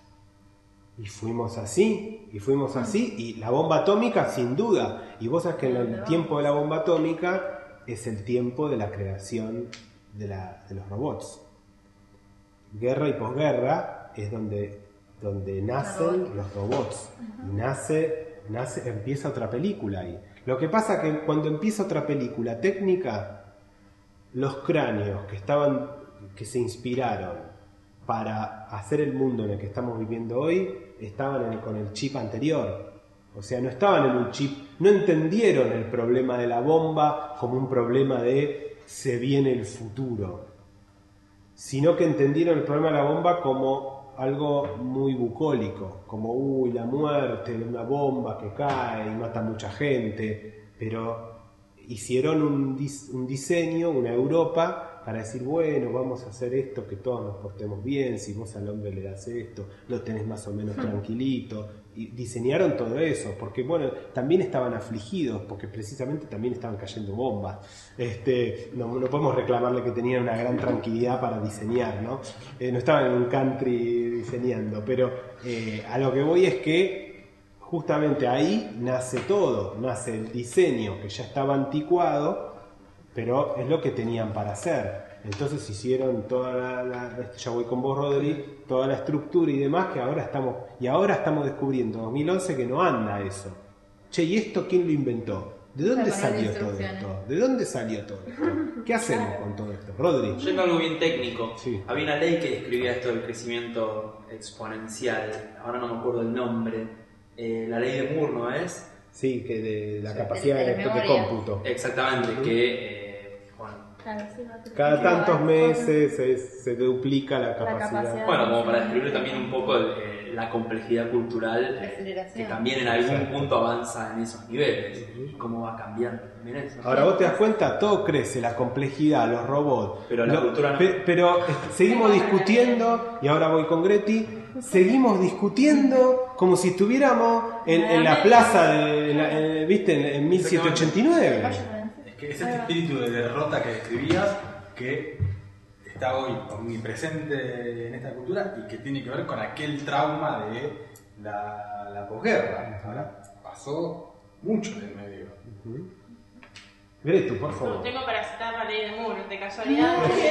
Y fuimos así, y fuimos así, y la bomba atómica sin duda. Y vos sabés que en el tiempo de la bomba atómica es el tiempo de la creación de, la, de los robots. Guerra y posguerra es donde, donde nacen los robots. Uh-huh. Y nace, nace, empieza otra película ahí. Lo que pasa que cuando empieza otra película técnica, los cráneos que estaban, que se inspiraron para hacer el mundo en el que estamos viviendo hoy, estaban en el, con el chip anterior. O sea, no estaban en un chip, no entendieron el problema de la bomba como un problema de se viene el futuro, sino que entendieron el problema de la bomba como algo muy bucólico, como uy, la muerte de una bomba que cae y mata a mucha gente, pero hicieron un, dis- un diseño, una Europa, para decir, bueno, vamos a hacer esto, que todos nos portemos bien, si vos al hombre le das esto, lo tenés más o menos tranquilito, y diseñaron todo eso, porque bueno, también estaban afligidos, porque precisamente también estaban cayendo bombas. Este, no, no podemos reclamarle que tenían una gran tranquilidad para diseñar, ¿no? Eh, no estaban en un country diseñando, pero eh, a lo que voy es que justamente ahí nace todo, nace el diseño que ya estaba anticuado, pero es lo que tenían para hacer. Entonces hicieron toda la, la, ya voy con vos, Rodri, toda la estructura y demás que ahora estamos, y ahora estamos descubriendo en dos mil once que no anda eso. Che, ¿y esto quién lo inventó? ¿De dónde salió todo esto? ¿De dónde salió todo esto? ¿Qué hacemos con todo esto? Rodri. Yendo a algo bien técnico, sí. Había una ley que describía esto del crecimiento exponencial, ahora no me acuerdo el nombre, eh, la ley de Moore, ¿no es? Sí, que de la sí. capacidad de, de, de cómputo. Exactamente, uh-huh. que... Eh, Cada tantos meses se, se duplica la capacidad. la capacidad. Bueno, como para describir también un poco el, la complejidad cultural La eh, aceleración. que también en algún punto avanza en esos niveles. Y cómo va cambiando también eso. Ahora vos te das cuenta, todo crece, la complejidad, los robots. Pero la Lo- cultura no. pe- pero este, seguimos discutiendo, y ahora voy con Greti, seguimos discutiendo como si estuviéramos en, en la plaza de, en la- en- ¿viste? En, en mil setecientos ochenta y nueve. Es que es este espíritu de derrota que describías que está hoy omnipresente en esta cultura y que tiene que ver con aquel trauma de la, la posguerra. Ahora pasó mucho en el medio. Greti, por favor. Tengo para citar la ley de Moore, de casualidad.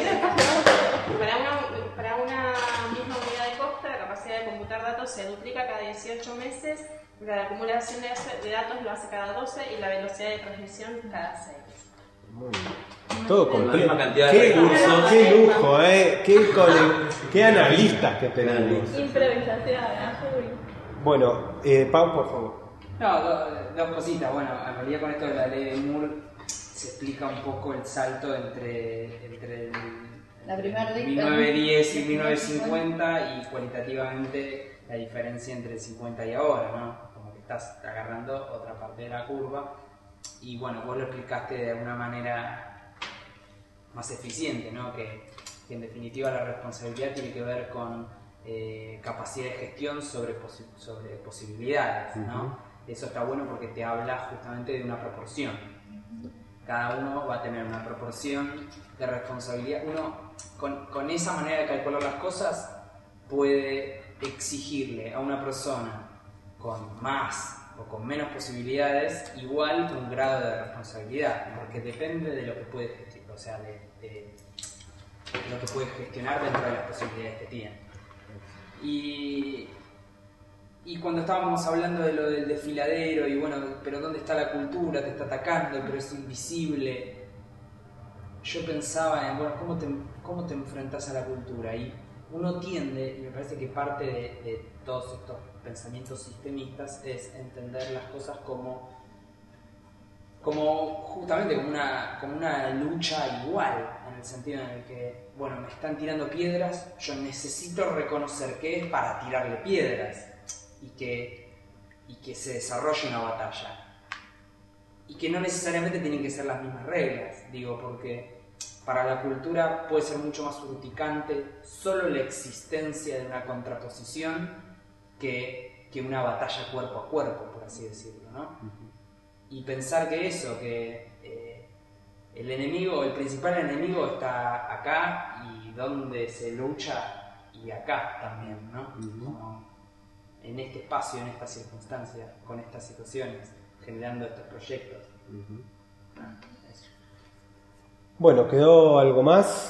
para, una, para una misma unidad de costa, la capacidad de computar datos se duplica cada dieciocho meses, la acumulación de, de datos lo hace cada doce y la velocidad de transmisión cada seis. Muy bien. Todo La completo. misma cantidad de Qué, recursos. qué lujo, ¿eh? Qué, cole- qué analistas que tenemos. Improvisación, a full. Bueno, eh, Pau, por favor. No, do- dos cositas. Bueno, en realidad con esto de la ley de Moore se explica un poco el salto entre, entre el, La primera ley- mil novecientos diez y mil novecientos cincuenta y cualitativamente la diferencia entre el cincuenta y ahora, ¿no? Como que estás agarrando otra parte de la curva y bueno, vos lo explicaste de una manera más eficiente, ¿no? Que, que en definitiva la responsabilidad tiene que ver con eh, capacidad de gestión sobre, posi- sobre posibilidades, ¿no? Eso está bueno porque te habla justamente de una proporción. Cada uno va a tener una proporción de responsabilidad. Uno, con, con esa manera de calcular las cosas, puede exigirle a una persona con más o con menos posibilidades igual un grado de responsabilidad, porque depende de lo que puede gestionar, o sea, de, de lo que puede gestionar dentro de las posibilidades que tiene. Y, y cuando estábamos hablando de lo del desfiladero y bueno, pero ¿dónde está la cultura? Te está atacando, pero es invisible. Yo pensaba en, bueno, ¿cómo te, cómo te enfrentas a la cultura? Y uno tiende, y me parece que parte de, de todos estos pensamientos sistemistas es entender las cosas como, como justamente como una, como una lucha igual, en el sentido en el que, bueno, me están tirando piedras, yo necesito reconocer qué es para tirarle piedras y que, y que se desarrolle una batalla. Y que no necesariamente tienen que ser las mismas reglas, digo, porque para la cultura puede ser mucho más urticante solo la existencia de una contraposición que, que una batalla cuerpo a cuerpo, por así decirlo, ¿no? Uh-huh. Y pensar que eso, que eh, el enemigo, el principal enemigo está acá y donde se lucha y acá también, ¿no? Uh-huh. Como en este espacio, en estas circunstancias, con estas situaciones, generando estos proyectos. Uh-huh. Ah, eso. Bueno, ¿quedó algo más?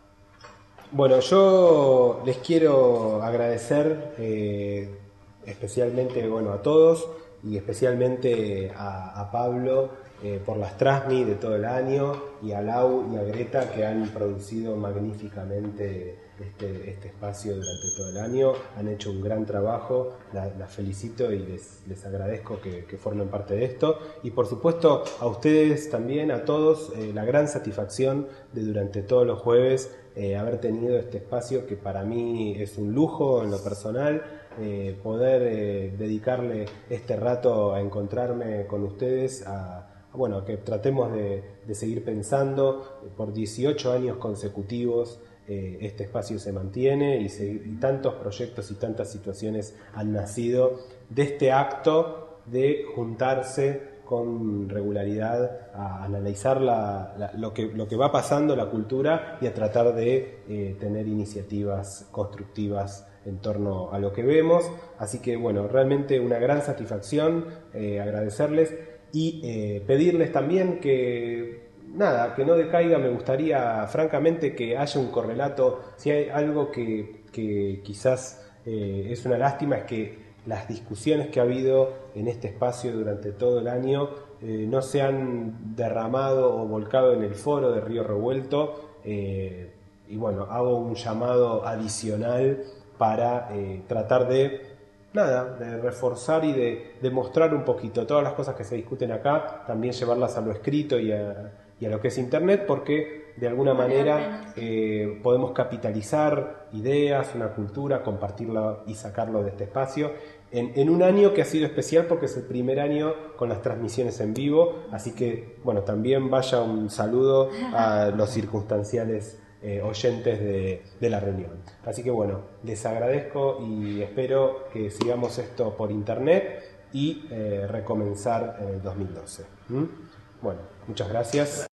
Bueno, yo les quiero agradecer eh, especialmente, bueno, a todos y especialmente a, a Pablo eh, por las Trasmi de todo el año y a Lau y a Greta que han producido magníficamente este, este espacio durante todo el año. Han hecho un gran trabajo, las la felicito y les, les agradezco que, que formen parte de esto. Y por supuesto a ustedes también, a todos, eh, la gran satisfacción de durante todos los jueves eh, haber tenido este espacio que para mí es un lujo en lo personal. Eh, poder eh, dedicarle este rato a encontrarme con ustedes, a, a bueno, que tratemos de, de seguir pensando. Por dieciocho años consecutivos eh, este espacio se mantiene y, se, y tantos proyectos y tantas situaciones han nacido de este acto de juntarse con regularidad a analizar la, la, lo, que, lo que va pasando, la cultura, y a tratar de eh, tener iniciativas constructivas en torno a lo que vemos. Así que bueno, realmente una gran satisfacción, eh, agradecerles y eh, pedirles también que nada, que no decaiga. Me gustaría francamente que haya un correlato. Si hay algo que, que quizás eh, es una lástima, es que las discusiones que ha habido en este espacio durante todo el año eh, no se han derramado o volcado en el foro de Río Revuelto, eh, y bueno, hago un llamado adicional para eh, tratar de, nada, de reforzar y de, de mostrar un poquito todas las cosas que se discuten acá, también llevarlas a lo escrito y a, y a lo que es internet, porque de alguna Vale la manera pena. eh, podemos capitalizar ideas, una cultura, compartirla y sacarlo de este espacio. En, en un año que ha sido especial porque es el primer año con las transmisiones en vivo, así que bueno, también vaya un saludo a los circunstanciales eh, oyentes de, de la reunión. Así que bueno, les agradezco y espero que sigamos esto por internet y eh, recomenzar en el dos mil doce. ¿Mm? Bueno, muchas gracias.